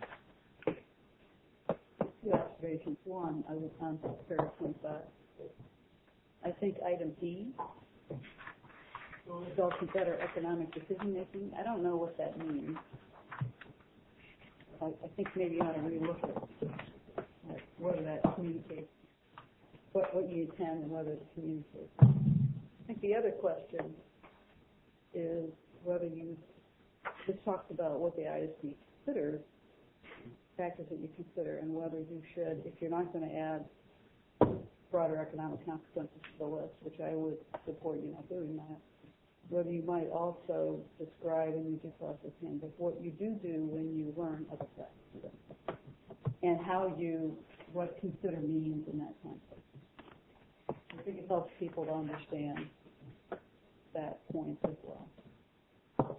Two observations. One, I was on paragraph twenty-five. I think item D will result in better economic decision making. I don't know what that means. I, I think maybe you ought to relook at like, whether that communicates, what, what you intend and whether it communicates. I think the other question is whether you just talked about what the I S B considers, factors that you consider, and whether you should, if you're not going to add broader economic consequences to the list, which I would support you not doing that, whether you might also describe in your due process handbook what you do do when you learn of effects, and how you, what consider means in that context. I think it helps people to understand that point as well.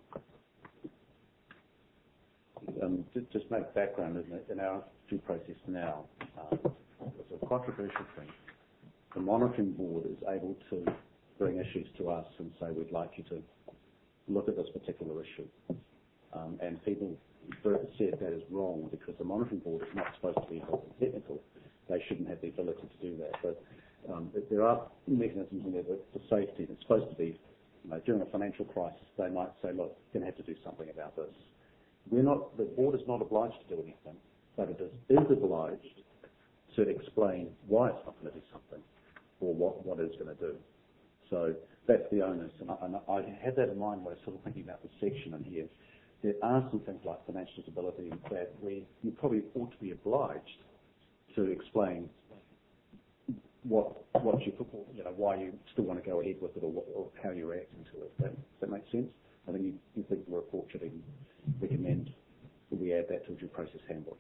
Um, just, just make background in, the, in our due process now. Um, it's a controversial thing. The monitoring board is able to bring issues to us and say, we'd like you to look at this particular issue. Um, and people said that is wrong because the monitoring board is not supposed to be technical. They shouldn't have the ability to do that. But um, there are mechanisms in there for safety. It's supposed to be, you know, during a financial crisis, they might say, look, you're going to have to do something about this. We're not, the board is not obliged to do anything, but it is, is obliged to explain why it's not going to do something or what, what it's going to do. So that's the onus, and I, and I had that in mind when I was sort of thinking about the section in here. There are some things like financial stability that we you probably ought to be obliged to explain what what you you know why you still want to go ahead with it or, what, or how you're reacting to it. That, does that make sense? I think you, you think the report should even recommend that we add that to a due process handbook.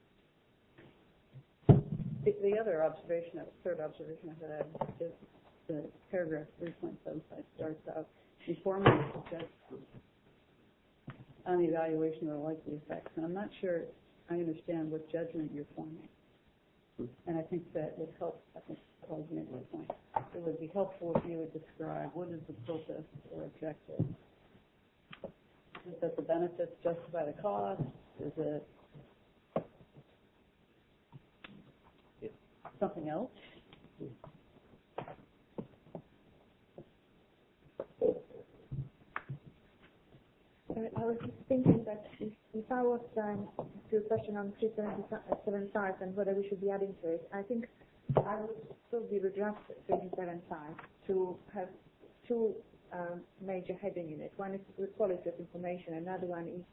The, the other observation, the third observation I had is the paragraph three point seven five starts out, informing us on the evaluation of the likely effects. And I'm not sure I understand what judgment you're forming. And I think that would help, I think, cause me to point. It would be helpful if you would describe what is the purpose or objective. Is that the benefits justify the cost? Is it something else? I was just thinking that if, if I was um, to a question on three seventy-five and whether we should be adding to it, I think I would still be redraft three seventy-five to have two um, major heading in it. One is the quality of information, another one is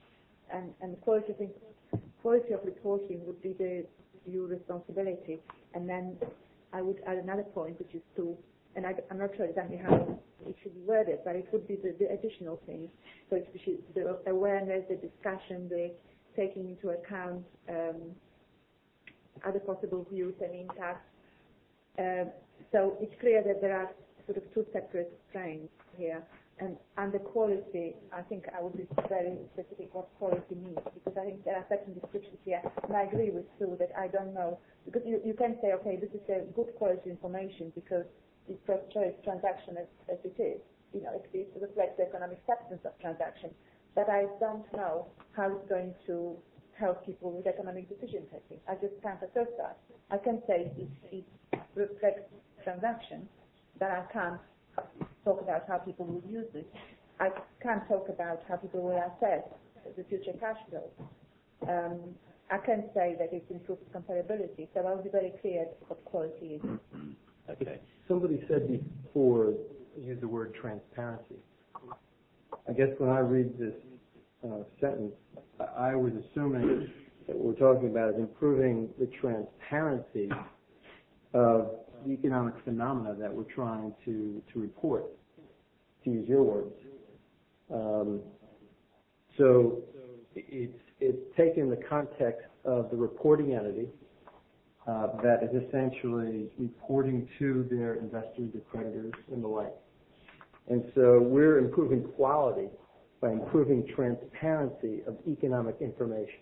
and, and quality, of, quality of reporting would be the your responsibility. And then I would add another point, which is to, and I, I'm not sure exactly how it should be worded, but it would be the, the additional things. So it's the awareness, the discussion, the taking into account um, other possible views and impacts. Um, so it's clear that there are sort of two separate strains here. And under quality, I think I would be very specific what quality means, because I think there are certain descriptions here, and I agree with Sue that I don't know, because you, you can say, okay, this is a good quality information because it portrays transaction as, as it is. You know, it, it reflects the economic substance of transaction. But I don't know how it's going to help people with economic decision taking. I just can't assess that. I can say it, it reflects transaction, but I can't talk about how people will use it. I can't talk about how people will assess the future cash flows. Um, I can say that it improves comparability, so I'll be very clear what quality is. Okay. Somebody said before, use the word transparency. I guess when I read this uh, sentence, I was assuming that what we're talking about is improving the transparency of the economic phenomena that we're trying to, to report, to use your words. Um, so it's, it's taken the context of the reporting entity uh, that is essentially reporting to their investors, their creditors, and the like. And so we're improving quality by improving transparency of economic information.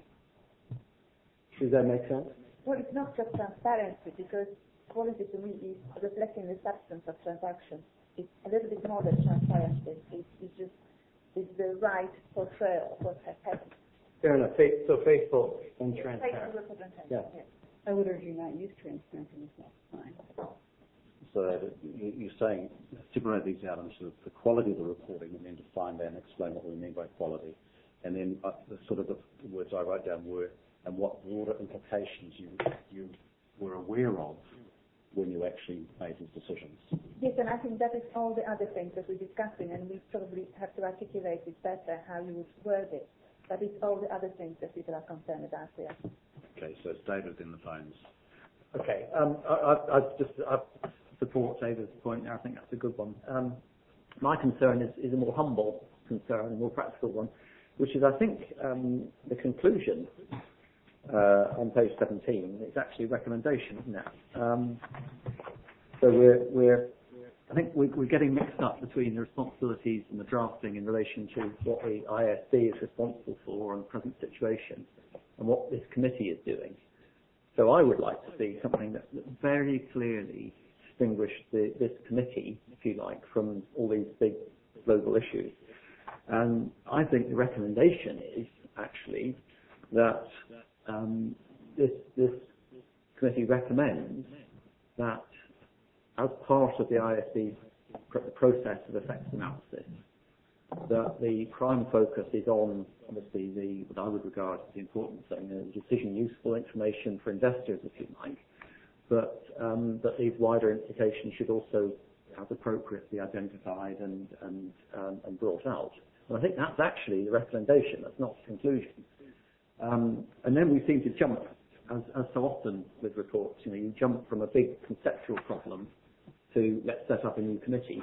Does that make sense? Well, it's not just transparency, because quality to me is reflecting the substance of transactions. It's a little bit more than transparency. It's, it's just it's the right portrayal of what has happened. Fair enough. Faith, so faithful and transparent. Faithful representation. Yeah. Yes. I would urge you not use transparency. That's fine. So you're saying, separate these out into the quality of the reporting and then define that and explain what we mean by quality. And then uh, the sort of the words I wrote down were, and what broader implications you you were aware of when you actually made these decisions. Yes, and I think that is all the other things that we're discussing, and we probably have to articulate it better how you would word it. But it's all the other things that people are concerned about here. Okay, so it's David in the phones. Okay, um, I, I, I just I support David's point there. I think that's a good one. Um, my concern is, is a more humble concern, a more practical one, which is I think um, the conclusion uh, on page seventeen is actually a recommendation, isn't it? Um, so we're, we're I think we, we're getting mixed up between the responsibilities and the drafting in relation to what the I S B is responsible for on the present situation and what this committee is doing. So I would like to see something that, that very clearly distinguished the, this committee, if you like, from all these big global issues. And I think the recommendation is actually that um, this, this committee recommends that as part of the I S B's pr- process of effects analysis, that the prime focus is on, obviously, the what I would regard as the important thing, the decision useful information for investors, if you like, but um, that these wider implications should also, as appropriately, identified and and, um, and brought out. And I think that's actually the recommendation. That's not the conclusion. Um, and then we seem to jump, as, as so often with reports, you know, you jump from a big conceptual problem to let's set up a new committee.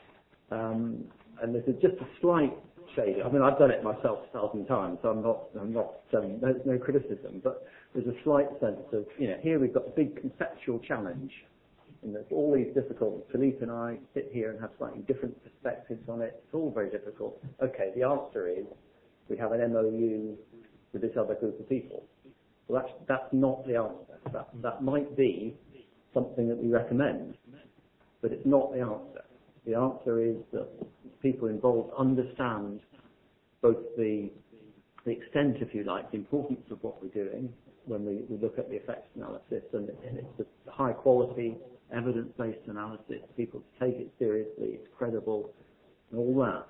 Um, and there's just a slight shade. I mean, I've done it myself a thousand times, so I'm not, I'm not, um, there's no criticism, but there's a slight sense of, you know, here we've got a big conceptual challenge, and there's all these difficult, Philippe and I sit here and have slightly different perspectives on it. It's all very difficult. Okay, the answer is we have an M O U with this other group of people. Well, that's, that's not the answer. That, that might be something that we recommend, but it's not the answer. The answer is that people involved understand both the, the extent, if you like, the importance of what we're doing when we, we look at the effects analysis, and, and it's a high quality, evidence-based analysis. People take it seriously, it's credible, and all that.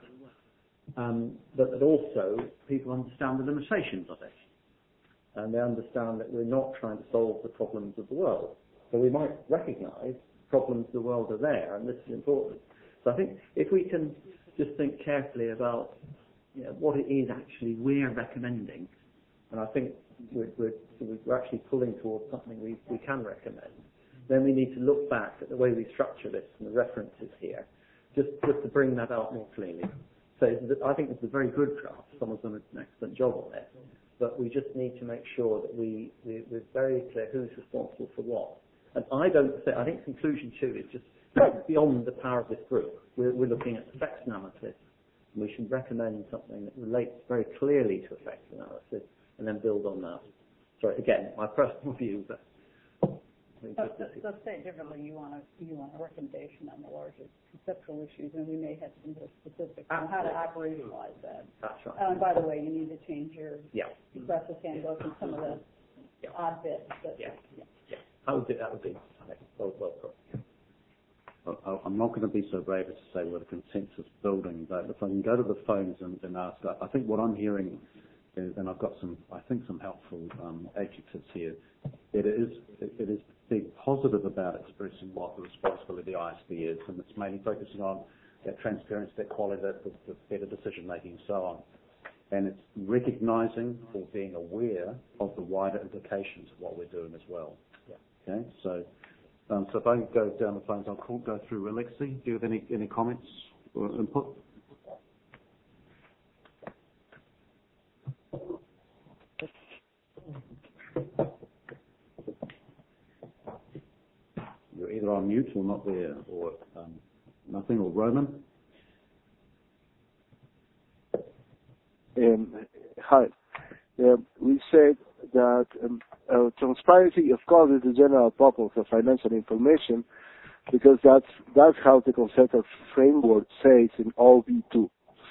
Um, but that also people understand the limitations of it. And they understand that we're not trying to solve the problems of the world. So we might recognise problems of the world are there, and this is important. So I think if we can just think carefully about you know, what it is actually we're recommending. And I think we're, we're, we're actually pulling towards something we, we can recommend. Then we need to look back at the way we structure this and the references here, just, just to bring that out more clearly. So I think it's a very good draft. Someone's done an excellent job on it. But we just need to make sure that we, we, we're very clear who's responsible for what. And I don't say, I think conclusion two is just beyond the power of this group. We're, we're looking at effects analysis. And we should recommend something that relates very clearly to effects analysis and then build on that. Sorry, again, my personal view, but Let's, let's say it differently. You want a you want a recommendation on the larger conceptual issues, and we may have some more specifics on how to operationalize that. That's right. Oh, and by the way, you need to change your yeah. process handbook and some of the yeah. odd bits. But, yeah. yeah, yeah. That would be that would be well well put. Well, I'm not going to be so brave as to say we're a consensus building, but if I can go to the phones and, and ask, I think what I'm hearing is, and I've got some, I think, some helpful um, adjectives here. It is, it, it is being positive about expressing what the responsibility of the I S B is, and it's mainly focusing on that transparency, that quality, that the, the better decision making, and so on. And it's recognising or being aware of the wider implications of what we're doing as well. Yeah. Okay, so um, so if I go down the phones, I'll call, go through Alexi. Do you have any any comments or input? You're either on mute or not there, or um, nothing, or Roman. Um, hi. Uh, we said that um, uh, transparency, of course, is the general purpose of financial information, because that's that's how the conceptual framework says in O B two.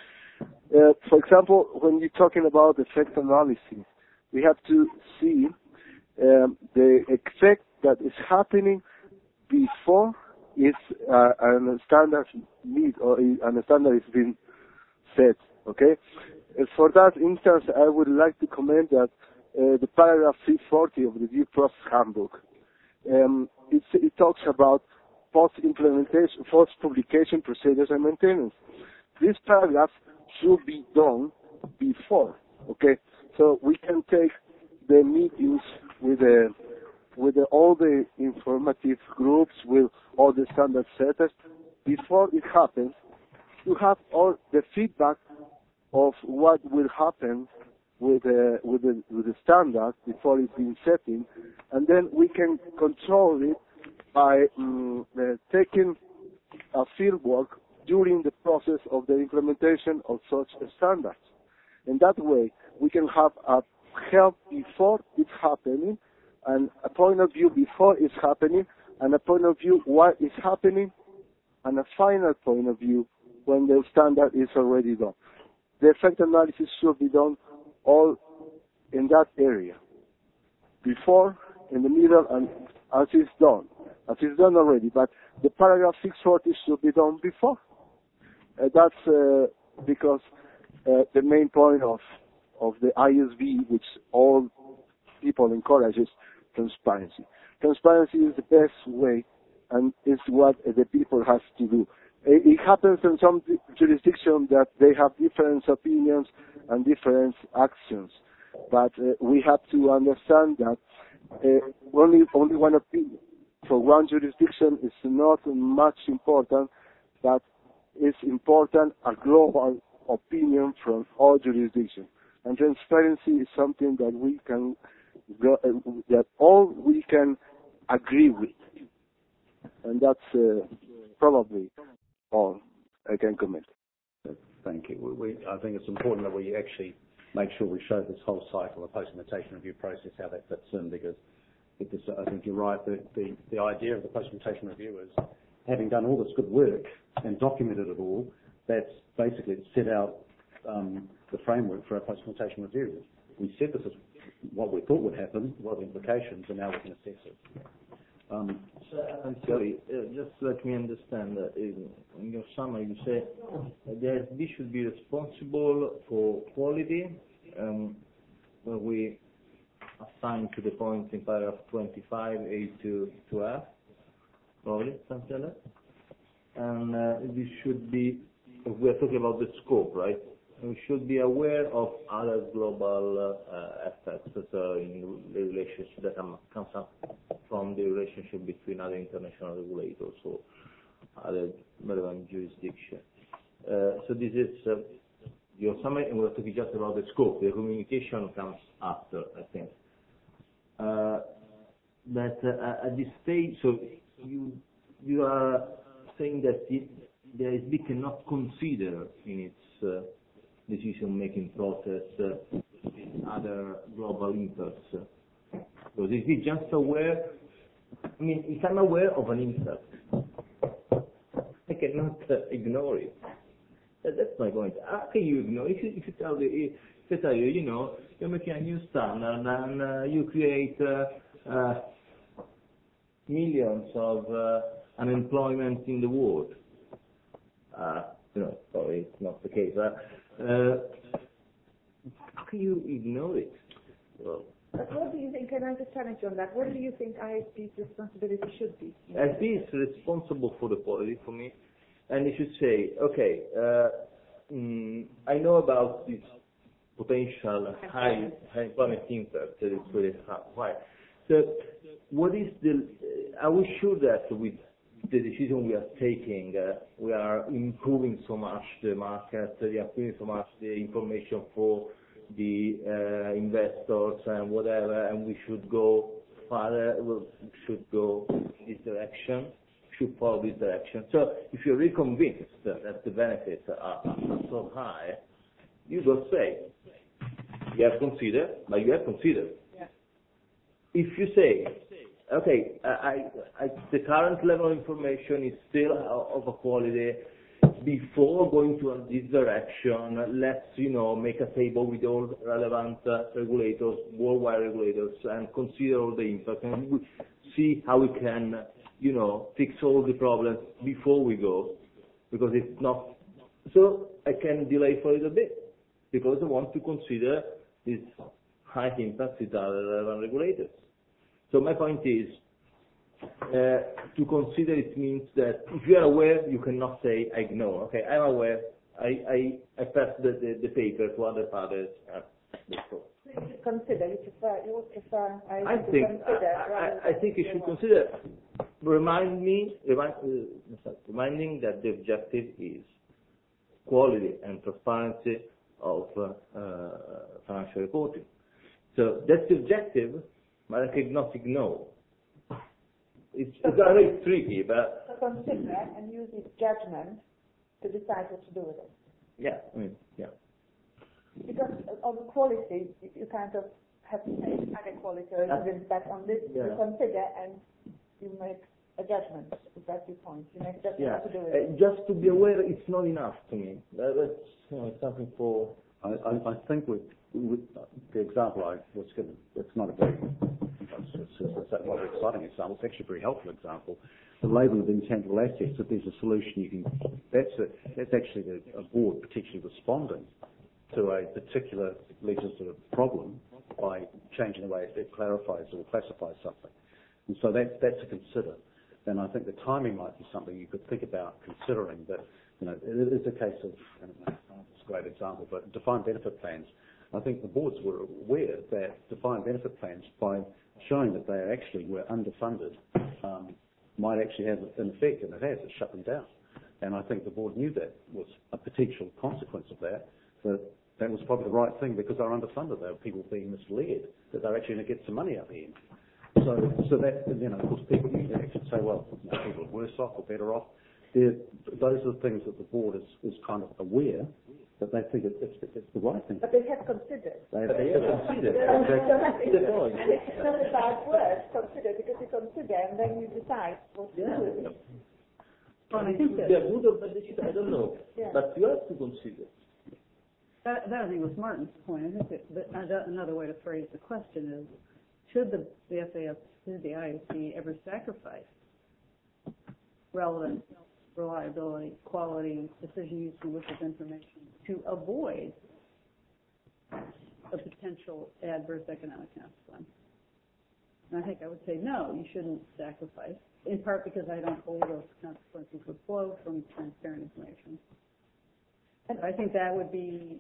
Uh, for example, when you're talking about effect analysis, we have to see um, the effect that is happening before is uh, an standard need or an standard is being set. Okay. Uh, for that instance, I would like to comment that uh, the paragraph three forty of the due process handbook, um, it, it talks about post-implementation, post-publication procedures and maintenance. This paragraph should be done before. Okay. So we can take the meetings with the with the, all the informative groups, with all the standard setters, before it happens, to have all the feedback of what will happen with the with the with the standard before it's been setting, and then we can control it by um, uh, taking a field work during the process of the implementation of such standards. In that way, we can have a help before it's happening, and a point of view before it's happening, and a point of view while it's happening, and a final point of view when the standard is already done. The effect analysis should be done all in that area, before, in the middle, and as it's done, as it's done already. But the paragraph six forty should be done before. Uh, that's uh, because uh, the main point of of the I S B, which all people encourage, is transparency. Transparency is the best way, and it's what uh, the people have to do. It, it happens in some jurisdictions that they have different opinions and different actions, but uh, we have to understand that uh, only only one opinion for one jurisdiction is not much important, but it's important a global opinion from all jurisdictions. And transparency is something that we can, go, uh, that all we can agree with. And that's uh, probably all I can comment. Thank you. We, we, I think it's important that we actually make sure we show this whole cycle of post-implementation review process, how that fits in, because it is, I think you're right, the, the, the idea of the post-implementation review is, having done all this good work and documented it all, that's basically set out um, the framework for our post-implementation review. We said this is what we thought would happen, what are the implications, and now we can assess it. Um, I'm sorry, uh, just let me understand. Uh, in, in your summary, you say uh, the I S B should be responsible for quality, um, where we assign to the point in paragraph twenty-five, A to, to F, probably, something like that. And uh, this should be, we are talking about the scope, right? we should be aware of other global uh, effects so in the relationship that um, comes up from the relationship between other international regulators or other relevant jurisdictions. Uh, so this is uh, your summary, and we're talking just about the scope. The communication comes after, I think. Uh, that uh, at this stage, so you you are saying that the, the I S B cannot consider in its uh, decision-making process uh, other global interests. So is it just aware? I mean, if I'm aware of an interest, I cannot uh, ignore it. That, that's my point. How can you ignore it? If you, if you tell the, if you tell you, you know, you're making a new standard and uh, you create uh, uh, millions of uh, unemployment in the world. Uh, you know, probably it's not the case. Uh, uh, how can you ignore it? Well, But what do you think, can I just challenge you on that, what do you think I S B's responsibility should be? I S B is responsible for the quality for me, and it should say, okay, uh, mm, I know about this potential high, high employment impact that is really high. So what is the, are we sure that with the decision we are taking, uh, we are improving so much the market, we are improving so much the information for the uh, investors and whatever, and we should go further, we should go in this direction, should follow this direction. So if you're really convinced that the benefits are, are so high, you go say, you have considered, but you have considered. Yeah. If you say, okay, I, I, the current level of information is still of a quality. Before going to this direction, let's, you know, make a table with all relevant uh, regulators, worldwide regulators, and consider all the impact, and we see how we can, you know, fix all the problems before we go, because it's not. So I can delay for a little bit, because I want to consider this high impact with other relevant regulators. So my point is, uh, to consider it means that if you are aware, you cannot say, I ignore. Okay, I'm aware, I, I, I pass the, the, the paper to other parties. Uh, Consider, you prefer, you would prefer I, I think, consider, I, I, I think you should consider, remind me, remind, uh, reminding that the objective is quality and transparency of uh, uh, financial reporting. So that's the objective, but I cannot ignore. It's, it's very tricky, but... So consider and use its judgment to decide what to do with it. Yeah, I mean, yeah. Because on the quality, you kind of have to say higher quality or even that on this, yeah. You consider and you make a judgment. That's your point. You make a judgment yeah. what to do with uh, it. Just to be aware, it's not enough to me. That, that's you know, something for... I, I, I think with, with the example I was given, it's not a very... It's, it's, it's not an exciting example. It's actually a very helpful example. The labelling of intangible assets, if there's a solution you can, that's a, that's actually the, a board particularly responding to a particular legislative problem by changing the way it clarifies or classifies something. And so that, that's to consider. And I think the timing might be something you could think about considering that, you know, it is a case of, I don't know, it's a great example, but defined benefit plans. I think the boards were aware that defined benefit plans, by showing that they actually were underfunded, um, might actually have an effect, and it has, it shut them down. And I think the board knew that was a potential consequence of that, that that was probably the right thing because they're underfunded. There were people being misled that they're actually going to get some money out the end. So, so that, you know, of course, people usually actually say, well, you know, people are worse off or better off. They're, those are the things that the board is, is kind of aware that they think it's, it's, it's the right thing. But they have considered. They have, they have considered. Exactly. It's not a bad word, consider, because you consider and then you decide what to yeah. do with it. Well, I think they're good or bad decision, I don't know. Yeah. But you have to consider. That, that I think was Martin's point. I think that, that another way to phrase the question is, should the, the F A S, should the I S B ever sacrifice relevance, reliability, quality, decision usefulness of information to avoid a potential adverse economic consequence? And I think I would say no, you shouldn't sacrifice, in part because I don't believe those consequences would flow from transparent information. And I think that would be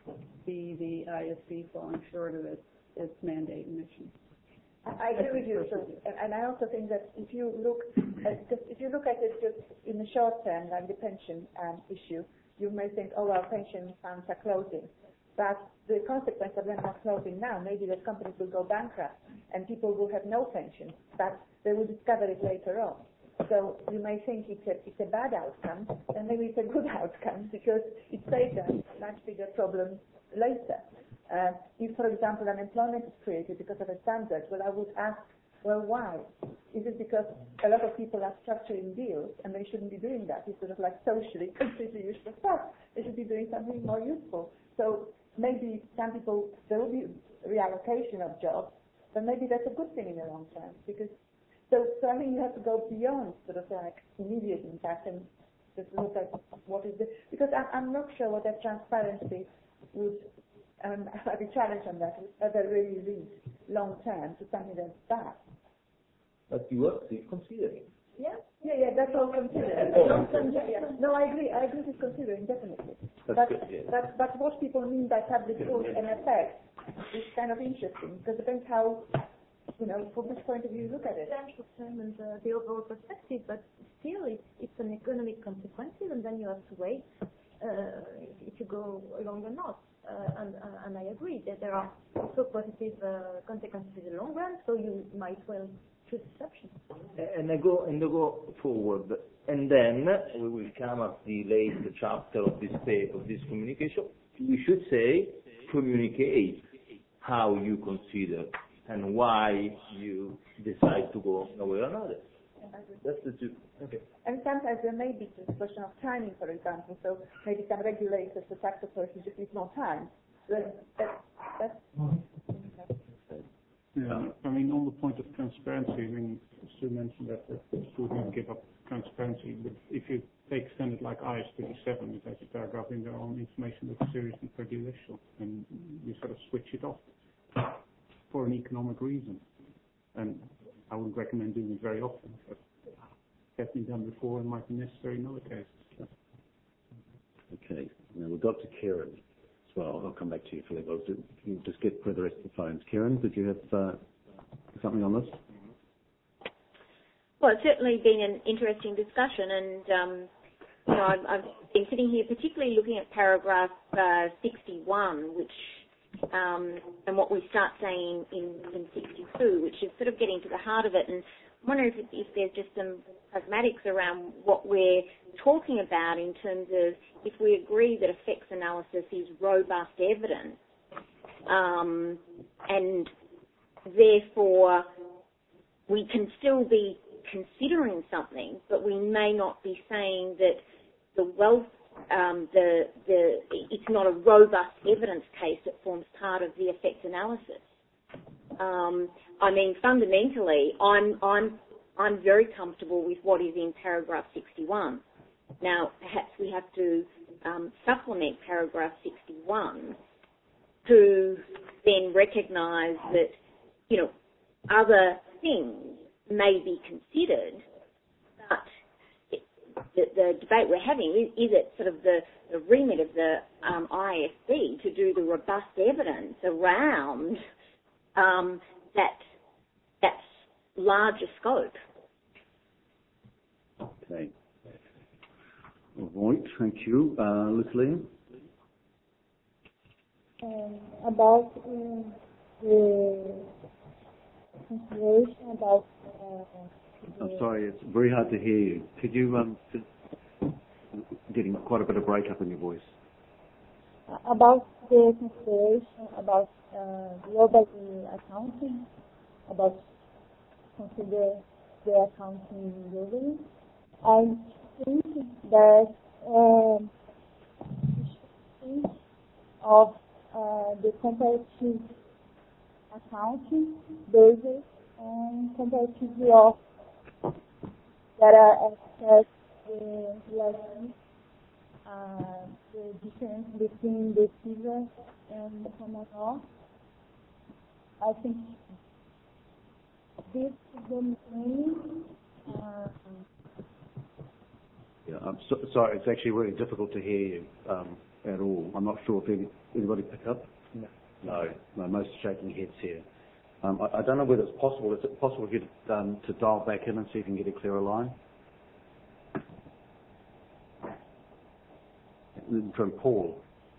be the I S B falling short of its, its mandate and mission. I agree with you. So, and I also think that if you look at just, if you look at it just in the short term, like the pension um, issue, you may think, oh, our pension funds are closing. But the consequence of them not closing now, maybe that companies will go bankrupt and people will have no pension, but they will discover it later on. So you may think it's a, it's a bad outcome, and maybe it's a good outcome because it saves us much bigger problems later. Uh, if, for example, unemployment is created because of a standard, well, I would ask, well, why? Is it because a lot of people are structuring deals and they shouldn't be doing that? It's sort of like socially completely useless stuff. They should be doing something more useful. So maybe some people, there will be reallocation of jobs, but maybe that's a good thing in the long term because So, so I think you have to go beyond sort of like immediate impact and just look at what is the, because I'm, I'm not sure what that transparency would, um, I'd be challenged on that, would ever really lead long term to something that's bad. But you are still considering. Yeah, yeah, yeah, that's all considering. Long term, yeah. No, I agree, I agree with considering, definitely. That's but, good, yeah. but, but what people mean by public good and effect is kind of interesting because it depends how, you know, from which point of view you look at it. Potential term and uh, the overall perspective, but still it's, it's an economic consequences, and then you have to wait uh, if you go along or not. Uh, and, uh, and I agree that there are also positive uh, consequences in the long run, so you might well choose this option. And I go and I go forward, and then we will come at the last chapter of this pay, of this communication. We should say communicate how you consider and why you decide to go one way or another. That's the two. Okay. And sometimes there may be a question of timing, for example. So maybe some regulators, the tax authorities just need more time. So that, that's, yeah, I mean, on the point of transparency, I mean, Sue mentioned that the school didn't give up transparency, but if you take standard like I S thirty-seven, it has a paragraph in there on information that's seriously prejudicial, and you sort of switch it off for an economic reason. And I wouldn't recommend doing it very often, but it has been done before and might be necessary in other cases. So. Okay. Now we've got to Kieran as well. I'll come back to you, Philip. I'll do, you just get through the rest of the phones. Kieran, did you have uh, something on this? Well, it's certainly been an interesting discussion, and um, you know, I've, I've been sitting here particularly looking at paragraph uh, sixty-one, which Um, and what we start saying in, in sixty-two, which is sort of getting to the heart of it. And I wonder if, if there's just some pragmatics around what we're talking about in terms of if we agree that effects analysis is robust evidence, um, and therefore we can still be considering something, but we may not be saying that the wealth Um, the, the, it's not a robust evidence case that forms part of the effects analysis. Um, I mean, fundamentally, I'm, I'm, I'm very comfortable with what is in paragraph sixty-one. Now, perhaps we have to um, supplement paragraph sixty-one to then recognise that, you know, other things may be considered, but The, the debate we're having is, is it sort of the, the remit of the um, I S B to do the robust evidence around um, that that larger scope. Okay. All right, thank you. Uh, Leslie? Um, about um, the consideration about uh, I'm sorry, it's very hard to hear you. Could you, um, getting quite a bit of breakup in your voice. About the consideration about uh, global accounting, about consider the accounting globally, I think that um, of uh, the comparative accounting basis and comparative law that are accessed the relation, uh, the difference between the civil and the common law. I think this is the main. Uh, yeah, I'm so, sorry, it's actually really difficult to hear you. Um, at all. I'm not sure if any, anybody pick up? No. No, no, most are shaking heads here. Um, I, I don't know whether it's possible. Is it possible to, get, um, to dial back in and see if you can get a clearer line? From Paul.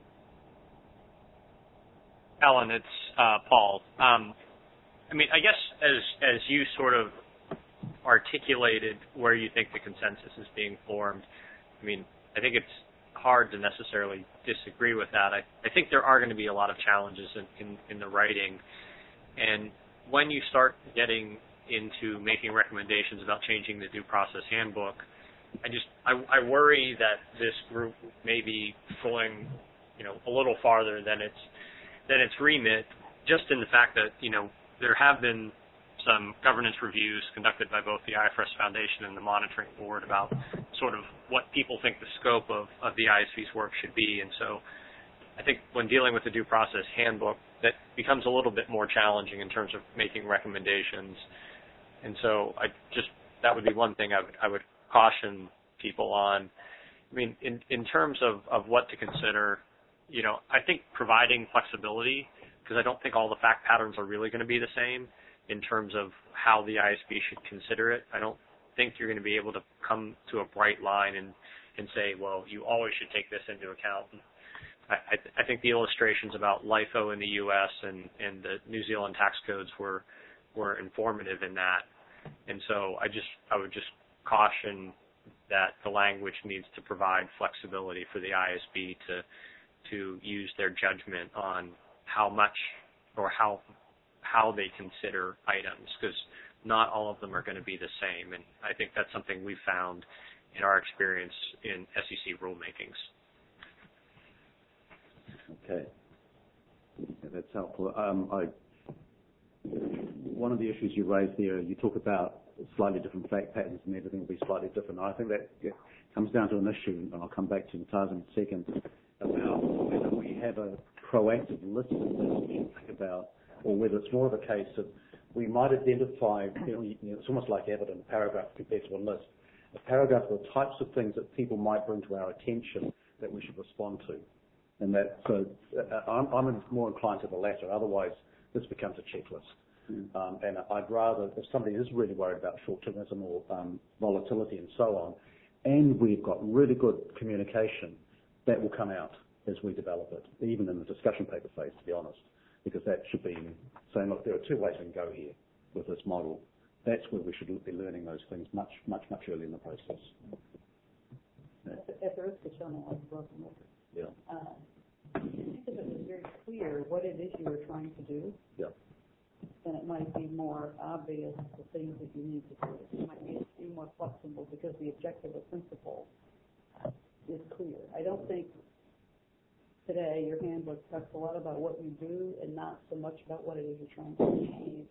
Alan, it's uh, Paul. Um, I mean, I guess as as you sort of articulated where you think the consensus is being formed, I mean, I think it's hard to necessarily disagree with that. I, I think there are going to be a lot of challenges in, in, in the writing, and when you start getting into making recommendations about changing the due process handbook, I just I, I worry that this group may be going, you know, a little farther than its than its remit, just in the fact that, you know, there have been some governance reviews conducted by both the I F R S Foundation and the Monitoring Board about sort of what people think the scope of, of the I S B's work should be. And so I think when dealing with the due process handbook, that becomes a little bit more challenging in terms of making recommendations. And so I just, that would be one thing I would, I would caution people on. I mean, in, in terms of, of what to consider, you know, I think providing flexibility, because I don't think all the fact patterns are really going to be the same in terms of how the I S B should consider it. I don't think you're going to be able to come to a bright line and, and say, well, you always should take this into account. I, I, th- I think the illustrations about LIFO in the U S and, and the New Zealand tax codes were were informative in that. And so I just I would just caution that the language needs to provide flexibility for the I S B to to use their judgment on how much or how how they consider items, because not all of them are going to be the same. And I think that's something we've found in our experience in S E C rulemakings. Okay. Yeah, that's helpful. Um, I, one of the issues you raised there, you talk about slightly different fact patterns and everything will be slightly different. I think that yeah, comes down to an issue, and I'll come back to Mutaza in a second, about whether we have a proactive list of things we should think about, or whether it's more of a case of we might identify, you know, you know, it's almost like evidence, a paragraph compared to a list. A paragraph are the types of things that people might bring to our attention that we should respond to. And that, so uh, I'm, I'm more inclined to the latter. Otherwise, this becomes a checklist. Mm. Um, and I'd rather, if somebody is really worried about short-termism or um, volatility and so on, and we've got really good communication, that will come out as we develop it, even in the discussion paper phase, to be honest, because that should be saying, look, there are two ways we can go here with this model. That's where we should be learning those things much, much, much earlier in the process. Yeah. At the risk of sounding like a broken record, yeah. Uh, I think if it was very clear what it is you were trying to do, yeah. then it might be more obvious the things that you need to do. It might be, be more flexible because the objective or principle is clear. I don't think today your handbook talks a lot about what you do and not so much about what it is you're trying to achieve.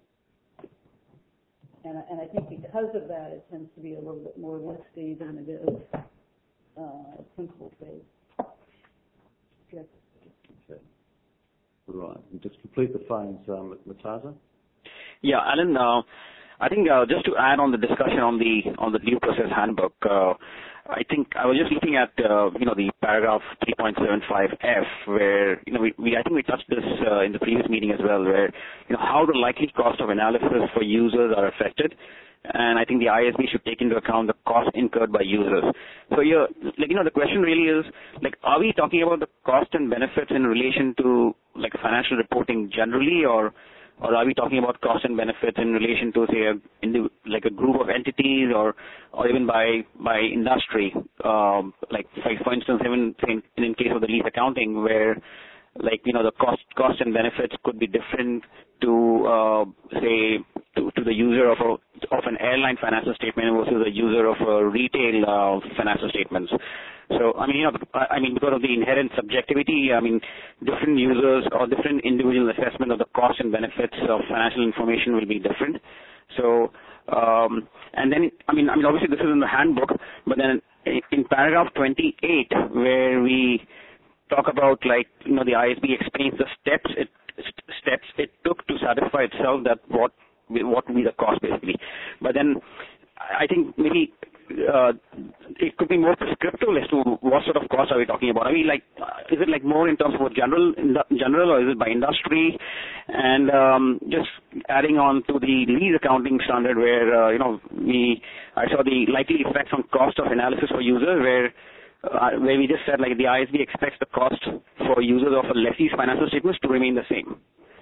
And, and I think because of that, it tends to be a little bit more listy than it is uh, principle-based. Yes. Okay. All right. And just complete the phones, um, Mutaza. Yeah, Alan. Uh, I think uh, just to add on the discussion on the on the due process handbook, uh, I think I was just looking at uh, you know the paragraph three point seven five F, where you know we, we I think we touched this uh, in the previous meeting as well, where you know how the likely cost of analysis for users are affected, and I think the I S B should take into account the cost incurred by users. So yeah, like you know the question really is like, are we talking about the cost and benefits in relation to like financial reporting generally, or Or are we talking about cost and benefits in relation to, say, a, like a group of entities, or, or even by by industry? Um, like, for, for instance, even in, in case of the lease accounting, where, like, you know, the cost cost and benefits could be different to, uh, say, to, to the user of a, of an airline financial statement versus the user of a retail uh, financial statements. So, I mean, you know, I mean, because of the inherent subjectivity, I mean, different users or different individual assessment of the cost and benefits of financial information will be different. So, um, and then, I mean, I mean, obviously this is in the handbook, but then in paragraph twenty-eight, where we talk about, like, you know, the I S B explains the steps it steps it took to satisfy itself that what what would be the cost basically. But then, I think maybe uh, it could be more prescriptive as to what sort of costs are we talking about? I mean, like, uh, is it like more in terms of general, general, or is it by industry? And um, just adding on to the lease accounting standard, where uh, you know we, I saw the likely effects on cost of analysis for users, where uh, where we just said like the I S B expects the cost for users of a lessee's financial statements to remain the same.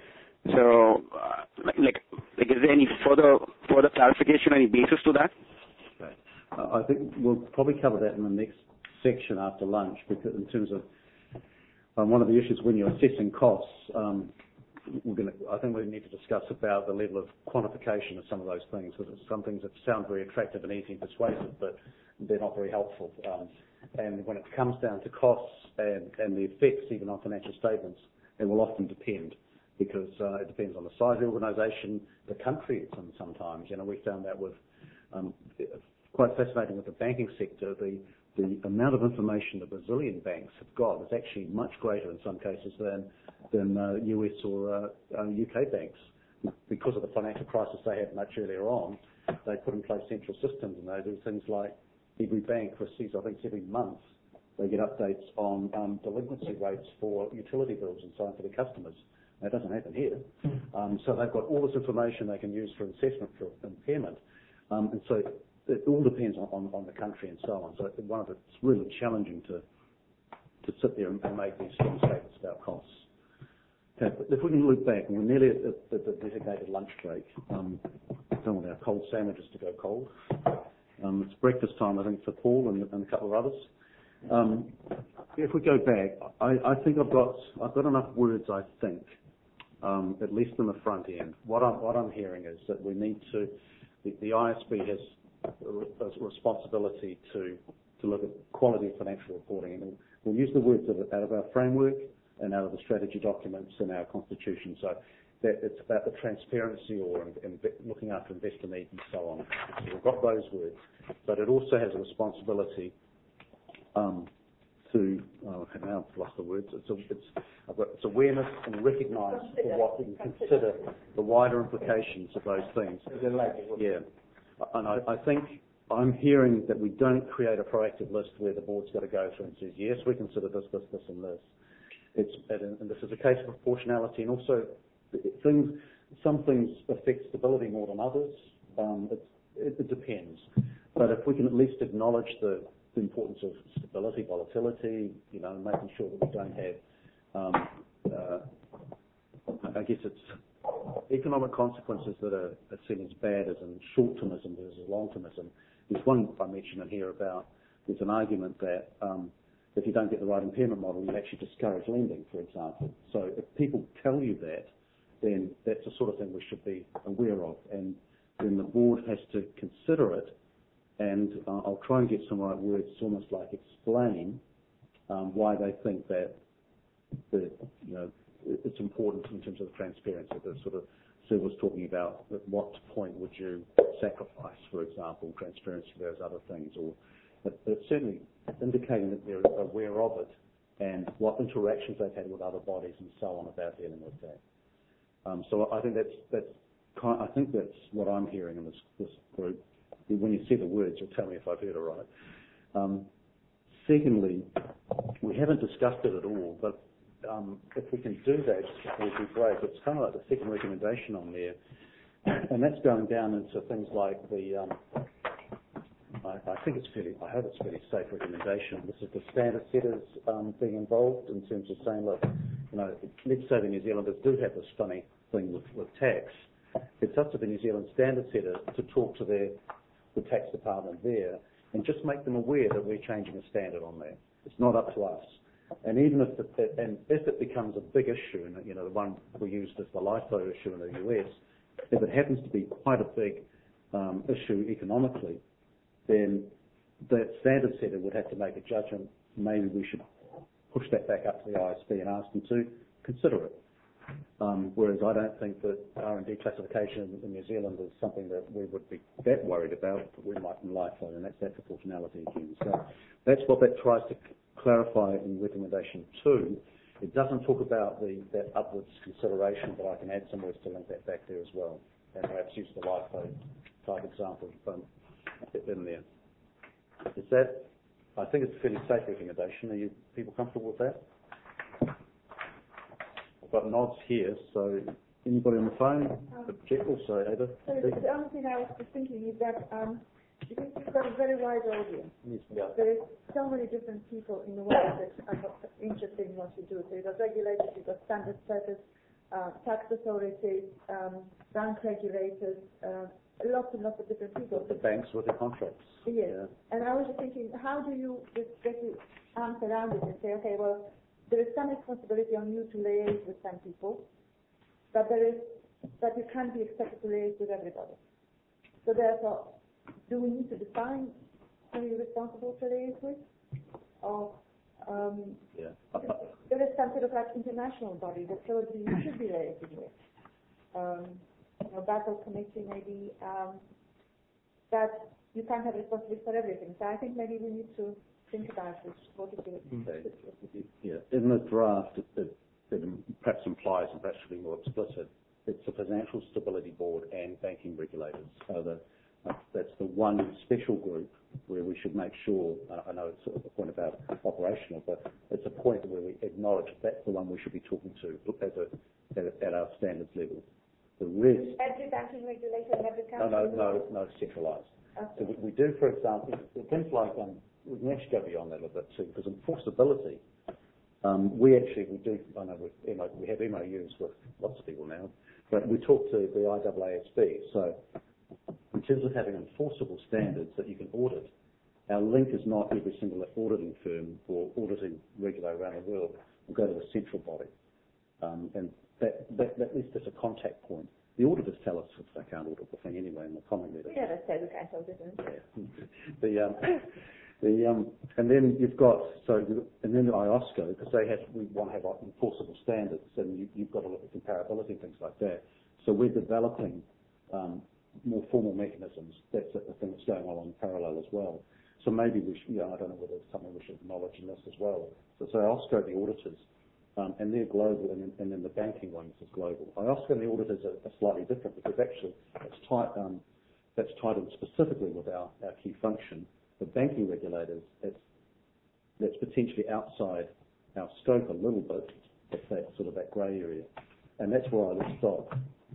So, uh, like, like, like, is there any further further clarification, any basis to that? Okay. Uh, I think we'll probably cover that in the next section after lunch, because in terms of um, one of the issues when you're assessing costs, um, we're going to, I think we need to discuss about the level of quantification of some of those things, because some things that sound very attractive and easy and persuasive, but they're not very helpful. Um, and when it comes down to costs and, and the effects even on financial statements, it will often depend. Because uh, it depends on the size of the organisation, the country it's in sometimes. You know, we found that with, um, quite fascinating with the banking sector, the, the amount of information that Brazilian banks have got is actually much greater in some cases than, than uh, U S or uh, uh, U K banks. Because of the financial crisis they had much earlier on, they put in place central systems, and they do things like every bank receives, I think, every month, they get updates on um, delinquency rates for utility bills and so on for the customers. That doesn't happen here. Um, so they've got all this information they can use for assessment for impairment. Um, and so it all depends on, on, on the country and so on. So one of the, it's really challenging to to sit there and, and make these strong statements about costs. Okay, but if we can look back, and we're nearly at the, at the designated lunch break. Um, I don't want our cold sandwiches to go cold. Um, it's breakfast time, I think, for Paul and, and a couple of others. Um, if we go back, I, I think I've got I've got enough words, I think, Um, at least in the front end. What I'm, what I'm hearing is that we need to, the, the I S B has a, a responsibility to, to look at quality of financial reporting. And we'll use the words of, out of our framework and out of the strategy documents in our constitution. So that it's about the transparency or in, in looking after investor needs and so on. So we've got those words. But it also has a responsibility um, to, oh, now I've lost the words, it's, a, it's, I've got, it's awareness and recognise for what we can consider the wider implications of those things. Yeah, and I, I think I'm hearing that we don't create a proactive list where the board's got to go through and says, yes, we consider this, this, this and this. It's, and this is a case of proportionality, and also things, some things affect stability more than others. Um, it, it, it depends. But if we can at least acknowledge the the importance of stability, volatility, you know, making sure that we don't have, um, uh, I guess it's economic consequences that are, are seen as bad as in short-termism versus long-termism. There's one I mentioned in here about, there's an argument that um, if you don't get the right impairment model, you actually discourage lending, for example. So if people tell you that, then that's the sort of thing we should be aware of. And then the board has to consider it. And uh, I'll try and get some right words to almost like explain um, why they think that, that you know, it's important in terms of the transparency. The sort of Sue was talking about at what point would you sacrifice, for example, transparency for those other things, or but, but certainly indicating that they're aware of it and what interactions they've had with other bodies and so on about dealing with that. Um, so I think that's that's kind, I think that's what I'm hearing in this this group. When you see the words, you'll tell me if I've heard it right. Um, secondly, we haven't discussed it at all, but um, if we can do that, it would be great. It's kind of like the second recommendation on there, and that's going down into things like the, um, I, I think it's fairly, I hope it's a fairly safe recommendation. This is the standard setters um, being involved in terms of saying, look, you know, let's say the New Zealanders do have this funny thing with, with tax. It's up to the New Zealand standard setter to talk to their the tax department there and just make them aware that we're changing the standard on there. It's not up to us. And even if it, and if it becomes a big issue, and you know the one we used as the LIFO issue in the U S, if it happens to be quite a big um, issue economically, then that standard setter would have to make a judgment. Maybe we should push that back up to the I S B and ask them to consider it. Um, whereas I don't think that R and D classification in New Zealand is something that we would be that worried about, but we might in LIFO, and that's that proportionality again. So that's what that tries to clarify in recommendation two. It doesn't talk about the that upwards consideration, but I can add some words to link that back there as well, and perhaps use the LIFO type example um, in there. Is that, I think it's a fairly safe recommendation. Are you people comfortable with that? I've got nods here, so anybody on the phone? Object also, Ada? So the other thing I was just thinking is that um, because you've got a very wide audience. Yes, yeah. There is so many different people in the world that are interested in what you do. So you've got regulators, you've got standard setters, uh, tax authorities, um, bank regulators, uh, lots and lots of different people. The banks with the contracts. Yes. Yeah. And I was just thinking, how do you just get your arms around it and say, okay, well, there is some responsibility on you to liaise with some people, but there is, but you can't be expected to liaise with everybody. So therefore, do we need to define who you're responsible to liaise with? Or um, yeah. there is some sort of like international body that probably you should be liaising with. Um, you know, Basel Committee maybe, um, that you can't have responsibility for everything. So I think maybe we need to think about this. What is it? Okay. Yeah. In the draft, it, it, it perhaps implies, and perhaps should be more explicit, it's the Financial Stability Board and banking regulators. So the, uh, that's the one special group where we should make sure, uh, I know it's sort of a point about operational, but it's a point where we acknowledge that's the one we should be talking to as a, at, at our standards level. The rest... Every banking regulator in every No, country? no, no, no, centralised. Okay. So we, we do, for example, things like, um, we can actually go beyond that a bit too, because enforceability, um, we actually, we do, I know we've, we have M O Us with lots of people now, but we talk to the I A A S B, so in terms of having enforceable standards that you can audit, our link is not every single auditing firm or auditing regulator around the world will go to a central body. Um, and that, that, that is just a contact point. The auditors tell us if they can't audit the thing anyway in the comment letter. Yeah, that's it. We can't audit it. Yeah. The, um, the, um, and then you've got, so, and then the I O S C O, because they have, we want to have enforceable standards, and you, you've got to look at comparability and things like that. So we're developing um, more formal mechanisms. That's the thing that's going on in parallel as well. So maybe we should, you know, I don't know whether it's something we should acknowledge in this as well. So, so I O S C O, the auditors, Um, and they're global, and then, and then the banking ones is global. I also and the auditors are, are slightly different because actually it's tied, um, that's tied in specifically with our, our key function. The banking regulators, it's, that's potentially outside our scope a little bit. It's that sort of that grey area, and that's where I would stop.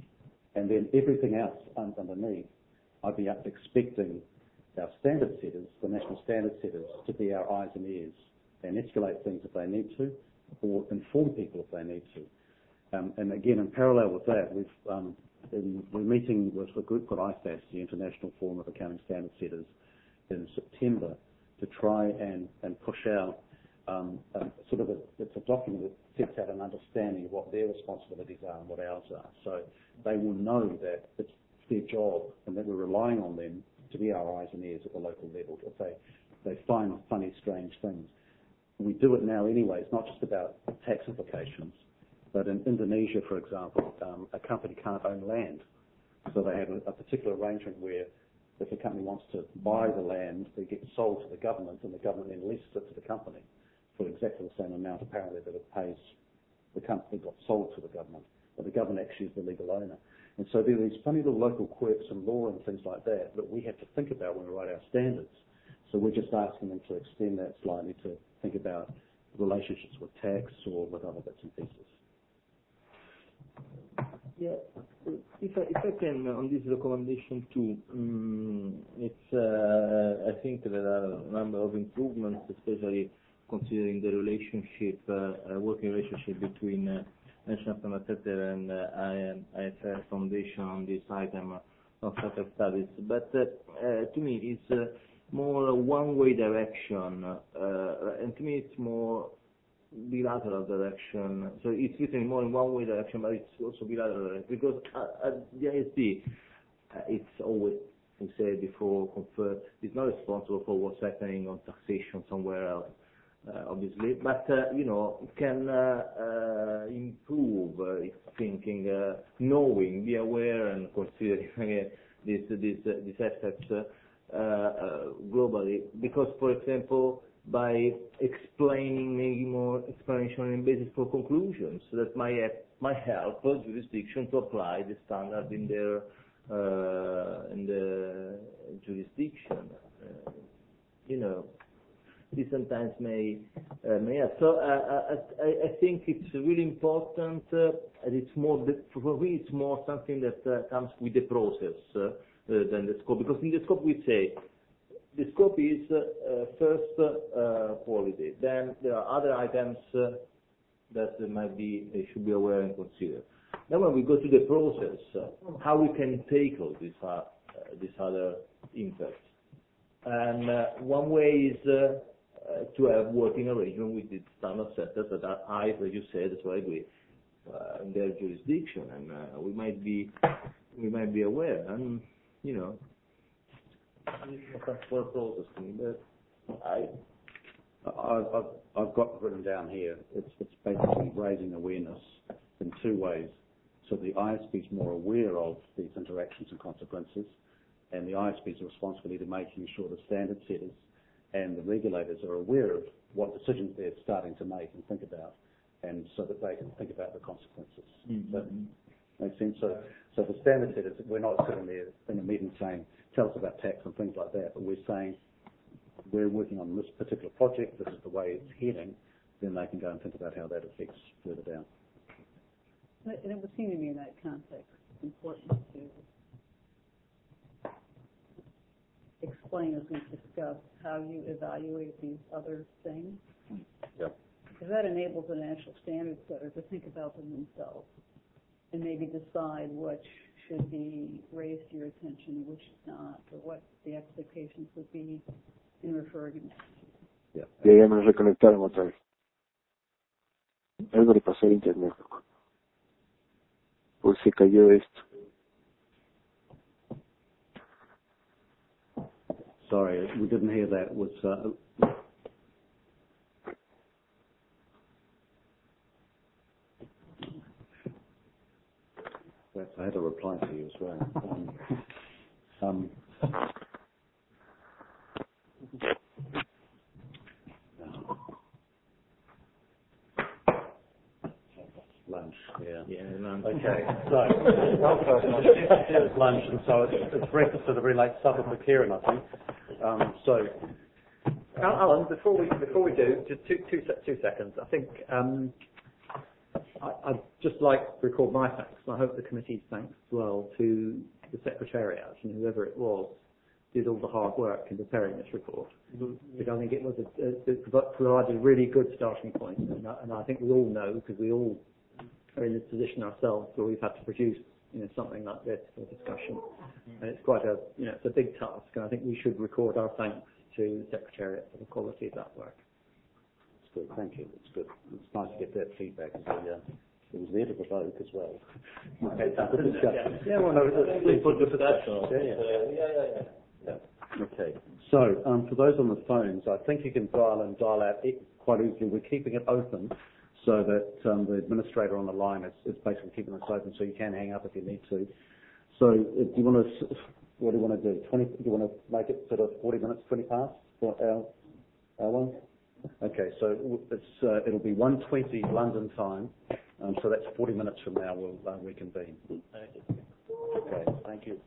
And then everything else un- underneath, I'd be up expecting our standard setters, the national standard setters, to be our eyes and ears and escalate things if they need to, or inform people if they need to. Um, and again, in parallel with that, we've, um, in, we're meeting with a group called I F A S, the International Forum of Accounting Standard Setters, in September to try and, and push out um, a, sort of a, it's a document that sets out an understanding of what their responsibilities are and what ours are. So they will know that it's their job and that we're relying on them to be our eyes and ears at the local level. If they, they find funny, strange things. We do it now anyway. It's not just about tax implications, but in Indonesia, for example, um, a company can't own land. So they have a, a particular arrangement where if a company wants to buy the land, it gets sold to the government, and the government then leases it to the company for exactly the same amount, apparently, that it pays the company got sold to the government. But the government actually is the legal owner. And so there are these funny little local quirks and law and things like that that we have to think about when we write our standards. So we're just asking them to extend that slightly to think about relationships with tax or with other bits and pieces. Yeah, if I, if I can, on this recommendation too, um, it's, uh, I think there are a number of improvements, especially considering the relationship, uh, uh, working relationship between uh, National Standard Setter and uh, I F R Foundation on this item of startup studies. But uh, uh, to me, it's uh, more a one-way direction, uh, and to me it's more bilateral direction. So it's written more in one-way direction, but it's also bilateral direction. Because at, at the I S B, uh, it's always, we said before, confirmed, it's not responsible for what's happening on taxation somewhere else, uh, obviously, but, uh, you know, can uh, uh, improve uh, its thinking, uh, knowing, be aware and considering uh, these, these, uh, these aspects uh, uh, globally. Because, for example, by explaining, making more explanation and basis for conclusions, so that might, have, might help the jurisdiction to apply the standard in their uh, in the jurisdiction. Uh, you know, this sometimes may uh, may have. So uh, I, I think it's really important, uh, and it's more, for me, it's more something that uh, comes with the process uh, uh, than the scope. Because in the scope we say, the scope is uh, first uh, quality, then there are other items uh, that might be, uh, should be aware and consider. Then when we go to the process, uh, how we can tackle these, uh, these other impacts. And uh, one way is uh, Uh, to have working arrangement with the standard setters that are high, as you said, that's what I agree, uh, in their jurisdiction, and uh, we might be we might be aware, and you know, that's for a process. But I, I've, I've, I've got written down here. It's it's basically raising awareness in two ways. So the I S P is more aware of these interactions and consequences, and the I S P's responsibility to making sure the standard setters and the regulators are aware of what decisions they're starting to make and think about, and so that they can think about the consequences. Mm-hmm. That makes sense? So, so for standard setters, we're not sitting there in a meeting saying, tell us about tax and things like that, but we're saying, we're working on this particular project, this is the way it's heading, then they can go and think about how that affects further down. And it would seem to me in that context, it's important to explain, as we've discussed, how you evaluate these other things. Yeah. Because that enables the national standard setter to think about them themselves and maybe decide which should be raised to your attention and which not, or what the expectations would be in referring them. Yeah. Y ya me reconectaron otra vez. Algo le pasó al internet. Pues se cayó esto. Sorry, we didn't hear that. It was, uh, I had a reply to you as well. Um, um, lunch, yeah. Yeah, lunch. Okay, so it's lunch, and so it's, it's breakfast at the very late supper for Kieran, I think. Um, so, Alan, before we before we do, just two two two seconds. I think um, I, I'd just like to record my thanks, and I hope the committee's thanks as well to the Secretariat and whoever it was did all the hard work in preparing this report. Because I think it was a, a, it provided a really good starting point, and I, and I think we all know, because we all are in this position ourselves where we've had to produce, you know, something like this for discussion, and it's quite a, you know, it's a big task, and I think we should record our thanks to the Secretariat for the quality of that work. It's good, thank you. It's good. It's nice to get that feedback. As the, uh, it was there to provoke as well. Okay, good discussion. Yeah, well, no, we put the discussion. Yeah, yeah, yeah, yeah. yeah. Okay. So, um, for those on the phones, I think you can dial in, dial out quite easily. We're keeping it open, so that um, the administrator on the line is, is basically keeping this open, so you can hang up if you need to. So, uh, do you want to? What do you want to do? Twenty? Do you want to make it sort of forty minutes, twenty past for our our one? Okay, so it's uh, it'll be one twenty London time, um, so that's forty minutes from now. We'll uh, reconvene. Okay, thank you.